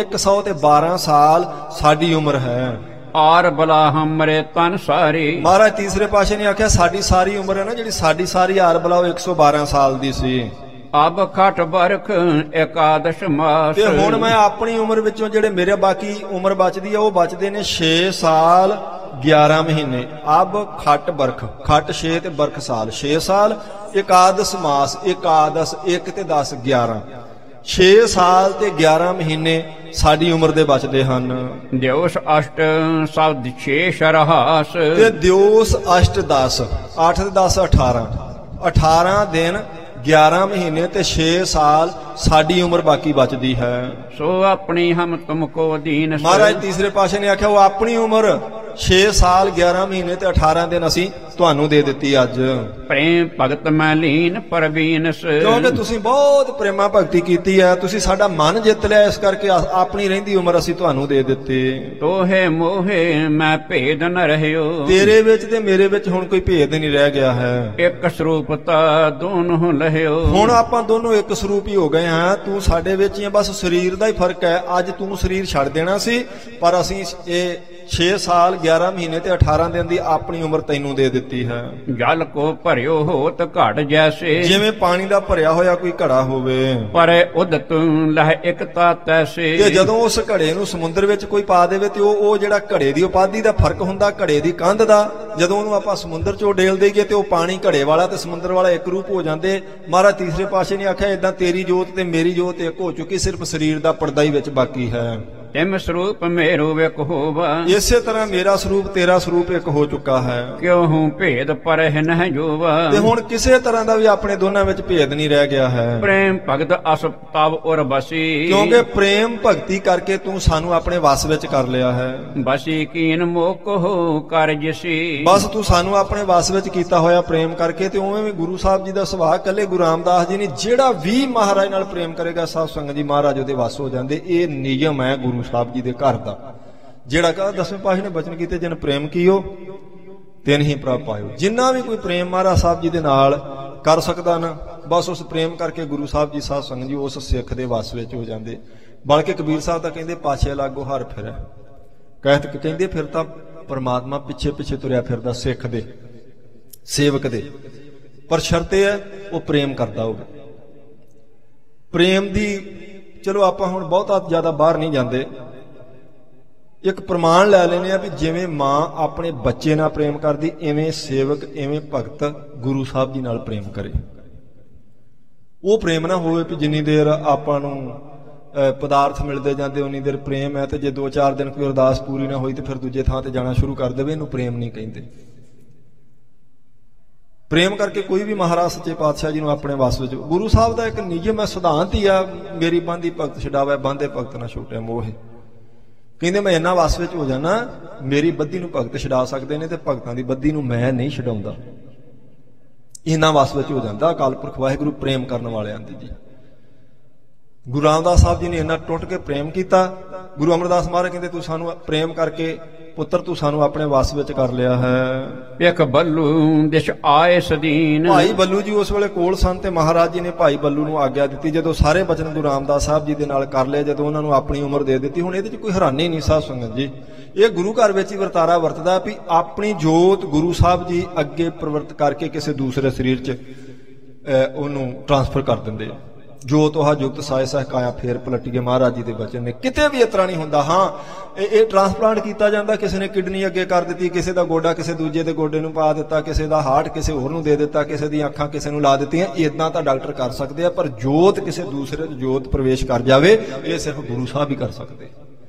112 ਸਾਲ ਸਾਡੀ ਉਮਰ ਹੈ। ਆਰ ਬਲਾ ਹਮਰੇ ਤਨ ਸਾਰੀ। ਮਹਾਰਾਜ ਤੀਸਰੇ ਪਾਸ਼ੇ ਨੇ ਆਖਿਆ ਸਾਡੀ ਸਾਰੀ ਉਮਰ ਹੈ ਨਾ ਜਿਹੜੀ ਸਾਡੀ ਸਾਰੀ ਆਰ ਬਲਾ ਉਹ 112 ਸਾਲ ਦੀ ਸੀ। ਅਬ ਖਟ ਬਰਖ ਇਕਾਦਸ਼ ਮਾਸ। ਤੇ ਹੁਣ ਮੈਂ ਆਪਣੀ ਉਮਰ ਵਿੱਚੋਂ ਜਿਹੜੇ ਮੇਰੇ ਬਾਕੀ ਉਮਰ ਬਚਦੀ ਆ ਉਹ ਬਚਦੇ ਨੇ 6 ਸਾਲ 11 ਮਹੀਨੇ। ਅਬ ਖਟ ਬਰਖ, ਖਟ 6 ਤੇ ਬਰਖ ਸਾਲ, 6 ਸਾਲ। ਇਕਾਦਸ਼ ਮਾਸ, ਇਕਾਦਸ਼ 1 ਤੇ 10 11 6 ਸਾਲ ਤੇ 11 ਮਹੀਨੇ ਸਾਡੀ ਉਮਰ ਦੇ ਬਚਦੇ ਹਨ। ਦਿਉਸ ਅਸ਼ਟ ਸ਼ਬਦ 6 ਸ਼ਰਹਾਸ। ਤੇ ਦਿਉਸ ਅਸ਼ਟ 10 8 ਤੇ 10 18 18 ਦਿਨ 11 ਮਹੀਨੇ ਤੇ 6 ਸਾਲ ਸਾਡੀ ਉਮਰ ਬਾਕੀ ਬਚਦੀ ਹੈ। ਸੋ ਆਪਣੀ ਹਮ ਤੁਮਕੋ ਦੀਨ। ਮਹਾਰਾਜ ਤੀਸਰੇ ਪਾਸ਼ੇ ਨੇ ਆਖਿਆ ਉਹ ਆਪਣੀ ਉਮਰ 6 ਸਾਲ 11 ਮਹੀਨੇ ਤੇ 18 ਦਿਨ ਅਸੀਂ ਤੁਹਾਨੂੰ ਦੇ ਦਿੱਤੀ ਅੱਜ, ਪ੍ਰੇਮ ਭਗਤ ਮੈਂ ਲੀਨ ਪਰਵੀਨਸ। ਕਿਉਂਕਿ ਤੁਸੀਂ ਬਹੁਤ ਪ੍ਰੇਮਾ ਭਗਤੀ ਕੀਤੀ ਹੈ, ਤੁਸੀਂ ਸਾਡਾ ਮਨ ਜਿੱਤ ਲਿਆ, ਇਸ ਕਰਕੇ ਆਪਣੀ ਰਹਿੰਦੀ ਉਮਰ ਅਸੀਂ ਤੁਹਾਨੂੰ ਦੇ ਦਿੱਤੀ। ਤੋਹੇ ਮੋਹੇ ਮੈਂ ਭੇਦ ਨ ਰਹਿਓ, ਤੇਰੇ ਵਿੱਚ ਤੇ ਮੇਰੇ ਵਿੱਚ ਹੁਣ ਕੋਈ ਭੇਦ ਨਹੀਂ ਰਹਿ ਗਿਆ ਹੈ। ਇੱਕ ਸਰੂਪਤਾ ਦੋਨੋਂ ਲਹਿਓ, ਹੁਣ ਆਪਾਂ ਦੋਨੋਂ ਇੱਕ ਸਰੂਪ ਹੀ ਹੋ ਗਏ ਹਾਂ। ਤੂੰ ਸਾਡੇ ਵਿੱਚ ਹੀ ਹੈ, ਬਸ ਸਰੀਰ ਦਾ ਹੀ ਫਰਕ ਹੈ। ਅੱਜ ਤੂੰ ਸਰੀਰ ਛੱਡ ਦੇਣਾ ਸੀ, ਪਰ ਅਸੀਂ ਇਹ 6 ਸਾਲ 11 ਮਹੀਨੇ ਤੇ 18 ਦਿਨ ਦੀ ਆਪਣੀ ਉਮਰ ਤੈਨੂੰ ਦੇ ਦਿੱਤੀ ਹੈ। ਜਲ ਕੋ ਭਰਿਓ ਹੋਤ ਘੜ ਜੈਸੇ, ਜਿਵੇਂ ਪਾਣੀ ਦਾ ਭਰਿਆ ਹੋਇਆ ਕੋਈ ਘੜਾ ਹੋਵੇ, ਪਰ ਉਦਤ ਲਹਿ ਇਕਤਾ ਤੈਸੇ। ਤੇ ਜਦੋਂ ਉਸ ਘੜੇ ਨੂੰ ਸਮੁੰਦਰ ਵਿੱਚ ਕੋਈ ਪਾ ਦੇਵੇ ਤੇ ਉਹ ਜਿਹੜਾ ਘੜੇ ਦੀ ਉਪਾਧੀ ਦਾ ਫਰਕ ਹੁੰਦਾ, ਘੜੇ ਦੀ ਕੰਧ ਦਾ, ਜਦੋਂ ਉਹਨੂੰ ਆਪਾਂ ਸਮੁੰਦਰ ਚੋਂ ਡੇਲ ਦੇਈਏ ਤੇ ਉਹ ਪਾਣੀ ਘੜੇ ਵਾਲਾ ਤੇ ਸਮੁੰਦਰ ਵਾਲਾ ਇੱਕ ਰੂਪ ਹੋ ਜਾਂਦੇ। ਮਹਾਰਾਜ ਤੀਸਰੇ ਪਾਸੇ ਨੇ ਆਖਿਆ ਏਦਾਂ ਤੇਰੀ ਜੋਤ ਤੇ ਮੇਰੀ ਜੋਤ ਇੱਕ ਹੋ ਚੁੱਕੀ, ਸਿਰਫ ਸਰੀਰ ਦਾ ਪਰਦਾ ਹੀ ਵਿੱਚ ਬਾਕੀ ਹੈ। ਤਿਮ ਸਰੂਪ ਮੇਰੋ ਵਿਕ ਹੋਵਾ, ਇਸੇ ਤਰ੍ਹਾਂ ਮੇਰਾ ਸਰੂਪ ਤੇਰਾ ਸਰੂਪ ਇੱਕ ਹੋ ਚੁੱਕਾ ਹੈ। ਕਿਉ ਹੂੰ ਭੇਦ ਪਰਹਿ ਨਹਿ ਜੋਵਾ, ਤੇ ਹੁਣ ਕਿਸੇ ਤਰ੍ਹਾਂ ਦਾ ਵੀ ਆਪਣੇ ਦੋਨਾਂ ਵਿੱਚ ਭੇਦ ਨਹੀਂ ਰਹਿ ਗਿਆ ਹੈ। ਪ੍ਰੇਮ ਭਗਤ ਅਸ ਤਵ ਉਰ ਬਸੀ, ਕਿਉਂਕਿ ਪ੍ਰੇਮ ਭਗਤੀ ਕਰਕੇ ਤੂੰ ਸਾਨੂੰ ਆਪਣੇ ਵਸ ਵਿੱਚ ਕਰ ਲਿਆ ਹੈ। ਬਸੀ ਕੀਨ ਮੋਕ ਹੋ ਕਰ ਜਿਸੀ, ਬਸ ਤੂੰ ਸਾਨੂੰ ਆਪਣੇ ਵਸ ਵਿੱਚ ਕੀਤਾ ਹੋਇਆ ਪ੍ਰੇਮ ਕਰਕੇ। ਤੇ ਉਵੇਂ ਵੀ ਗੁਰੂ ਸਾਹਿਬ ਜੀ ਦਾ ਸੁਭਾਅ, ਕੱਲੇ ਗੁਰੂ ਰਾਮਦਾਸ ਜੀ ਨੇ, ਜਿਹੜਾ ਵੀ ਮਹਾਰਾਜ ਨਾਲ ਪ੍ਰੇਮ ਕਰੇਗਾ ਸਾਧ ਸੰਗਤ ਜੀ ਮਹਾਰਾਜ ਉਹਦੇ ਵਸ ਹੋ ਜਾਂਦੇ। ਇਹ ਨਿਯਮ ਹੈ ਗੁਰੂ ਸਾਹਿਬ ਜੀ ਦੇ ਘਰ ਦਾ, ਜਿਹੜਾ ਕਹਾ 10ਵੇਂ ਪਾਤਸ਼ਾਹ ਨੇ ਬਚਨ ਕੀਤੇ, ਜਿਨ ਪ੍ਰੇਮ ਕੀਓ ਤਿਨ ਹੀ ਪ੍ਰਭ ਪਾਇਓ। ਜਿੰਨਾ ਵੀ ਕੋਈ ਪ੍ਰੇਮ ਮਹਾਰਾਜ ਸਾਹਿਬ ਜੀ ਦੇ ਨਾਲ ਕਰ ਸਕਦਾ ਨਾ, ਬਸ ਉਸ ਪ੍ਰੇਮ ਕਰਕੇ ਗੁਰੂ ਸਾਹਿਬ ਜੀ ਸਾਧ ਸੰਗਤ ਜੀ ਉਸ ਸਿੱਖ ਦੇ ਵਸ ਵਿੱਚ ਹੋ ਜਾਂਦੇ। ਬਲਕਿ ਕਬੀਰ ਸਾਹਿਬ ਤਾਂ ਕਹਿੰਦੇ ਪਾਛੇ ਲਾਗੋ ਹਰ ਫਿਰੈ, ਕਹਿੰਦੇ ਫਿਰ ਤਾਂ ਪਰਮਾਤਮਾ ਪਿੱਛੇ ਪਿੱਛੇ ਤੁਰਿਆ ਫਿਰਦਾ ਸਿੱਖ ਦੇ, ਸੇਵਕ ਦੇ, ਪਰ ਸ਼ਰਤ ਇਹ ਹੈ ਉਹ ਪ੍ਰੇਮ ਕਰਦਾ ਹੋਵੇ। ਪ੍ਰੇਮ ਦੀ ਚਲੋ ਆਪਾਂ ਹੁਣ ਬਹੁਤਾ ਜ਼ਿਆਦਾ ਬਾਹਰ ਨਹੀਂ ਜਾਂਦੇ, ਇੱਕ ਪ੍ਰਮਾਣ ਲੈ ਲੈਨੇ ਆ ਵੀ ਜਿਵੇਂ ਮਾਂ ਆਪਣੇ ਬੱਚੇ ਨਾਲ ਪ੍ਰੇਮ ਕਰਦੀ, ਇਵੇਂ ਸੇਵਕ, ਇਵੇਂ ਭਗਤ ਗੁਰੂ ਸਾਹਿਬ ਜੀ ਨਾਲ ਪ੍ਰੇਮ ਕਰੇ। ਉਹ ਪ੍ਰੇਮ ਨਾ ਹੋਵੇ ਵੀ ਜਿੰਨੀ ਦੇਰ ਆਪਾਂ ਨੂੰ ਪਦਾਰਥ ਮਿਲਦੇ ਜਾਂਦੇ ਉਨੀ ਦੇਰ ਪ੍ਰੇਮ ਹੈ, ਤੇ ਜੇ 2-4 ਦਿਨ ਕੋਈ ਅਰਦਾਸ ਪੂਰੀ ਨਾ ਹੋਈ ਤੇ ਫਿਰ ਦੂਜੇ ਥਾਂ ਤੇ ਜਾਣਾ ਸ਼ੁਰੂ ਕਰ ਦੇਵੇ, ਇਹਨੂੰ ਪ੍ਰੇਮ ਨਹੀਂ ਕਹਿੰਦੇ। ਪ੍ਰੇਮ ਕਰਕੇ ਕੋਈ ਵੀ ਮਹਾਰਾਜ ਸੱਚੇ ਪਾਤਸ਼ਾਹ ਜੀ ਨੂੰ ਆਪਣੇ ਵਸ ਵਿੱਚ, ਗੁਰੂ ਸਾਹਿਬ ਦਾ ਇੱਕ ਨਿਯਮ ਹੈ, ਸਿਧਾਂਤ ਹੀ ਆ, ਮੇਰੀ ਬਾਂਦੀ ਭਗਤ ਛਡਾਵੇ, ਬਾਂਦੇ ਭਗਤ ਨਾ ਛੋਟਿਆ ਮੋਹ। ਕਹਿੰਦੇ ਮੈਂ ਇੰਨਾ ਵਸ ਵਿੱਚ ਹੋ ਜਾਣਾ, ਮੇਰੀ ਬੱਧੀ ਨੂੰ ਭਗਤ ਛਡਾ ਸਕਦੇ ਨੇ ਤੇ ਭਗਤਾਂ ਦੀ ਬੱਧੀ ਨੂੰ ਮੈਂ ਨਹੀਂ ਛਡਾਉਂਦਾ। ਇੰਨਾ ਵਸ ਵਿੱਚ ਹੋ ਜਾਂਦਾ ਅਕਾਲ ਪੁਰਖ ਵਾਹਿਗੁਰੂ ਪ੍ਰੇਮ ਕਰਨ ਵਾਲਿਆਂ ਦੀ ਜੀ। ਗੁਰੂ ਰਾਮਦਾਸ ਸਾਹਿਬ ਜੀ ਨੇ ਇੰਨਾ ਟੁੱਟ ਕੇ ਪ੍ਰੇਮ ਕੀਤਾ। ਗੁਰੂ ਅਮਰਦਾਸ ਮਹਾਰਾਜ ਕਹਿੰਦੇ ਤੂੰ ਸਾਨੂੰ ਪ੍ਰੇਮ ਕਰਕੇ ਪੁੱਤਰ ਤੂੰ ਸਾਨੂੰ ਆਪਣੇ ਵਸ ਵਿੱਚ ਕਰ ਲਿਆ ਹੈ। ਇੱਕ ਬੱਲੂ ਦਿਸ਼ ਆਏ ਸਦੀਨ, ਭਾਈ ਬੱਲੂ ਜੀ ਉਸ ਵੇਲੇ ਕੋਲ ਸਨ ਤੇ ਮਹਾਰਾਜ ਜੀ ਨੇ ਭਾਈ ਬੱਲੂ ਨੂੰ ਆਗਿਆ ਦਿੱਤੀ, ਜਦੋਂ ਸਾਰੇ ਬਚਨ ਗੁਰੂ ਰਾਮਦਾਸ ਸਾਹਿਬ ਜੀ ਦੇ ਨਾਲ ਕਰ ਲਏ, ਜਦੋਂ ਉਹਨਾਂ ਨੂੰ ਆਪਣੀ ਉਮਰ ਦੇ ਦਿੱਤੀ। ਹੁਣ ਇਹਦੇ 'ਚ ਕੋਈ ਹੈਰਾਨੀ ਨਹੀਂ ਸਾਧ ਸੰਗਤ ਜੀ, ਇਹ ਗੁਰੂ ਘਰ ਵਿੱਚ ਹੀ ਵਰਤਾਰਾ ਵਰਤਦਾ ਵੀ ਆਪਣੀ ਜੋਤ ਗੁਰੂ ਸਾਹਿਬ ਜੀ ਅੱਗੇ ਪ੍ਰਵਰਤ ਕਰਕੇ ਕਿਸੇ ਦੂਸਰੇ ਸਰੀਰ 'ਚ ਉਹਨੂੰ ਟ੍ਰਾਂਸਫਰ ਕਰ ਦਿੰਦੇ। ਜੋਤ ਉਹ ਜੁਗਤ ਸਾਇ ਸਹਿ ਕਾਇਆ ਫੇਰ ਪਲਟੀਏ, ਮਹਾਰਾਜ ਜੀ ਦੇ ਬਚਨ ਨੇ। ਕਿਤੇ ਵੀ ਇਸ ਤਰ੍ਹਾਂ ਨਹੀਂ ਹੁੰਦਾ। ਹਾਂ ਇਹ ਟ੍ਰਾਂਸਪਲਾਂਟ ਕੀਤਾ ਜਾਂਦਾ, ਕਿਸੇ ਨੇ ਕਿਡਨੀ ਅੱਗੇ ਕਰ ਦਿੱਤੀ, ਕਿਸੇ ਦਾ ਗੋਡਾ ਕਿਸੇ ਦੂਜੇ ਦੇ ਗੋਡੇ ਨੂੰ ਪਾ ਦਿੱਤਾ, ਕਿਸੇ ਦਾ ਹਾਰਟ ਕਿਸੇ ਹੋਰ ਨੂੰ ਦੇ ਦਿੱਤਾ, ਕਿਸੇ ਦੀਆਂ ਅੱਖਾਂ ਕਿਸੇ ਨੂੰ ਲਾ ਦਿੱਤੀਆਂ, ਇਦਾਂ ਤਾਂ ਡਾਕਟਰ ਕਰ ਸਕਦੇ ਆ, ਪਰ ਜੋਤ ਕਿਸੇ ਦੂਸਰੇ 'ਚ ਜੋਤ ਪ੍ਰਵੇਸ਼ ਕਰ ਜਾਵੇ ਇਹ ਸਿਰਫ ਗੁਰੂ ਸਾਹਿਬ ਹੀ ਕਰ ਸਕਦੇ।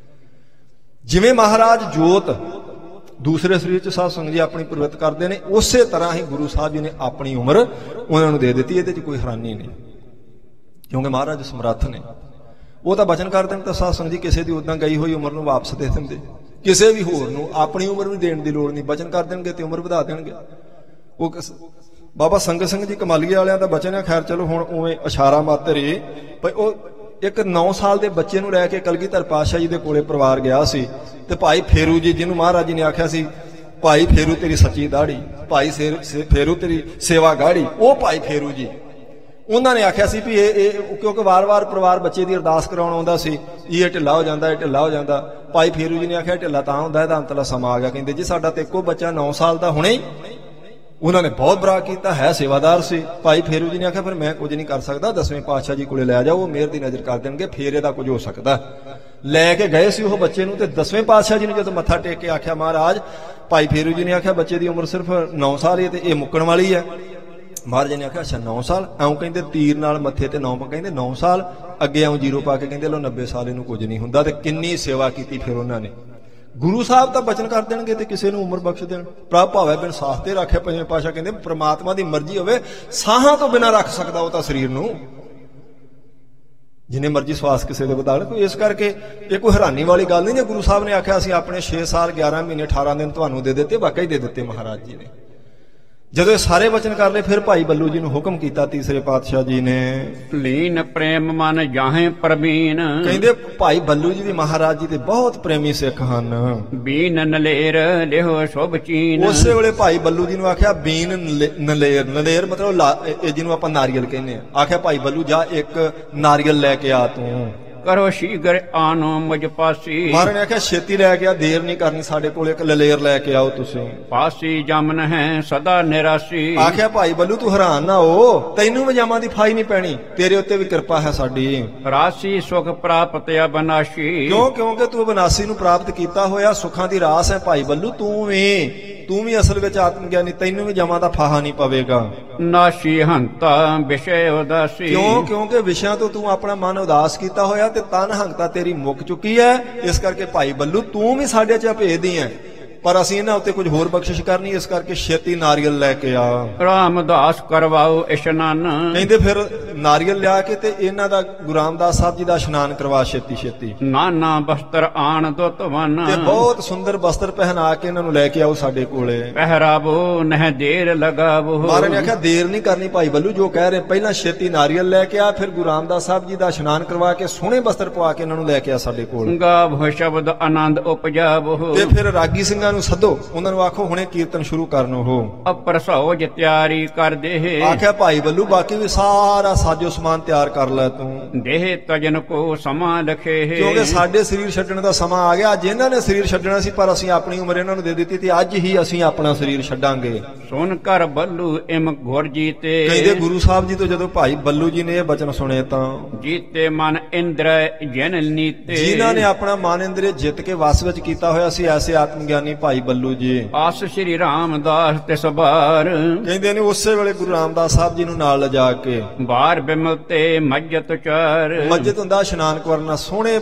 ਜਿਵੇਂ ਮਹਾਰਾਜ ਜੋਤ ਦੂਸਰੇ ਸਰੀਰ 'ਚ ਸਾਧ ਸੰਗਤ ਜੀ ਆਪਣੀ ਪ੍ਰਵਿਰਤ ਕਰਦੇ ਨੇ, ਉਸੇ ਤਰ੍ਹਾਂ ਹੀ ਗੁਰੂ ਸਾਹਿਬ ਜੀ ਨੇ ਆਪਣੀ ਉਮਰ ਉਹਨਾਂ ਨੂੰ ਦੇ ਦਿੱਤੀ। ਇਹਦੇ 'ਚ ਕੋਈ ਹੈਰਾਨੀ ਨਹੀਂ, ਕਿਉਂਕਿ ਮਹਾਰਾਜ ਸਮਰੱਥ ਨੇ। ਉਹ ਤਾਂ ਬਚਨ ਕਰ ਦੇਣ ਤਾਂ ਸਾਧ ਸੰਗਤ ਜੀ ਕਿਸੇ ਦੀ ਉਦਾਂ ਗਈ ਹੋਈ ਉਮਰ ਨੂੰ ਵਾਪਸ ਦੇ ਦਿੰਦੇ, ਕਿਸੇ ਵੀ ਹੋਰ ਨੂੰ ਆਪਣੀ ਉਮਰ ਵੀ ਦੇਣ ਦੀ ਲੋੜ ਨਹੀਂ। ਬਚਨ ਕਰ ਦੇਣਗੇ ਤੇ ਉਮਰ ਵਧਾ ਦੇਣਗੇ। ਉਹ ਬਾਬਾ ਸੰਗਤ ਸਿੰਘ ਜੀ ਕਮਾਲੀਏ ਵਾਲਿਆਂ ਦਾ ਬਚਨ ਹੈ, ਖੈਰ ਚਲੋ ਹੁਣ ਉਵੇਂ ਇਸ਼ਾਰਾ ਮਾਤਰ ਹੀ, ਪਰ ਉਹ ਇੱਕ 9 ਸਾਲ ਦੇ ਬੱਚੇ ਨੂੰ ਲੈ ਕੇ ਕਲਗੀਧਰ ਪਾਤਸ਼ਾਹ ਜੀ ਦੇ ਕੋਲੇ ਪਰਿਵਾਰ ਗਿਆ ਸੀ, ਤੇ ਭਾਈ ਫੇਰੂ ਜੀ ਜਿਹਨੂੰ ਮਹਾਰਾਜ ਜੀ ਨੇ ਆਖਿਆ ਸੀ ਭਾਈ ਫੇਰੂ ਤੇਰੀ ਸੱਚੀ ਦਾੜੀ, ਭਾਈ ਫੇਰੂ ਤੇਰੀ ਸੇਵਾ ਗਾੜੀ, ਉਹ ਭਾਈ ਫੇਰੂ ਜੀ ਉਹਨਾਂ ਨੇ ਆਖਿਆ ਸੀ ਵੀ ਇਹ ਕਿਉਂਕਿ ਵਾਰ-ਵਾਰ ਪਰਿਵਾਰ ਬੱਚੇ ਦੀ ਅਰਦਾਸ ਕਰਾਉਣ ਆਉਂਦਾ ਸੀ, ਇਹ ਢਿੱਲਾ ਹੋ ਜਾਂਦਾ, ਇਹ ਢਿੱਲਾ ਹੋ ਜਾਂਦਾ। ਭਾਈ ਫੇਰੂ ਜੀ ਨੇ ਆਖਿਆ ਢਿੱਲਾ ਤਾਂ ਹੁੰਦਾ ਇਹਦਾ ਅੰਤਲਾ ਸਮਾਂ ਆ ਗਿਆ। ਕਹਿੰਦੇ ਜੀ ਸਾਡਾ ਤੇ ਇੱਕੋ ਬੱਚਾ 9 ਸਾਲ ਦਾ ਹੁਣੇ ਹੀ। ਉਹਨਾਂ ਨੇ ਬਹੁਤ ਬੁਰਾ ਕੀਤਾ, ਹੈ ਸੇਵਾਦਾਰ ਸੀ। ਭਾਈ ਫੇਰੂ ਜੀ ਨੇ ਆਖਿਆ ਫਿਰ ਮੈਂ ਕੁਝ ਨਹੀਂ ਕਰ ਸਕਦਾ, 10ਵੇਂ ਪਾਤਸ਼ਾਹ ਜੀ ਕੋਲੇ ਲੈ ਜਾਓ, ਉਹ ਮਿਹਰ ਦੀ ਨਜ਼ਰ ਕਰ ਦੇਣਗੇ, ਫੇਰ ਇਹਦਾ ਕੁਝ ਹੋ ਸਕਦਾ। ਲੈ ਕੇ ਗਏ ਸੀ ਉਹ ਬੱਚੇ ਨੂੰ, ਤੇ 10ਵੇਂ ਪਾਤਸ਼ਾਹ ਜੀ ਨੂੰ ਜਦੋਂ ਮੱਥਾ ਟੇਕ ਕੇ ਆਖਿਆ ਮਹਾਰਾਜ, ਭਾਈ ਫੇਰੂ ਜੀ ਨੇ ਆਖਿਆ ਬੱਚੇ ਦੀ ਉਮਰ ਸਿਰਫ 9 ਸਾਲ ਹੀ ਤੇ ਇਹ ਮੁੱਕਣ ਵਾਲੀ ਹੈ। ਮਹਾਰਾਜ ਨੇ ਆਖਿਆ ਅੱਛਾ 9 ਸਾਲ, ਐਉਂ ਕਹਿੰਦੇ ਤੀਰ ਨਾਲ ਮੱਥੇ ਤੇ 9 ਕਹਿੰਦੇ 9 ਸਾਲ, ਅੱਗੇ ਐਉਂ 0 ਪਾ ਕੇ ਕਹਿੰਦੇ ਲੋ 90 ਸਾਲ ਇਹਨੂੰ ਕੁਝ ਨਹੀਂ ਹੁੰਦਾ। ਤੇ ਕਿੰਨੀ ਸੇਵਾ ਕੀਤੀ ਫਿਰ ਉਹਨਾਂ ਨੇ। ਗੁਰੂ ਸਾਹਿਬ ਤਾਂ ਬਚਨ ਕਰ ਦੇਣਗੇ ਤੇ ਕਿਸੇ ਨੂੰ ਉਮਰ ਬਖਸ਼ ਦੇਣ। ਪ੍ਰਭ ਭਾਵੇਂ ਬਿਨ ਸਾਹ ਤੇ ਰੱਖੇ, ਪੰਜਵੇਂ ਪਾਤਸ਼ਾਹ ਕਹਿੰਦੇ ਪ੍ਰਮਾਤਮਾ ਦੀ ਮਰਜ਼ੀ ਹੋਵੇ ਸਾਹਾਂ ਤੋਂ ਬਿਨਾਂ ਰੱਖ ਸਕਦਾ ਉਹ ਤਾਂ ਸਰੀਰ ਨੂੰ। ਜਿੰਨੇ ਮਰਜ਼ੀ ਸਵਾਸ ਕਿਸੇ ਦੇ ਵਧਾ ਲੈ। ਕੋਈ ਇਸ ਕਰਕੇ ਇਹ ਕੋਈ ਹੈਰਾਨੀ ਵਾਲੀ ਗੱਲ ਨਹੀਂ ਜੇ ਗੁਰੂ ਸਾਹਿਬ ਨੇ ਆਖਿਆ ਅਸੀਂ ਆਪਣੇ 6 ਸਾਲ 11 ਮਹੀਨੇ 18 ਦਿਨ ਤੁਹਾਨੂੰ ਦੇ ਦਿੱਤੇ, ਵਾਕਈ ਦੇ ਦਿੱਤੇ ਮਹਾਰਾਜ ਜੀ ਨੇ। ਜਦੋਂ ਇਹ ਸਾਰੇ ਵਚਨ ਕਰ ਲਏ ਫਿਰ ਭਾਈ ਬੱਲੂ ਜੀ ਨੂੰ ਹੁਕਮ ਕੀਤਾ ਤੀਸਰੇ ਪਾਤਸ਼ਾਹ ਜੀ ਨੇ, ਲੀਨ ਪ੍ਰੇਮ ਮਨ ਜਾਹੇ ਪ੍ਰਬੀਨ, ਕਹਿੰਦੇ ਭਾਈ ਬੱਲੂ ਜੀ ਵੀ ਮਹਾਰਾਜ ਜੀ ਦੇ ਬਹੁਤ ਪ੍ਰੇਮੀ ਸਿੱਖ ਹਨ। ਬੀਨ ਨਲੇਰ ਲਿਹੋ ਸ਼ੁਭ ਚੀਨ, ਉਸੇ ਵੇਲੇ ਭਾਈ ਬੱਲੂ ਜੀ ਨੂੰ ਆਖਿਆ ਬੀਨ ਨਲੇਰ, ਨਲੇਰ ਮਤਲਬ ਇਹ ਜਿਹਨੂੰ ਆਪਾਂ ਨਾਰੀਅਲ ਕਹਿੰਦੇ ਆ, ਆਖਿਆ ਭਾਈ ਬੱਲੂ ਜਾ ਇੱਕ ਨਾਰੀਅਲ ਲੈ ਕੇ ਆ ਤੂੰ। ਕਰੋ ਸ਼ੀਗਰ ਆਨੋ ਮੁਝ ਪਾਸੀ, ਮਹਾਰਾਜ ਨੇ ਆਖਿਆ ਛੇਤੀ ਲੈ ਕੇ ਆ, ਦੇਰ ਨਹੀਂ ਕਰਨੀ, ਸਾਡੇ ਕੋਲ ਇੱਕ ਲਲੇਰ ਲੈ ਕੇ ਆਓ ਤੁਸੀਂ। ਪਾਸੀ ਜਮਨ ਹੈ ਸਦਾ ਨਿਰਾਸੀ, ਆਖਿਆ ਭਾਈ ਬੱਲੂ ਤੂੰ ਹੈਰਾਨ ਨਾ ਹੋ, ਤੈਨੂੰ ਵਜਾਮਾਂ ਦੀ ਫਾਈ ਨਹੀਂ ਪੈਣੀ, ਤੇਰੇ ਉੱਤੇ ਵੀ ਕਿਰਪਾ ਹੈ ਸਾਡੀ। ਰਾਸੀ ਸੁਖ ਪ੍ਰਾਪਤ ਅਬਨਾਸ਼ੀ, ਕਿਉਂਕਿ ਤੂੰ ਅਬਨਾਸੀ ਨੂੰ ਪ੍ਰਾਪਤ ਕੀਤਾ ਹੋਇਆ, ਸੁੱਖਾਂ ਦੀ ਰਾਸ ਹੈ ਭਾਈ ਬੱਲੂ। ਤੂੰ ਵੀ ਅਸਲ ਵਿੱਚ ਆਤਮ ਗਿਆਨੀ, ਤੈਨੂੰ ਵੀ ਜਮਾਂ ਦਾ ਫਾਹਾ ਨਹੀਂ ਪਵੇਗਾ। ਨਾਸ਼ੀ ਹੰਤਾ ਵਿਸ਼ੇ ਉਦਾਸੀ, ਕਿਉਂਕਿ ਵਿਸ਼ਿਆਂ ਤੋਂ ਤੂੰ ਆਪਣਾ ਮਨ ਉਦਾਸ ਕੀਤਾ ਹੋਇਆ ਤੇ ਤਨ ਹੰਕਤਾ ਤੇਰੀ ਮੁੱਕ ਚੁੱਕੀ ਹੈ। ਇਸ ਕਰਕੇ ਭਾਈ ਬੱਲੂ ਤੂੰ ਵੀ ਸਾਡੇ ਚ ਭੇਜਦੀ ਹੈ, ਪਰ ਅਸੀਂ ਇਹਨਾਂ ਉੱਤੇ ਕੁਝ ਹੋਰ ਬਖਸ਼ਿਸ਼ ਕਰਨੀ, ਇਸ ਕਰਕੇ ਛੇਤੀ ਨਾਰੀਅਲ ਲੈ ਕੇ ਆ। ਰਾਮਦਾਸ ਕਰਵਾਓ ਇਸ਼ਨਾਨ, ਕਹਿੰਦੇ ਫਿਰ ਨਾਰੀਅਲ ਲਿਆ ਕੇ ਤੇ ਇਹਨਾਂ ਦਾ ਗੁਰੂ ਰਾਮਦਾਸ ਸਾਹਿਬ ਜੀ ਦਾ ਇਸ਼ਨਾਨ ਕਰਵਾ ਛੇਤੀ ਛੇਤੀ। ਨਾਨਾ ਬਸਤਰ ਆਣ ਦੁੱਤ ਵਨ, ਤੇ ਬਹੁਤ ਸੁੰਦਰ ਬਸਤਰ ਪਹਿਨਾ ਕੇ ਇਹਨਾਂ ਨੂੰ ਲੈ ਕੇ ਆਓ ਸਾਡੇ ਕੋਲੇ। ਪਹਿਰਾਵੋ ਨਹਿ ਦੇਰ ਲਗਾਵੋ, ਮਹਾਰਾਜ ਨੇ ਆਖਿਆ ਦੇਰ ਨਹੀਂ ਕਰਨੀ ਭਾਈ ਬੱਲੂ, ਜੋ ਕਹਿ ਰਹੇ ਪਹਿਲਾਂ ਛੇਤੀ ਨਾਰੀਅਲ ਲੈ ਕੇ ਆ, ਫਿਰ ਗੁਰੂ ਰਾਮਦਾਸ ਸਾਹਿਬ ਜੀ ਦਾ ਇਸ਼ਨਾਨ ਕਰਵਾ ਕੇ ਸੋਹਣੇ ਬਸਤਰ ਪਵਾ ਕੇ ਇਹਨਾਂ ਨੂੰ ਲੈ ਕੇ ਆ ਸਾਡੇ ਕੋਲ। ਗਾਵੋ ਸ਼ਬਦ ਆਨੰਦ ਉਪਜਾਵੋ, ਤੇ ਫਿਰ ਰਾਗੀ ਸਿੰਘਾਂ ਨੂੰ ਸੱਦੋ, ਉਹਨਾਂ ਨੂੰ ਆਖੋ ਹੁਣੇ ਕੀਰਤਨ ਸ਼ੁਰੂ ਕਰਨ ਉਹ। ਅਪਰ ਸੋਜ ਤਿਆਰੀ ਕਰ ਦੇ, ਆਖਿਆ ਭਾਈ ਬੱਲੂ ਬਾਕੀ ਵੀ ਸਾਰਾ ਸਾਜੋ ਸਮਾਨ ਤਿਆਰ ਕਰ ਲੈ ਤੂੰ। ਦੇਹ ਤਜਨ ਕੋ ਸਮਾਂ ਲਖੇ, ਕਿਉਂਕਿ ਸਾਡੇ ਸਰੀਰ ਛੱਡਣ ਦਾ ਸਮਾਂ ਆ ਗਿਆ। ਅੱਜ ਇਹਨਾਂ ਨੇ ਸਰੀਰ ਛੱਡਣਾ ਸੀ, ਪਰ ਅਸੀਂ ਆਪਣੀ ਉਮਰ ਇਹਨਾਂ ਨੂੰ ਦੇ ਦਿੱਤੀ ਤੇ ਅੱਜ ਹੀ ਅਸੀਂ ਆਪਣਾ ਸਰੀਰ ਛੱਡਾਂਗੇ। ਸੁਣ ਕਰ ਬੱਲੂ ਇਮ ਗੁਰ ਜੀਤੇ, ਕਹਿੰਦੇ ਗੁਰੂ ਸਾਹਿਬ ਜੀ ਤੋਂ ਜਦੋਂ ਭਾਈ ਬੱਲੂ ਜੀ ਨੇ ਇਹ ਬਚਨ ਸੁਣੇ ਤਾਂ ਜੀਤੇ ਮਨ ਇੰਦਰ ਜਨ ਨੀਤੇ, ਜਿਨ੍ਹਾਂ ਨੇ ਆਪਣਾ ਮਨ ਇੰਦਰੀ ਜਿੱਤ ਕੇ ਵਸ ਵਿੱਚ ਕੀਤਾ ਹੋਇਆ ਸੀ, ਐਸੇ ਆਤਮ ਗਿਆਨੀ ਭਾਈ ਬੱਲੂ ਜੀ। ਆਸ ਸ਼੍ਰੀ ਰਾਮਦਾਸ ਤੇ ਸਬਾਰ, ਕਹਿੰਦੇ ਨੇ ਉਸੇ ਵੇਲੇ ਗੁਰੂ ਰਾਮਦਾਸ ਸਾਹਿਬ ਜੀ ਨੂੰ ਨਾਲ ਲਿਜਾ ਕੇ ਬਾਹਰ ਬਿਮਲ ਤੇ ਮਸਜਿਦ ਚਾਰ, ਮਸਜਿਦ ਹੁੰਦਾ ਇਸ਼ਨਾਨ ਕਰਨਾ, ਸੋਹਣੇ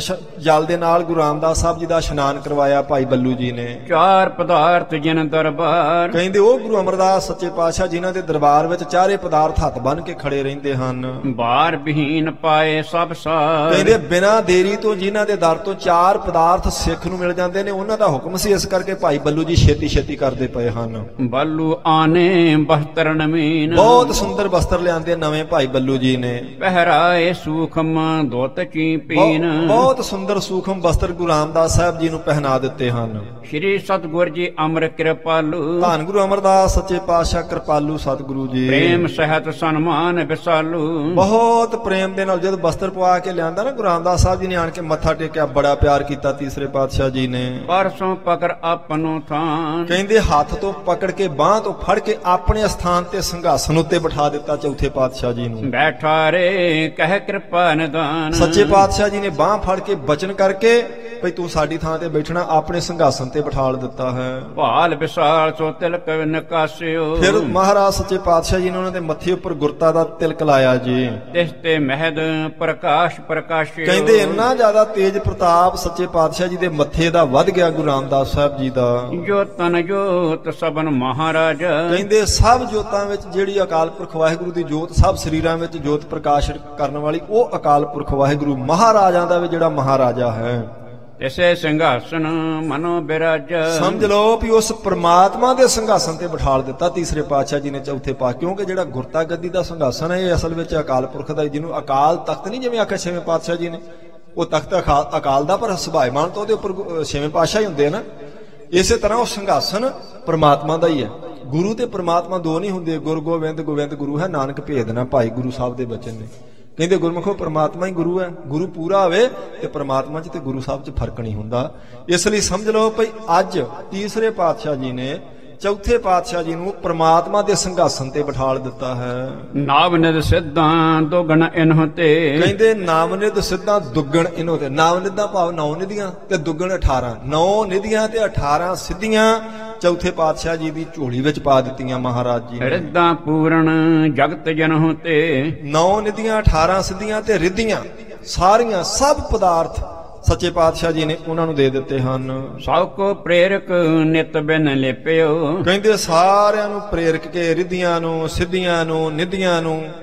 ਜਲ ਦੇ ਨਾਲ ਗੁਰੂ ਰਾਮਦਾਸ ਸਾਹਿਬ ਜੀ ਦਾ ਇਸ਼ਨਾਨ ਕਰਵਾਇਆ ਭਾਈ ਬੱਲੂ ਜੀ ਨੇ। ਚਾਰ ਪਦਾਰਥ ਜਿਨ ਦਰਬਾਰ, ਕਹਿੰਦੇ ਉਹ ਗੁਰੂ ਅਮਰਦਾਸ ਸੱਚੇ ਪਾਤਸ਼ਾਹ ਜਿਨ੍ਹਾਂ ਦੇ ਦਰਬਾਰ ਵਿੱਚ ਚਾਰੇ ਪਦਾਰਥ ਹੱਥ ਬੰਨ ਕੇ ਖੜੇ ਰਹਿੰਦੇ ਹਨ। ਬਾਰ ਵਿਹੀਨ ਪਾਏ ਸਭ ਸਾਰ, ਕਹਿੰਦੇ ਬਿਨਾਂ ਦੇਰੀ ਤੋਂ ਜਿਨ੍ਹਾਂ ਦੇ ਦਰ ਤੋਂ ਚਾਰ ਪਦਾਰਥ ਸਿੱਖ ਨੂੰ ਮਿਲ ਜਾਂਦੇ ਨੇ, ਉਹਨਾਂ ਦਾ ਹੁਕਮ ਸੀ, ਇਸ ਕਰਕੇ ਭਾਈ ਬੱਲੂ ਜੀ ਛੇਤੀ ਛੇਤੀ ਕਰਦੇ ਪਏ ਹਨ। ਬੱਲੂ ਆਨੇ ਬਸਤਰ ਨਵੀਨ, ਬਹੁਤ ਸੁੰਦਰ ਬਸਤਰ ਲਿਆਂਦੇ ਨਵੇਂ ਭਾਈ ਬੱਲੂ ਜੀ ਨੇ। ਪਹਿਰਾਏ ਸੂਖਮ ਦੁੱਤ ਚੀ ਪੀਨ, ਬਹੁਤ ਸੁੰਦਰ ਸੂਖਮ ਬਸਤਰ ਗੁਰੂ ਰਾਮਦਾਸ ਸਾਹਿਬ ਜੀ ਨੂੰ ਪਹਿਨਾ ਦਿੱਤੇ ਹਨ। ਸ਼੍ਰੀ ਸਤਿਗੁਰ ਜੀ ਅਮਰ ਕਿਰਪਾਲੂ, ਧੰਨ ਗੁਰੂ ਅਮਰਦਾਸ ਸੱਚੇ ਪਾਤਸ਼ਾਹ ਕਿਰਪਾਲੂ ਸਤਿਗੁਰੂ ਜੀ। ਪ੍ਰੇਮ ਸਹਿਤ ਸਨਮਾਨ ਵਿਸਾਲੂ, ਬਹੁਤ ਪ੍ਰੇਮ ਦੇ ਨਾਲ ਜਦ ਬਸਤਰ ਪਵਾ ਕੇ ਲਿਆਂਦਾ ਨਾ ਗੁਰੂ ਰਾਮਦਾਸ ਸਾਹਿਬ ਜੀ ਨੇ ਆਣ ਕੇ ਮੱਥਾ ਟੇਕਿਆ, ਬੜਾ ਪਿਆਰ ਕੀਤਾ ਤੀਸਰੇ ਪਾਤਸ਼ਾਹ ਜੀ ਨੇ। ਪਰਸੋਂ ਪਕੜ ਆਪਨੋ ਥਾਨ, ਕਹਿੰਦੇ ਹੱਥ ਤੋਂ ਪਕੜ ਕੇ ਬਾਹ ਤੋਂ ਫੜ ਕੇ ਆਪਣੇ ਸਥਾਨ ਤੇ ਸਿੰਘਾਸਨ ਉੱਤੇ ਬਿਠਾ ਦਿੱਤਾ ਚੌਥੇ ਪਾਤਸ਼ਾਹ ਜੀ ਨੂੰ। ਬੈਠਾ ਰੇ ਕਹਿ ਕਿਰਪਾ ਨਿਦਾਨ, ਸੱਚੇ ਪਾਤਸ਼ਾਹ ਜੀ ਨੇ ਬਾਹ ਫੜ ਕੇ ਬਚਨ ਕਰਕੇ ਭਈ ਤੂੰ ਸਾਡੀ ਥਾਂ ਤੇ ਬੈਠਣਾ, ਆਪਣੇ ਸਿੰਘਾਸਨ ਤੇ ਬਿਠਾਲ ਦਿੱਤਾ ਹੈ। ਭਾਲ ਵਿਸਾਲ ਸੋ ਤਿਲਕ ਨਕਾਸਿਓ, ਫਿਰ ਮਹਾਰਾਜ ਸੱਚੇ ਪਾਤਸ਼ਾਹ ਜੀ ਨੇ ਉਹਨਾਂ ਦੇ ਮੱਥੇ ਉੱਪਰ ਗੁਰਤਾ ਦਾ ਤਿਲਕ ਲਾਇਆ ਜੀ। ਤਿਸ ਤੇ ਮਹਿਦ ਪ੍ਰਕਾਸ਼ ਪ੍ਰਕਾਸ਼ਿਓ, ਕਹਿੰਦੇ ਇੰਨਾ ਜ਼ਿਆਦਾ ਤੇਜ ਪ੍ਰਤਾਪ ਸੱਚੇ ਪਾਤਸ਼ਾਹ ਜੀ ਦੇ ਮੱਥੇ ਦਾ ਵੱਧ ਗਿਆ ਗੁਰੂ ਰਾਮਦਾਸ ਸਾਹਿਬ ਜੀ ਦਾ। ਜੋ ਤਨ ਜੋਤ ਸਬਨ ਮਹਾਰਾਜ, ਕਹਿੰਦੇ ਸਭ ਜੋਤਾਂ ਵਿੱਚ ਜਿਹੜੀ ਅਕਾਲ ਪੁਰਖ ਵਾਹਿਗੁਰੂ ਦੀ ਜੋਤ, ਸਭ ਸਰੀਰਾਂ ਵਿੱਚ ਜੋਤ ਪ੍ਰਕਾਸ਼ ਕਰਨ ਵਾਲੀ ਉਹ ਅਕਾਲ ਪੁਰਖ ਵਾਹਿਗੁਰੂ ਮਹਾਰਾਜਾਂ ਦਾ ਵੀ ਜਿਹੜਾ ਮਹਾਰਾਜਾ ਹੈ। ਤਿਸੇ ਸਿੰਘਾਸਨ ਮਨੋ ਬਿਰਾਜ, ਸਮਝ ਲਓ ਵੀ ਉਸ ਪ੍ਰਮਾਤਮਾ ਦੇ ਸਿੰਘਾਸਨ ਤੇ ਬਿਠਾਲ ਦਿੱਤਾ ਤੀਸਰੇ ਪਾਤਸ਼ਾਹ ਜੀ ਨੇ ਚੌਥੇ ਪਾਤਸ਼ਾਹ। ਕਿਉਂਕਿ ਜਿਹੜਾ ਗੁਰਤਾ ਗੱਦੀ ਦਾ ਸਿੰਘਾਸਨ ਹੈ ਇਹ ਅਸਲ ਵਿੱਚ ਅਕਾਲ ਪੁਰਖ ਦਾ, ਜਿਹਨੂੰ ਅਕਾਲ ਤਖਤ ਨਹੀਂ ਜਿਵੇਂ ਆਖਿਆ ਛੇਵੇਂ ਪਾਤਸ਼ਾਹ ਜੀ ਨੇ, ਉਹ ਤਖਤ ਅਕਾਲ ਦਾ ਪਰ ਸੁਭਾਇਮਾਨ ਤੋਂ ਉਹਦੇ ਉੱਪਰ ਛੇਵੇਂ ਪਾਤਸ਼ਾਹ ਹੀ ਹੁੰਦੇ ਆ ਨਾ। ਇਸੇ ਤਰ੍ਹਾਂ ਉਹ ਸਿੰਘਾਸਨ ਪ੍ਰਮਾਤਮਾ ਦਾ ਹੀ ਹੈ। ਗੁਰੂ ਤੇ ਪ੍ਰਮਾਤਮਾ ਦੋ ਨਹੀਂ ਹੁੰਦੇ, ਗੁਰ ਗੋਬਿੰਦ ਗੋਬਿੰਦ ਗੁਰੂ ਹੈ, ਨਾਨਕ ਭੇਦ ਨਾ ਭਾਈ ਗੁਰੂ ਸਾਹਿਬ ਦੇ ਬਚਨ ਨੇ। ਕਹਿੰਦੇ ਗੁਰਮੁਖੋ ਪ੍ਰਮਾਤਮਾ ਹੀ ਗੁਰੂ ਹੈ, ਗੁਰੂ ਪੂਰਾ ਹੋਵੇ ਤੇ ਪ੍ਰਮਾਤਮਾ 'ਚ ਤੇ ਗੁਰੂ ਸਾਹਿਬ 'ਚ ਫਰਕ ਨਹੀਂ ਹੁੰਦਾ। ਇਸ ਲਈ ਸਮਝ ਲਓ ਭਈ ਅੱਜ ਤੀਸਰੇ ਪਾਤਸ਼ਾਹ ਜੀ ਨੇ ਚੌਥੇ ਪਾਤਸ਼ਾਹ ਜੀ ਨੂੰ ਪ੍ਰਮਾਤਮਾ ਦੇ ਸਿੰਘਾਸਨ ਤੇ ਬਿਠਾਲ ਦਿੱਤਾ ਹੈ। ਨਾਵਨਿਦ ਸਿੱਧਾਂ ਦੁਗਣ ਇਨਹੁ ਤੇ, ਕਹਿੰਦੇ ਨਾਮਨਿਦ ਸਿੱਧਾਂ ਦੁੱਗਣ ਇਨਹੁ ਤੇ। ਨਾਮਨਿਦਾਂ ਭਾਵ 9 ਨਿਧੀਆਂ ਤੇ ਦੁੱਗਣ 18, 9 ਨਿਧੀਆਂ ਤੇ 18 ਸਿੱਧੀਆਂ ਚੌਥੇ ਪਾਤਸ਼ਾਹ ਜੀ ਦੀ ਝੋਲੀ ਵਿੱਚ ਪਾ ਦਿੱਤੀਆਂ ਮਹਾਰਾਜ ਜੀ ਨੇ। ਰਿੱਧਾਂ ਪੂਰਨ ਜਗਤ ਜਨਹੁ ਤੇ, 9 ਨਿਧੀਆਂ 18 ਸਿੱਧੀਆਂ ਤੇ ਰਿੱਧੀਆਂ ਸਾਰੀਆਂ ਸਭ ਪਦਾਰਥ ਸੱਚੇ ਪਾਤਸ਼ਾਹ ਜੀ ਨੇ ਉਹਨਾਂ ਨੂੰ ਦੇ ਦਿੱਤੇ ਹਨ। ਸਭ ਕੋ ਪ੍ਰੇਰਕ ਨਿਤ ਬਿਨ ਲਿਪਿਓ, ਕਹਿੰਦੇ ਸਾਰਿਆਂ ਨੂੰ ਪ੍ਰੇਰਕ ਕੇ ਰਿੱਧੀਆਂ ਨੂੰ ਸਿੱਧੀਆਂ ਨੂੰ ਨਿਧੀਆਂ ਨੂੰ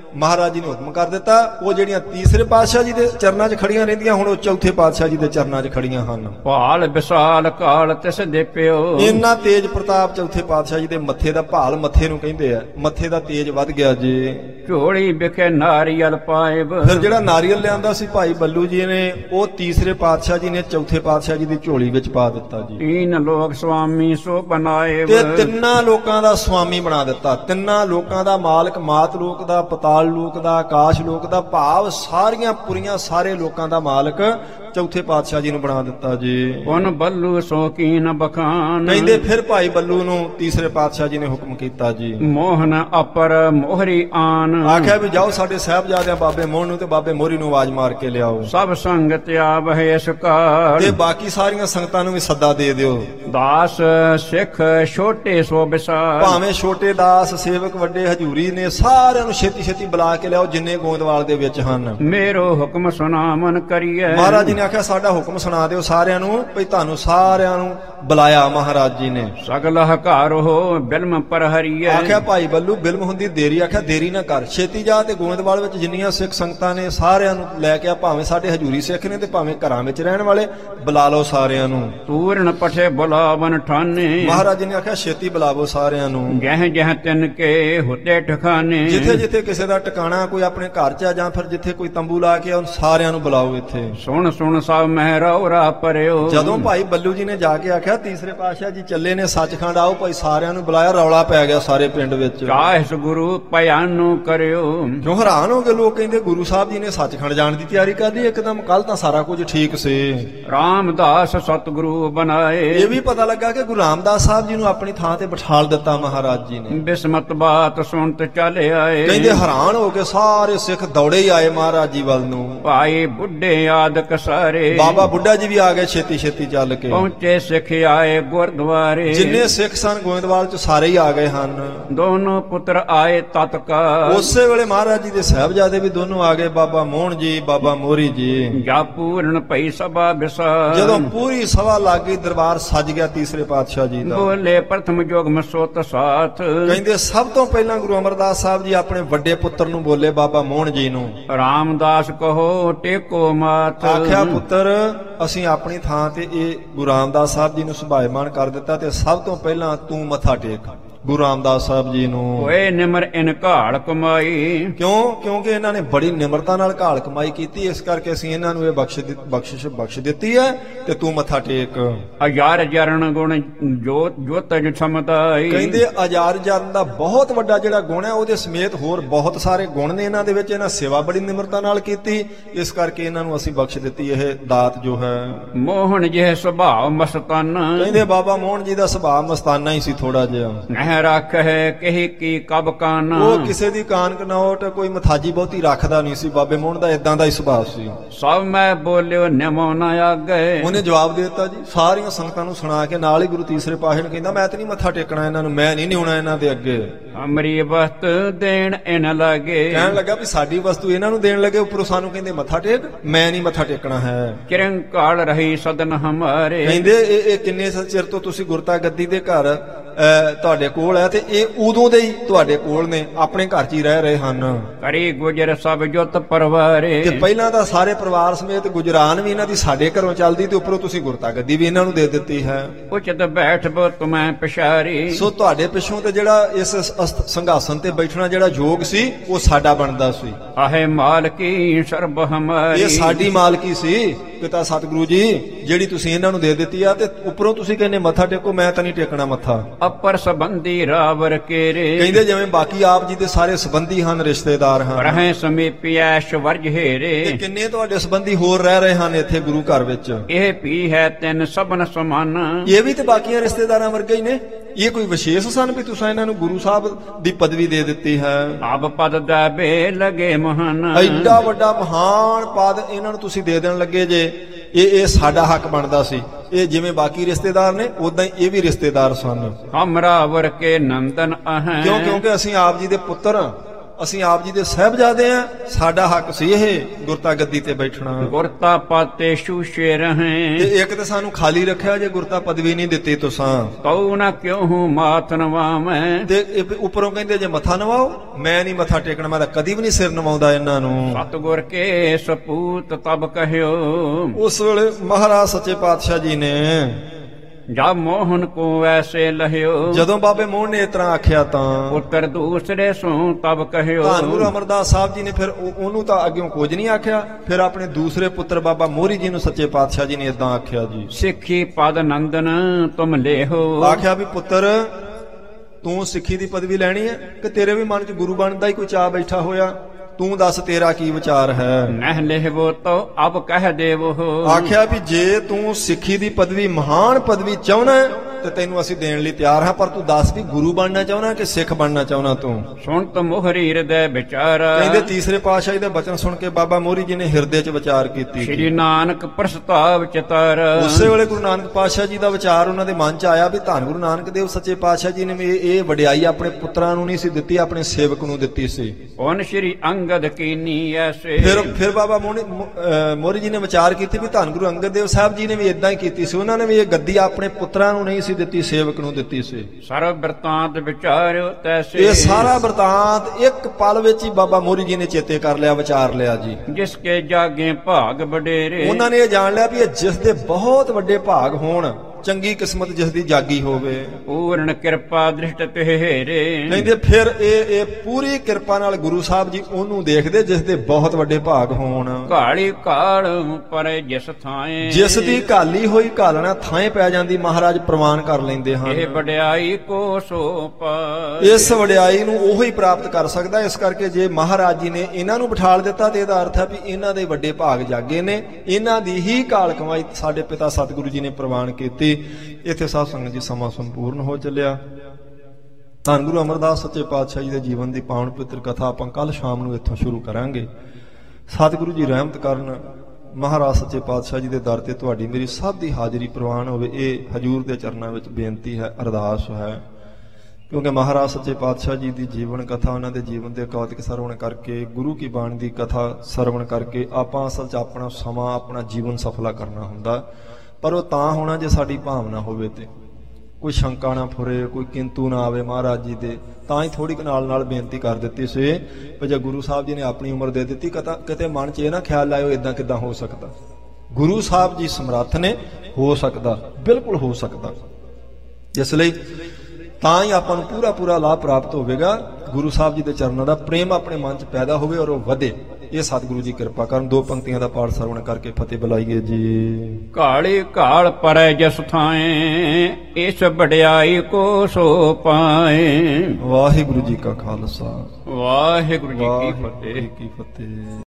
ਮਹਾਰਾਜ ਜੀ ਨੇ ਹੁਕਮ ਕਰ ਦਿੱਤਾ। ਉਹ ਜਿਹੜੀਆਂ ਤੀਸਰੇ ਪਾਤਸ਼ਾਹ ਜੀ ਦੇ ਚਰਨਾਂ 'ਚ ਖੜੀਆਂ ਰਹਿੰਦੀਆਂ, ਹੁਣ ਉਹ ਚੌਥੇ ਪਾਤਸ਼ਾਹ ਜੀ ਦੇ ਚਰਨਾਂ 'ਚ ਖੜੀਆਂ ਹਨ। ਭਾਲ ਵਿਸਾਲ ਕਾਲ ਤਿਸ ਦੇ ਪਿਓ, ਇੰਨਾ ਤੇਜ ਪ੍ਰਤਾਪ ਚੌਥੇ ਪਾਤਸ਼ਾਹ ਜੀ ਦੇ ਮੱਥੇ ਦਾ, ਭਾਲ ਮੱਥੇ ਨੂੰ ਕਹਿੰਦੇ ਆ, ਮੱਥੇ ਦਾ ਤੇਜ ਵੱਧ ਗਿਆ ਜੀ। ਝੋਲੀ ਵਿਖੇ ਨਾਰੀਅਲ ਪਾਇਬ, ਫਿਰ ਜਿਹੜਾ ਨਾਰੀਅਲ ਲਿਆਂਦਾ ਸੀ ਭਾਈ ਬੱਲੂ ਜੀ ਨੇ, ਉਹ ਤੀਸਰੇ ਪਾਤਸ਼ਾਹ ਜੀ ਨੇ ਚੌਥੇ ਪਾਤਸ਼ਾਹ ਜੀ ਦੀ ਝੋਲੀ ਵਿੱਚ ਪਾ ਦਿੱਤਾ ਜੀ। ਤੀਨ ਲੋਕ ਸੁਆਮੀ ਸੋ ਬਨਾਏ, ਤੇ ਤਿੰਨਾਂ ਲੋਕਾਂ ਦਾ ਸੁਆਮੀ ਬਣਾ ਦਿੱਤਾ। ਤਿੰਨਾਂ ਲੋਕਾਂ ਦਾ ਮਾਲਕ, ਮਾਤ ਲੋਕ ਦਾ, ਪਤਾਲ ਲੋਕ ਦਾ, ਆਕਾਸ਼ ਲੋਕ ਦਾ, ਭਾਵ ਸਾਰੀਆਂ ਪੁਰੀਆਂ ਸਾਰੇ ਲੋਕਾਂ ਦਾ ਮਾਲਕ ਚੌਥੇ ਪਾਤਸ਼ਾਹ ਜੀ ਨੂੰ ਬਣਾ ਦਿੱਤਾ ਜੀ। ਪੁਨ ਬੱਲੂ ਸੋ ਕੀਨ ਬਖਾਨ, ਕਹਿੰਦੇ ਫਿਰ ਭਾਈ ਬੱਲੂ ਨੂੰ ਤੀਸਰੇ ਪਾਤਸ਼ਾਹ ਜੀ ਨੇ ਹੁਕਮ ਕੀਤਾ ਜੀ। ਮੋਹਨ ਅਪਰ ਮੋਹਰੀ ਆਨ, ਆਖਿਆ ਵੀ ਜਾਓ ਸਾਡੇ ਸਾਹਿਬਜ਼ਾਦਿਆਂ ਬਾਬੇ ਮੋਹਨ ਨੂੰ ਤੇ ਬਾਬੇ ਮੋਹਰੀ ਨੂੰ ਆਵਾਜ਼ ਮਾਰ ਕੇ ਲਿਆਓ। ਸਭ ਸੰਗਤ ਆਵਹਿ ਸੁਕਾਰ, ਤੇ ਬਾਕੀ ਸਾਰੀਆਂ ਸੰਗਤਾਂ ਨੂੰ ਵੀ ਸੱਦਾ ਦੇ ਦਿਓ। ਦਾਸ ਸਿੱਖ ਛੋਟੇ ਸੋ ਵਿਸਾਰ, ਭਾਵੇਂ ਛੋਟੇ ਦਾਸ, ਸੇਵਕ, ਵੱਡੇ ਹਜੂਰੀ ਨੇ, ਸਾਰਿਆਂ ਨੂੰ ਛੇਤੀ ਛੇਤੀ ਬੁਲਾ ਕੇ ਲਿਆਓ ਜਿੰਨੇ ਗੋਂਦਵਾਲ ਦੇ ਵਿੱਚ ਹਨ। ਮੇਰੋ ਹੁਕਮ ਸੁਨਾਮਨ ਕਰੀਐ, ਮਹਾਰਾਜ ਜੀ ਨੇ ਆਖਿਆ ਸਾਡਾ ਹੁਕਮ ਸੁਣਾ ਦਿਓ ਸਾਰਿਆਂ ਨੂੰ, ਭਈ ਤੁਹਾਨੂੰ ਸਾਰਿਆਂ ਨੂੰ ਬੁਲਾਇਆ ਮਹਾਰਾਜ ਜੀ ਨੇ। ਸਗਲ ਹਕਾਰ ਹੋ ਬਿਲਮ ਪਰ ਹਰੀਐ, ਆਖਿਆ ਭਾਈ ਬੱਲੂ ਬਿਲਮ ਹੁੰਦੀ ਦੇਰੀ, ਆਖਿਆ ਦੇਰੀ ਨਾ ਕਰ, ਛੇਤੀ ਜਾ ਤੇ ਗੋਇੰਦਵਾਲ ਵਿੱਚ ਜਿੰਨੀਆਂ ਸਿੱਖ ਸੰਗਤਾਂ ਨੇ ਸਾਰਿਆਂ ਨੂੰ ਲੈ ਕੇ ਆ, ਭਾਵੇਂ ਸਾਡੇ ਹਜੂਰੀ ਸਿੱਖ ਨੇ ਤੇ ਭਾਵੇਂ ਘਰਾਂ ਵਿੱਚ ਰਹਿਣ ਵਾਲੇ, ਬੁਲਾ ਲਓ ਸਾਰਿਆਂ ਨੂੰ। ਤੂਰਨ ਪਠੇ ਬੁਲਾਵਨ ਠਾਨੇ, ਮਹਾਰਾਜ ਜੀ ਨੇ ਆਖਿਆ ਛੇਤੀ ਬੁਲਾਵੋ ਸਾਰਿਆਂ ਨੂੰ। ਗਹਿ ਜਹ ਤਿਨ ਕੇ ਹੁਤੇ ਠਖਾਨੇ, ਜਿੱਥੇ ਜਿੱਥੇ ਕਿਸੇ ਦਾ ਟਿਕਾਣਾ, ਕੋਈ ਆਪਣੇ ਘਰ 'ਚ ਆ ਜਾਂ ਫਿਰ ਜਿੱਥੇ ਕੋਈ ਤੰਬੂ ਲਾ ਕੇ ਉਹਨ ਸਾਰਿਆਂ ਨੂੰ ਬੁਲਾਓ ਇੱਥੇ। ਸੁਣ ਸੁਣ ਸਭ ਮਹਿਰੌਰਾ ਪਰਿਓ, ਜਦੋਂ ਭਾਈ ਬੱਲੂ ਜੀ ਨੇ ਜਾ ਕੇ ਆਖਿਆ ਤੀਸਰੇ ਪਾਤਸ਼ਾਹ ਜੀ ਚੱਲੇ ਨੇ ਸੱਚਖੰਡ, ਆਓ ਭਾਈ ਸਾਰਿਆਂ ਨੂੰ ਬੁਲਾਇਆ, ਰੌਲਾ ਪੈ ਗਿਆ ਸਾਰੇ ਪਿੰਡ ਵਿੱਚ। ਚਾਹਿਸ ਗੁਰੂ ਭਿਆਨੁ ਕਰਿਓ, ਜੋ ਹੈਰਾਨ ਹੋ ਗਏ ਲੋਕ, ਕਹਿੰਦੇ ਗੁਰੂ ਸਾਹਿਬ ਜੀ ਨੇ ਸੱਚਖੰਡ ਜਾਣ ਦੀ ਤਿਆਰੀ ਕਰ ਲਈ ਇੱਕਦਮ, ਕੱਲ ਤਾਂ ਸਾਰਾ ਕੁਝ ਠੀਕ ਸੀ। ਰਾਮਦਾਸ ਸਤਿਗੁਰੂ ਬਣਾਏ, ਇਹ ਵੀ ਪਤਾ ਲੱਗਾ ਕਿ ਗੁਰੂ ਰਾਮਦਾਸ ਸਾਹਿਬ ਜੀ ਨੂੰ ਆਪਣੀ ਥਾਂ ਤੇ ਬਿਠਾਲ ਦਿੱਤਾ ਮਹਾਰਾਜ ਜੀ ਨੇ। ਬਿਸਮਤ ਬਾਤ ਸੁਣਤ ਚਲੇ ਆਏ, ਕਹਿੰਦੇ ਹੈਰਾਨ ਹੋ ਕੇ ਸਾਰੇ ਸਿੱਖ ਦੌੜੇ ਹੀ ਆਏ ਮਹਾਰਾਜ ਜੀ ਵੱਲ ਨੂੰ। ਭਾਈ ਬੁੱਢੇ ਆਦਿਕ ਸਾਰੇ, ਬਾਬਾ ਬੁੱਢਾ ਜੀ ਵੀ ਆ ਗਏ ਛੇਤੀ ਛੇਤੀ ਚੱਲ ਕੇ। ਪਹੁੰਚੇ ਸਿੱਖ ਆਏ ਗੁਰਦੁਆਰੇ, ਜਿੰਨੇ ਸਿੱਖ ਸਨ ਗੋਇੰਦਵਾਲ ਚ ਸਾਰੇ ਹੀ ਆ ਗਏ ਹਨ। ਦੋਨੋਂ ਪੁੱਤਰ ਆਏ ਤਤਕਾਲ, ਉਸੇ ਵੇਲੇ ਮਹਾਰਾਜ ਜੀ ਦੇ ਸਾਹਿਬਜ਼ਾਦੇ ਵੀ ਦੋਨੋਂ ਆ ਗਏ, ਬਾਬਾ ਮੋਹਨ ਜੀ, ਬਾਬਾ ਮੋਹਰੀ ਜੀ। ਜਾ ਪੂਰਨ ਪਈ ਸਭਾ ਵਿਸਾਰ, ਜਦੋਂ ਪੂਰੀ ਸਭਾ ਲੱਗ ਗਈ, ਦਰਬਾਰ ਸੱਜ ਗਿਆ ਤੀਸਰੇ ਪਾਤਸ਼ਾਹ ਜੀ ਦਾ। ਬੋਲੇ ਪ੍ਰਥਮ ਜੋਗ ਮਸੋਤ ਸਾਥ, ਕਹਿੰਦੇ ਸਭ ਤੋਂ ਪਹਿਲਾਂ ਗੁਰੂ ਅਮਰਦਾਸ ਸਾਹਿਬ ਜੀ ਆਪਣੇ ਵੱਡੇ ਪੁੱਤਰ ਨੂੰ ਬੋਲੇ, ਬਾਬਾ ਮੋਹਨ ਜੀ ਨੂੰ। ਰਾਮਦਾਸ ਕਹੋ ਟੇਕੋ ਮਾਤ, ਆਖਿਆ ਪੁੱਤਰ ਅਸੀਂ ਆਪਣੀ ਥਾਂ ਤੇ ਇਹ ਗੁਰੂ ਰਾਮਦਾਸ ਸਾਹਿਬ ਜੀ ਨੂੰ ਸੁਭਾਇਮਾਨ ਕਰ ਦਿੱਤਾ, ਤੇ ਸਭ ਤੋਂ ਪਹਿਲਾਂ ਤੂੰ ਮੱਥਾ ਟੇਕ ਗੁਰੂ ਰਾਮਦਾਸ ਸਾਹਿਬ ਜੀ ਨੂੰ। ਹੋਏ ਨਿਮਰ ਇਨਕਾਲ ਕਮਾਈ, ਕਿਉਂਕਿ ਇਹਨਾਂ ਨੇ ਬੜੀ ਨਿਮਰਤਾ ਨਾਲ ਘਾਲ ਕਮਾਈ ਕੀਤੀ, ਇਸ ਕਰਕੇ ਅਸੀਂ ਇਹਨਾਂ ਨੂੰ ਇਹ ਬਖਸ਼ਿਸ਼ ਬਖਸ਼ ਦਿੱਤੀ ਹੈ, ਤੇ ਤੂੰ ਮੱਥਾ ਟੇਕ। ਹਜ਼ਾਰ ਜਰਨ ਗੁਣ ਜੋਤ ਸਮਤਾਈ, ਕਹਿੰਦੇ ਹਜ਼ਾਰ ਜਰਨ ਦਾ ਬਹੁਤ ਵੱਡਾ ਜਿਹੜਾ ਗੁਣ ਹੈ, ਉਹਦੇ ਸਮੇਤ ਹੋਰ ਬਹੁਤ ਸਾਰੇ ਗੁਣ ਨੇ ਇਹਨਾਂ ਦੇ ਵਿੱਚ। ਇਹਨਾਂ ਸੇਵਾ ਬੜੀ ਨਿਮਰਤਾ ਨਾਲ ਕੀਤੀ, ਇਸ ਕਰਕੇ ਇਹਨਾਂ ਨੂੰ ਅਸੀਂ ਬਖਸ਼ ਦਿੱਤੀ ਇਹ ਦਾਤ ਜੋ ਹੈ। ਮੋਹਨ ਜਿਹ ਸੁਭਾਅ ਮਸਤਾਨਾ, ਕਹਿੰਦੇ ਬਾਬਾ ਮੋਹਨ ਜੀ ਦਾ ਸੁਭਾਅ ਮਸਤਾਨਾ ਹੀ ਸੀ ਥੋੜਾ ਜਿਹਾ। ਰੱਖ ਹੈ ਕਹੀ ਕੀ ਕਬ ਕਾਨ, ਉਹ ਕਿਸੇ ਦੀ ਕਾਨ ਕਨੌਟ ਕੋਈ ਮਥਾਜੀ ਬਹੁਤੀ ਰੱਖਦਾ ਨਹੀਂ ਸੀ। ਬਾਬੇ ਮੋਹਨ ਦਾ ਇਦਾਂ ਦਾ ਹੀ ਸੁਭਾਅ ਸੀ। ਸਭ ਮੈਂ ਬੋਲਿਓ ਨਿਮੋ ਨਾ ਆਗੇ, ਉਹਨੇ ਜਵਾਬ ਦੇ ਦਿੱਤਾ ਜੀ ਸਾਰੀਆਂ ਸੰਗਤਾਂ ਨੂੰ ਸੁਣਾ ਕੇ। ਨਾਲ ਹੀ ਗੁਰੂ ਤੀਸਰੇ ਪਾਤਸ਼ਾਹ ਨੂੰ ਕਹਿੰਦਾ ਮੈਂ ਤੇ ਨਹੀਂ ਮੱਥਾ ਟੇਕਣਾ ਇਹਨਾਂ ਨੂੰ, ਮੈਂ ਨਹੀਂ ਨਿਉਣਾ ਇਹਨਾਂ ਦੇ ਅੱਗੇ। ਅਮਰੀ ਵਸਤ ਦੇਣ ਇਨ ਲਾਗੇ, ਕਹਿਣ ਲੱਗਾ ਵੀ ਸਾਡੀ ਵਸਤੂ ਇਹਨਾਂ ਨੂੰ ਦੇਣ ਲੱਗੇ, ਉੱਪਰੋਂ ਸਾਨੂੰ ਕਹਿੰਦੇ ਮੱਥਾ ਟੇਕ, ਮੈਂ ਨਹੀਂ ਮੱਥਾ ਟੇਕਣਾ ਹੈ। ਕਿਰੰਕਾਲ ਰਹੀ ਸਦਨ ਹਮਾਰੇ, ਕਹਿੰਦੇ ਇਹ ਕਿੰਨੇ ਚਿਰ ਤੋਂ ਤੁਸੀਂ ਗੁਰਤਾ ਗੱਦੀ ਦੇ ਘਰ ਤੁਹਾਡੇ ਕੋਲ ਹੈ, ਤੇ ਇਹ ਉਦੋਂ ਦੇ ਹੀ ਤੁਹਾਡੇ ਕੋਲ ਨੇ, ਆਪਣੇ ਘਰ 'ਚ ਹੀ ਰਹਿ ਰਹੇ ਹਨ। ਕਰੀ ਗੁਜਰ ਸਭ ਜੁਤ ਪਰਵਾਰੇ, ਤੇ ਪਹਿਲਾਂ ਤਾਂ ਸਾਰੇ ਪਰਿਵਾਰ ਸਮੇਤ ਗੁਜਰਾਨ ਵੀ ਇਹਨਾਂ ਦੀ ਸਾਡੇ ਘਰੋਂ ਚੱਲਦੀ, ਤੇ ਉੱਪਰੋਂ ਤੁਸੀਂ ਗੁਰਤਾ ਗੱਦੀ ਵੀ ਇਹਨਾਂ ਨੂੰ ਦੇ ਦਿੱਤੀ ਹੈ। ਉਚਿਤ ਬੈਠ ਬੋ ਤੁਮੈ ਪਿਸ਼ਾਰੀ, ਸੋ ਤੁਹਾਡੇ ਪਿੱਛੋਂ ਤੇ ਜਿਹੜਾ ਇਸ ਸੰਘਾਸਨ ਤੇ ਬੈਠਣਾ ਜਿਹੜਾ ਯੋਗ ਸੀ, ਉਹ ਸਾਡਾ ਬਣਦਾ ਸੀ। ਆਹੇ ਮਾਲਕੀ ਸਰਬ ਹਮਾਰੀ, ਇਹ ਸਾਡੀ ਮਾਲਕੀ ਸੀ ਪਿਤਾ ਸਤਿਗੁਰੂ ਜੀ, ਜਿਹੜੀ ਤੁਸੀਂ ਇਹਨਾਂ ਨੂੰ ਦੇ ਦਿੱਤੀ ਆ, ਤੇ ਉੱਪਰੋਂ ਤੁਸੀਂ ਕਹਿੰਦੇ ਮੱਥਾ ਟੇਕੋ, ਮੈਂ ਤਾਂ ਨਹੀਂ ਟੇਕਣਾ ਮੱਥਾ। ਅਪਰ ਸੰਬੰਧੀ ਰਾਵਰ ਕੇਰੇ, ਕਹਿੰਦੇ ਜਿਵੇਂ ਬਾਕੀ ਆਪ ਜੀ ਦੇ ਸਾਰੇ ਸੰਬੰਧੀ ਹਨ, ਰਿਸ਼ਤੇਦਾਰ ਹਨ, ਰਹੇ ਸਮੀਪੀ ਐਸ਼ ਵਰਜ ਹੇਰੇ, ਤੇ ਕਿੰਨੇ ਤੁਹਾਡੇ ਸੰਬੰਧੀ ਹੋਰ ਰਹਿ ਰਹੇ ਹਨ ਇੱਥੇ ਗੁਰੂ ਘਰ ਵਿੱਚ। ਇਹ ਪੀ ਹੈ ਤਿੰਨ ਸਭਨ ਸਮਾਨ, ਇਹ ਵੀ ਤੇ ਬਾਕੀਆਂ ਰਿਸ਼ਤੇਦਾਰਾਂ ਵਰਗੇ ਹੀ ਨੇ। ਇਹ ਕੋਈ ਵਿਸ਼ੇਸ਼ ਸਨ ਵੀ ਤੁਸੀਂ ਇਹਨਾਂ ਨੂੰ ਗੁਰੂ ਸਾਹਿਬ ਦੀ ਪਦਵੀ ਦੇ ਦਿੱਤੀ ਹੈ। ਆਪ ਪਦ ਦਾਬੇ ਲਗੇ ਮਹਾਨ, ਐਡਾ ਵੱਡਾ ਮਹਾਨ ਪਦ ਇਹਨਾਂ ਨੂੰ ਤੁਸੀਂ ਦੇ ਦੇਣ ਲੱਗੇ ਜੇ। ਇਹ ਸਾਡਾ ਹੱਕ ਬਣਦਾ ਸੀ। ਇਹ ਜਿਵੇਂ ਬਾਕੀ ਰਿਸ਼ਤੇਦਾਰ ਨੇ, ਉਦਾਂ ਹੀ ਇਹ ਵੀ ਰਿਸ਼ਤੇਦਾਰ ਸਨ। ਹਮਰਾ ਵਰ ਕੇ ਨੰਦਨ ਅਹੈ, ਕਿਉਂਕਿ ਅਸੀਂ ਆਪ ਜੀ ਦੇ ਪੁੱਤਰ ਹਾਂ, ਅਸੀਂ ਆਪ ਜੀ ਦੇ ਸਾਹਿਬਜ਼ਾਦੇ ਆ, ਸਾਡਾ ਹੱਕ ਸੀ ਇਹ ਗੁਰਤਾ ਗੱਦੀ ਤੇ ਬੈਠਣਾ। ਗੁਰਤਾ ਪਾਤੇ ਸ਼ੂਸ਼ੇ ਰਹੇ ਤੇ ਇੱਕ ਤੇ ਸਾਨੂੰ ਖਾਲੀ ਰੱਖਿਆ, ਜੇ ਗੁਰਤਾ ਪਦਵੀ ਨਹੀਂ ਦਿੱਤੀ ਤੁਸਾਂ ਕਉ ਨਾ ਕਿਉ ਮਾਤ ਨਵਾਵੇਂ। ਤੇ ਉੱਪਰੋਂ ਕਹਿੰਦੇ ਜੇ ਮੱਥਾ ਨਵਾਓ, ਮੈਂ ਨਹੀਂ ਮੱਥਾ ਟੇਕਣਾ, ਮੈਂ ਤਾਂ ਕਦੀ ਵੀ ਨਹੀਂ ਸਿਰ ਨਵਾਉਂਦਾ ਇਹਨਾਂ ਨੂੰ। ਸਤਿਗੁਰ ਕੇ ਸਪੂਤ ਤਬ ਕਹਿਓ। ਉਸ ਵੇਲੇ ਮਹਾਰਾਜ ਸੱਚੇ ਪਾਤਸ਼ਾਹ ਜੀ ਨੇ ਜਾ ਮੋਹਨ ਕੋ ਐਸੇ ਲਹਿਓ। ਜਦੋਂ ਬਾਬੇ ਮੋਹਨ ਨੇ ਇਸ ਤਰ੍ਹਾਂ ਆਖਿਆ ਤਾਂ ਪੁੱਤਰ ਦੂਸਰੇ ਸੋ ਤਬ ਕਹਿਓ। ਧੰਨ ਗੁਰੂ ਅਮਰਦਾਸ ਸਾਹਿਬ ਜੀ ਨੇ ਫਿਰ ਉਹਨੂੰ ਤਾਂ ਅੱਗਿਓਂ ਕੁਝ ਨਹੀਂ ਆਖਿਆ, ਫਿਰ ਆਪਣੇ ਦੂਸਰੇ ਪੁੱਤਰ ਬਾਬਾ ਮੋਹਰੀ ਜੀ ਨੂੰ ਸੱਚੇ ਪਾਤਸ਼ਾਹ ਜੀ ਨੇ ਇਦਾਂ ਆਖਿਆ ਜੀ, ਸਿੱਖੀ ਪਦ ਨੰਦਨ ਤੁਮ ਲੇਹੋ। ਆਖਿਆ ਵੀ ਪੁੱਤਰ ਤੂੰ ਸਿੱਖੀ ਦੀ ਪਦਵੀ ਲੈਣੀ ਹੈ ਕਿ ਤੇਰੇ ਵੀ ਮਨ 'ਚ ਗੁਰੂ ਬਣਨ ਦਾ ਹੀ ਕੋਈ ਚਾਅ ਬੈਠਾ ਹੋਇਆ? ਤੂੰ ਦੱਸ ਤੇਰਾ ਕੀ ਵਿਚਾਰ ਹੈ? ਨਹਿ ਲਿਹਵੋ ਤੋ ਅਬ ਕਹਿ ਦੇਵੋ। ਆਖਿਆ ਵੀ ਜੇ ਤੂੰ ਸਿੱਖੀ ਦੀ ਪਦਵੀ ਮਹਾਨ ਪਦਵੀ ਚਾਹੁੰਦਾ ਤੇ ਤੈਨੂੰ ਅਸੀਂ ਦੇਣ ਲਈ ਤਿਆਰ ਹਾਂ, ਪਰ ਤੂੰ ਦੱਸ ਵੀ ਗੁਰੂ ਬਣਨਾ ਚਾਹੁੰਦਾ ਕਿ ਸਿੱਖ ਬਣਨਾ ਚਾਹੁੰਦਾ ਤੂੰ? ਸੁਣ ਤ ਮੋਹਰੀ ਹਿਰਦੈ ਵਿਚਾਰਾ। ਕਹਿੰਦੇ ਤੀਸਰੇ ਪਾਤਸ਼ਾਹੀ ਦੇ ਬਚਨ ਸੁਣ ਕੇ ਬਾਬਾ ਮੋਹਰੀ ਜੀ ਨੇ ਹਿਰਦੇ 'ਚ ਵਿਚਾਰ ਕੀਤੀ। ਸ੍ਰੀ ਨਾਨਕ ਪ੍ਰਸਤਾਵ ਚਤਰ। ਉਸੇ ਵੇਲੇ ਗੁਰੂ ਨਾਨਕ ਪਾਤਸ਼ਾਹ ਜੀ ਦਾ ਵਿਚਾਰ ਉਹਨਾਂ ਦੇ ਮਨ 'ਚ ਆਇਆ ਵੀ ਧੰਨ ਗੁਰੂ ਨਾਨਕ ਦੇਵ ਸੱਚੇ ਪਾਤਸ਼ਾਹ ਜੀ ਨੇ ਵੀ ਇਹ ਵਡਿਆਈ ਆਪਣੇ ਪੁੱਤਰਾਂ ਨੂੰ ਨਹੀਂ ਸੀ ਦਿੱਤੀ, ਆਪਣੇ ਸੇਵਕ ਨੂੰ ਦਿੱਤੀ ਸੀ। ਉਹਨ ਸ੍ਰੀ ਅੰਗਦ ਕੀਨੀ ਐਸੇ। ਫਿਰ ਬਾਬਾ ਮੋਹਰੀ ਜੀ ਨੇ ਵਿਚਾਰ ਕੀਤੀ ਵੀ ਧੰਨ ਗੁਰੂ ਅੰਗਦ ਦੇਵ ਸਾਹਿਬ ਜੀ ਨੇ ਵੀ ਇਦਾਂ ਹੀ ਕੀਤੀ ਸੀ, ਉਹਨਾਂ ਨੇ ਵੀ ਇਹ ਗੱਦੀ ਆਪਣੇ ਪੁੱਤਰਾਂ ਨੂੰ ਨਹੀਂ ਸੀ ਦਿੱਤੀ, ਸੇਵਕ ਨੂੰ ਦਿੱਤੀ ਸੀ। ਸਰਬ ਬਿਰਤਾਂਤ ਵਿਚਾਰਿਓ ਤੈਸੇ। ਇਹ ਸਾਰਾ ਬਿਰਤਾਂਤ ਇੱਕ ਪਲ ਵਿੱਚ ਹੀ ਬਾਬਾ ਮੋਹਰੀ ਜੀ ਨੇ ਚੇਤੇ ਕਰ ਲਿਆ, ਵਿਚਾਰ ਲਿਆ ਜੀ। ਜਿਸ ਕੇ ਜਾਗੇ ਭਾਗ ਵਡੇਰੇ। ਉਹਨਾਂ ਨੇ ਇਹ ਜਾਣ ਲਿਆ ਵੀ ਇਹ ਜਿਸ ਦੇ ਬਹੁਤ ਵੱਡੇ ਭਾਗ ਹੋਣ, ਚੰਗੀ ਕਿਸਮਤ ਜਿਸ ਦੀ ਜਾਗੀ ਹੋਵੇ, ਪੂਰਨ ਕਿਰਪਾ ਦ੍ਰਿਸ਼ਟ ਤੇਰੇ। ਕਹਿੰਦੇ ਫਿਰ ਇਹ ਪੂਰੀ ਕਿਰਪਾ ਨਾਲ ਗੁਰੂ ਸਾਹਿਬ ਜੀ ਉਹਨੂੰ ਦੇਖਦੇ ਜਿਸ ਦੇ ਬਹੁਤ ਵੱਡੇ ਭਾਗ ਹੋਣ। ਘਾਲੀ ਘਾਲ ਪਰੇ ਜਿਸ ਥਾਏ। ਜਿਸ ਦੀ ਘਾਲੀ ਹੋਈ ਘਾਲਣਾ ਥਾਂ ਪੈ ਜਾਂਦੀ, ਮਹਾਰਾਜ ਪ੍ਰਵਾਨ ਕਰ ਲੈਂਦੇ ਹਨ। ਇਹ ਵਡਿਆਈ ਕੋ ਸੋ ਪਾਏ। ਇਸ ਵਡਿਆਈ ਨੂੰ ਉਹੀ ਹੀ ਪ੍ਰਾਪਤ ਕਰ ਸਕਦਾ। ਇਸ ਕਰਕੇ ਜੇ ਮਹਾਰਾਜ ਜੀ ਨੇ ਇਹਨਾਂ ਨੂੰ ਬਿਠਾਲ ਦਿੱਤਾ ਤੇ ਇਹਦਾ ਅਰਥ ਹੈ ਵੀ ਇਹਨਾਂ ਦੇ ਵੱਡੇ ਭਾਗ ਜਾਗੇ ਨੇ, ਇਹਨਾਂ ਦੀ ਹੀ ਘਾਲ ਕਮਾਈ ਸਾਡੇ ਪਿਤਾ ਸਤਿਗੁਰੂ ਜੀ ਨੇ ਪ੍ਰਵਾਨ ਕੀਤੀ। ਇੱਥੇ ਸਾਧ ਸੰਗਤ ਜੀ ਸਮਾਂ ਸੰਪੂਰਨ ਹੋ ਚੱਲਿਆ। ਧੰਨ ਗੁਰੂ ਅਮਰਦਾਸ ਸੱਚੇ ਪਾਤਸ਼ਾਹ ਜੀ ਦੇ ਜੀਵਨ ਦੀ ਪਾਵਨ ਪਵਿੱਤਰ ਕਥਾ ਆਪਾਂ ਕੱਲ ਸ਼ਾਮ ਨੂੰ ਇੱਥੋਂ ਸ਼ੁਰੂ ਕਰਾਂਗੇ। ਸਤਿਗੁਰੂ ਜੀ ਰਹਿਮਤ ਕਰਨ। ਮਹਾਰਾਜ ਸੱਚੇ ਪਾਤਸ਼ਾਹ ਜੀ ਦੇ ਦਰ ਤੇ ਤੁਹਾਡੀ ਮੇਰੀ ਸਭ ਦੀ ਹਾਜ਼ਰੀ ਪ੍ਰਵਾਨ ਹੋਵੇ, ਇਹ ਹਜੂਰ ਦੇ ਚਰਨਾਂ ਵਿੱਚ ਬੇਨਤੀ ਹੈ, ਅਰਦਾਸ ਹੈ। ਕਿਉਂਕਿ ਮਹਾਰਾਜ ਸੱਚੇ ਪਾਤਸ਼ਾਹ ਜੀ ਦੀ ਜੀਵਨ ਕਥਾ, ਉਹਨਾਂ ਦੇ ਜੀਵਨ ਦੇ ਕੌਤਕ ਸਰਵਣ ਕਰਕੇ, ਗੁਰੂ ਕੀ ਬਾਣੀ ਦੀ ਕਥਾ ਸਰਵਣ ਕਰਕੇ ਆਪਾਂ ਅਸਲ 'ਚ ਆਪਣਾ ਸਮਾਂ, ਆਪਣਾ ਜੀਵਨ ਸਫਲਾ ਕਰਨਾ ਹੁੰਦਾ। ਪਰ ਉਹ ਤਾਂ ਹੋਣਾ ਜੇ ਸਾਡੀ ਭਾਵਨਾ ਹੋਵੇ ਤੇ ਕੋਈ ਸ਼ੰਕਾ ਨਾ ਫੁਰੇ, ਕੋਈ ਕਿੰਤੂ ਨਾ ਆਵੇ ਮਹਾਰਾਜ ਜੀ ਦੇ। ਤਾਂ ਹੀ ਥੋੜੀ ਨਾਲ ਬੇਨਤੀ ਕਰ ਦਿੱਤੀ ਸੀ ਵੀ ਜੇ ਗੁਰੂ ਸਾਹਿਬ ਜੀ ਨੇ ਆਪਣੀ ਉਮਰ ਦੇ ਦਿੱਤੀ, ਕਿਤੇ ਮਨ 'ਚ ਇਹ ਨਾ ਖਿਆਲ ਲਾਇਓ ਇਦਾਂ ਕਿੱਦਾਂ ਹੋ ਸਕਦਾ। ਗੁਰੂ ਸਾਹਿਬ ਜੀ ਸਮਰੱਥ ਨੇ, ਹੋ ਸਕਦਾ, ਬਿਲਕੁਲ ਹੋ ਸਕਦਾ। ਇਸ ਲਈ ਤਾਂ ਹੀ ਆਪਾਂ ਨੂੰ ਪੂਰਾ ਲਾਭ ਪ੍ਰਾਪਤ ਹੋਵੇਗਾ। ਗੁਰੂ ਸਾਹਿਬ ਜੀ ਦੇ ਚਰਨਾਂ ਦਾ ਪ੍ਰੇਮ ਆਪਣੇ ਮਨ 'ਚ ਪੈਦਾ ਹੋਵੇ ਔਰ ਉਹ ਵਧੇ। ਇਹ ਸਤਿਗੁਰੂ ਜੀ ਕਿਰਪਾ ਕਰਨ। ਦੋ ਪੰਕਤੀਆਂ ਦਾ ਪਾਠ ਸਰਵਣ ਕਰਕੇ ਫਤਿਹ ਬੁਲਾਈਏ ਜੀ। ਘਾਲੀ ਘਾਲ ਪਰੈ ਜਿਸ ਥਾਏ, ਇਸ ਵਡਿਆਈ ਕੋ ਸੋ ਪਾਏ। ਵਾਹਿਗੁਰੂ ਜੀ ਕਾ ਖਾਲਸਾ, ਵਾਹਿਗੁਰੂ ਜੀ ਕੀ ਵਾਹਿਗੁਰੂ ਫਤਿਹ। ਜੀ ਕੀ ਫਤਿਹ।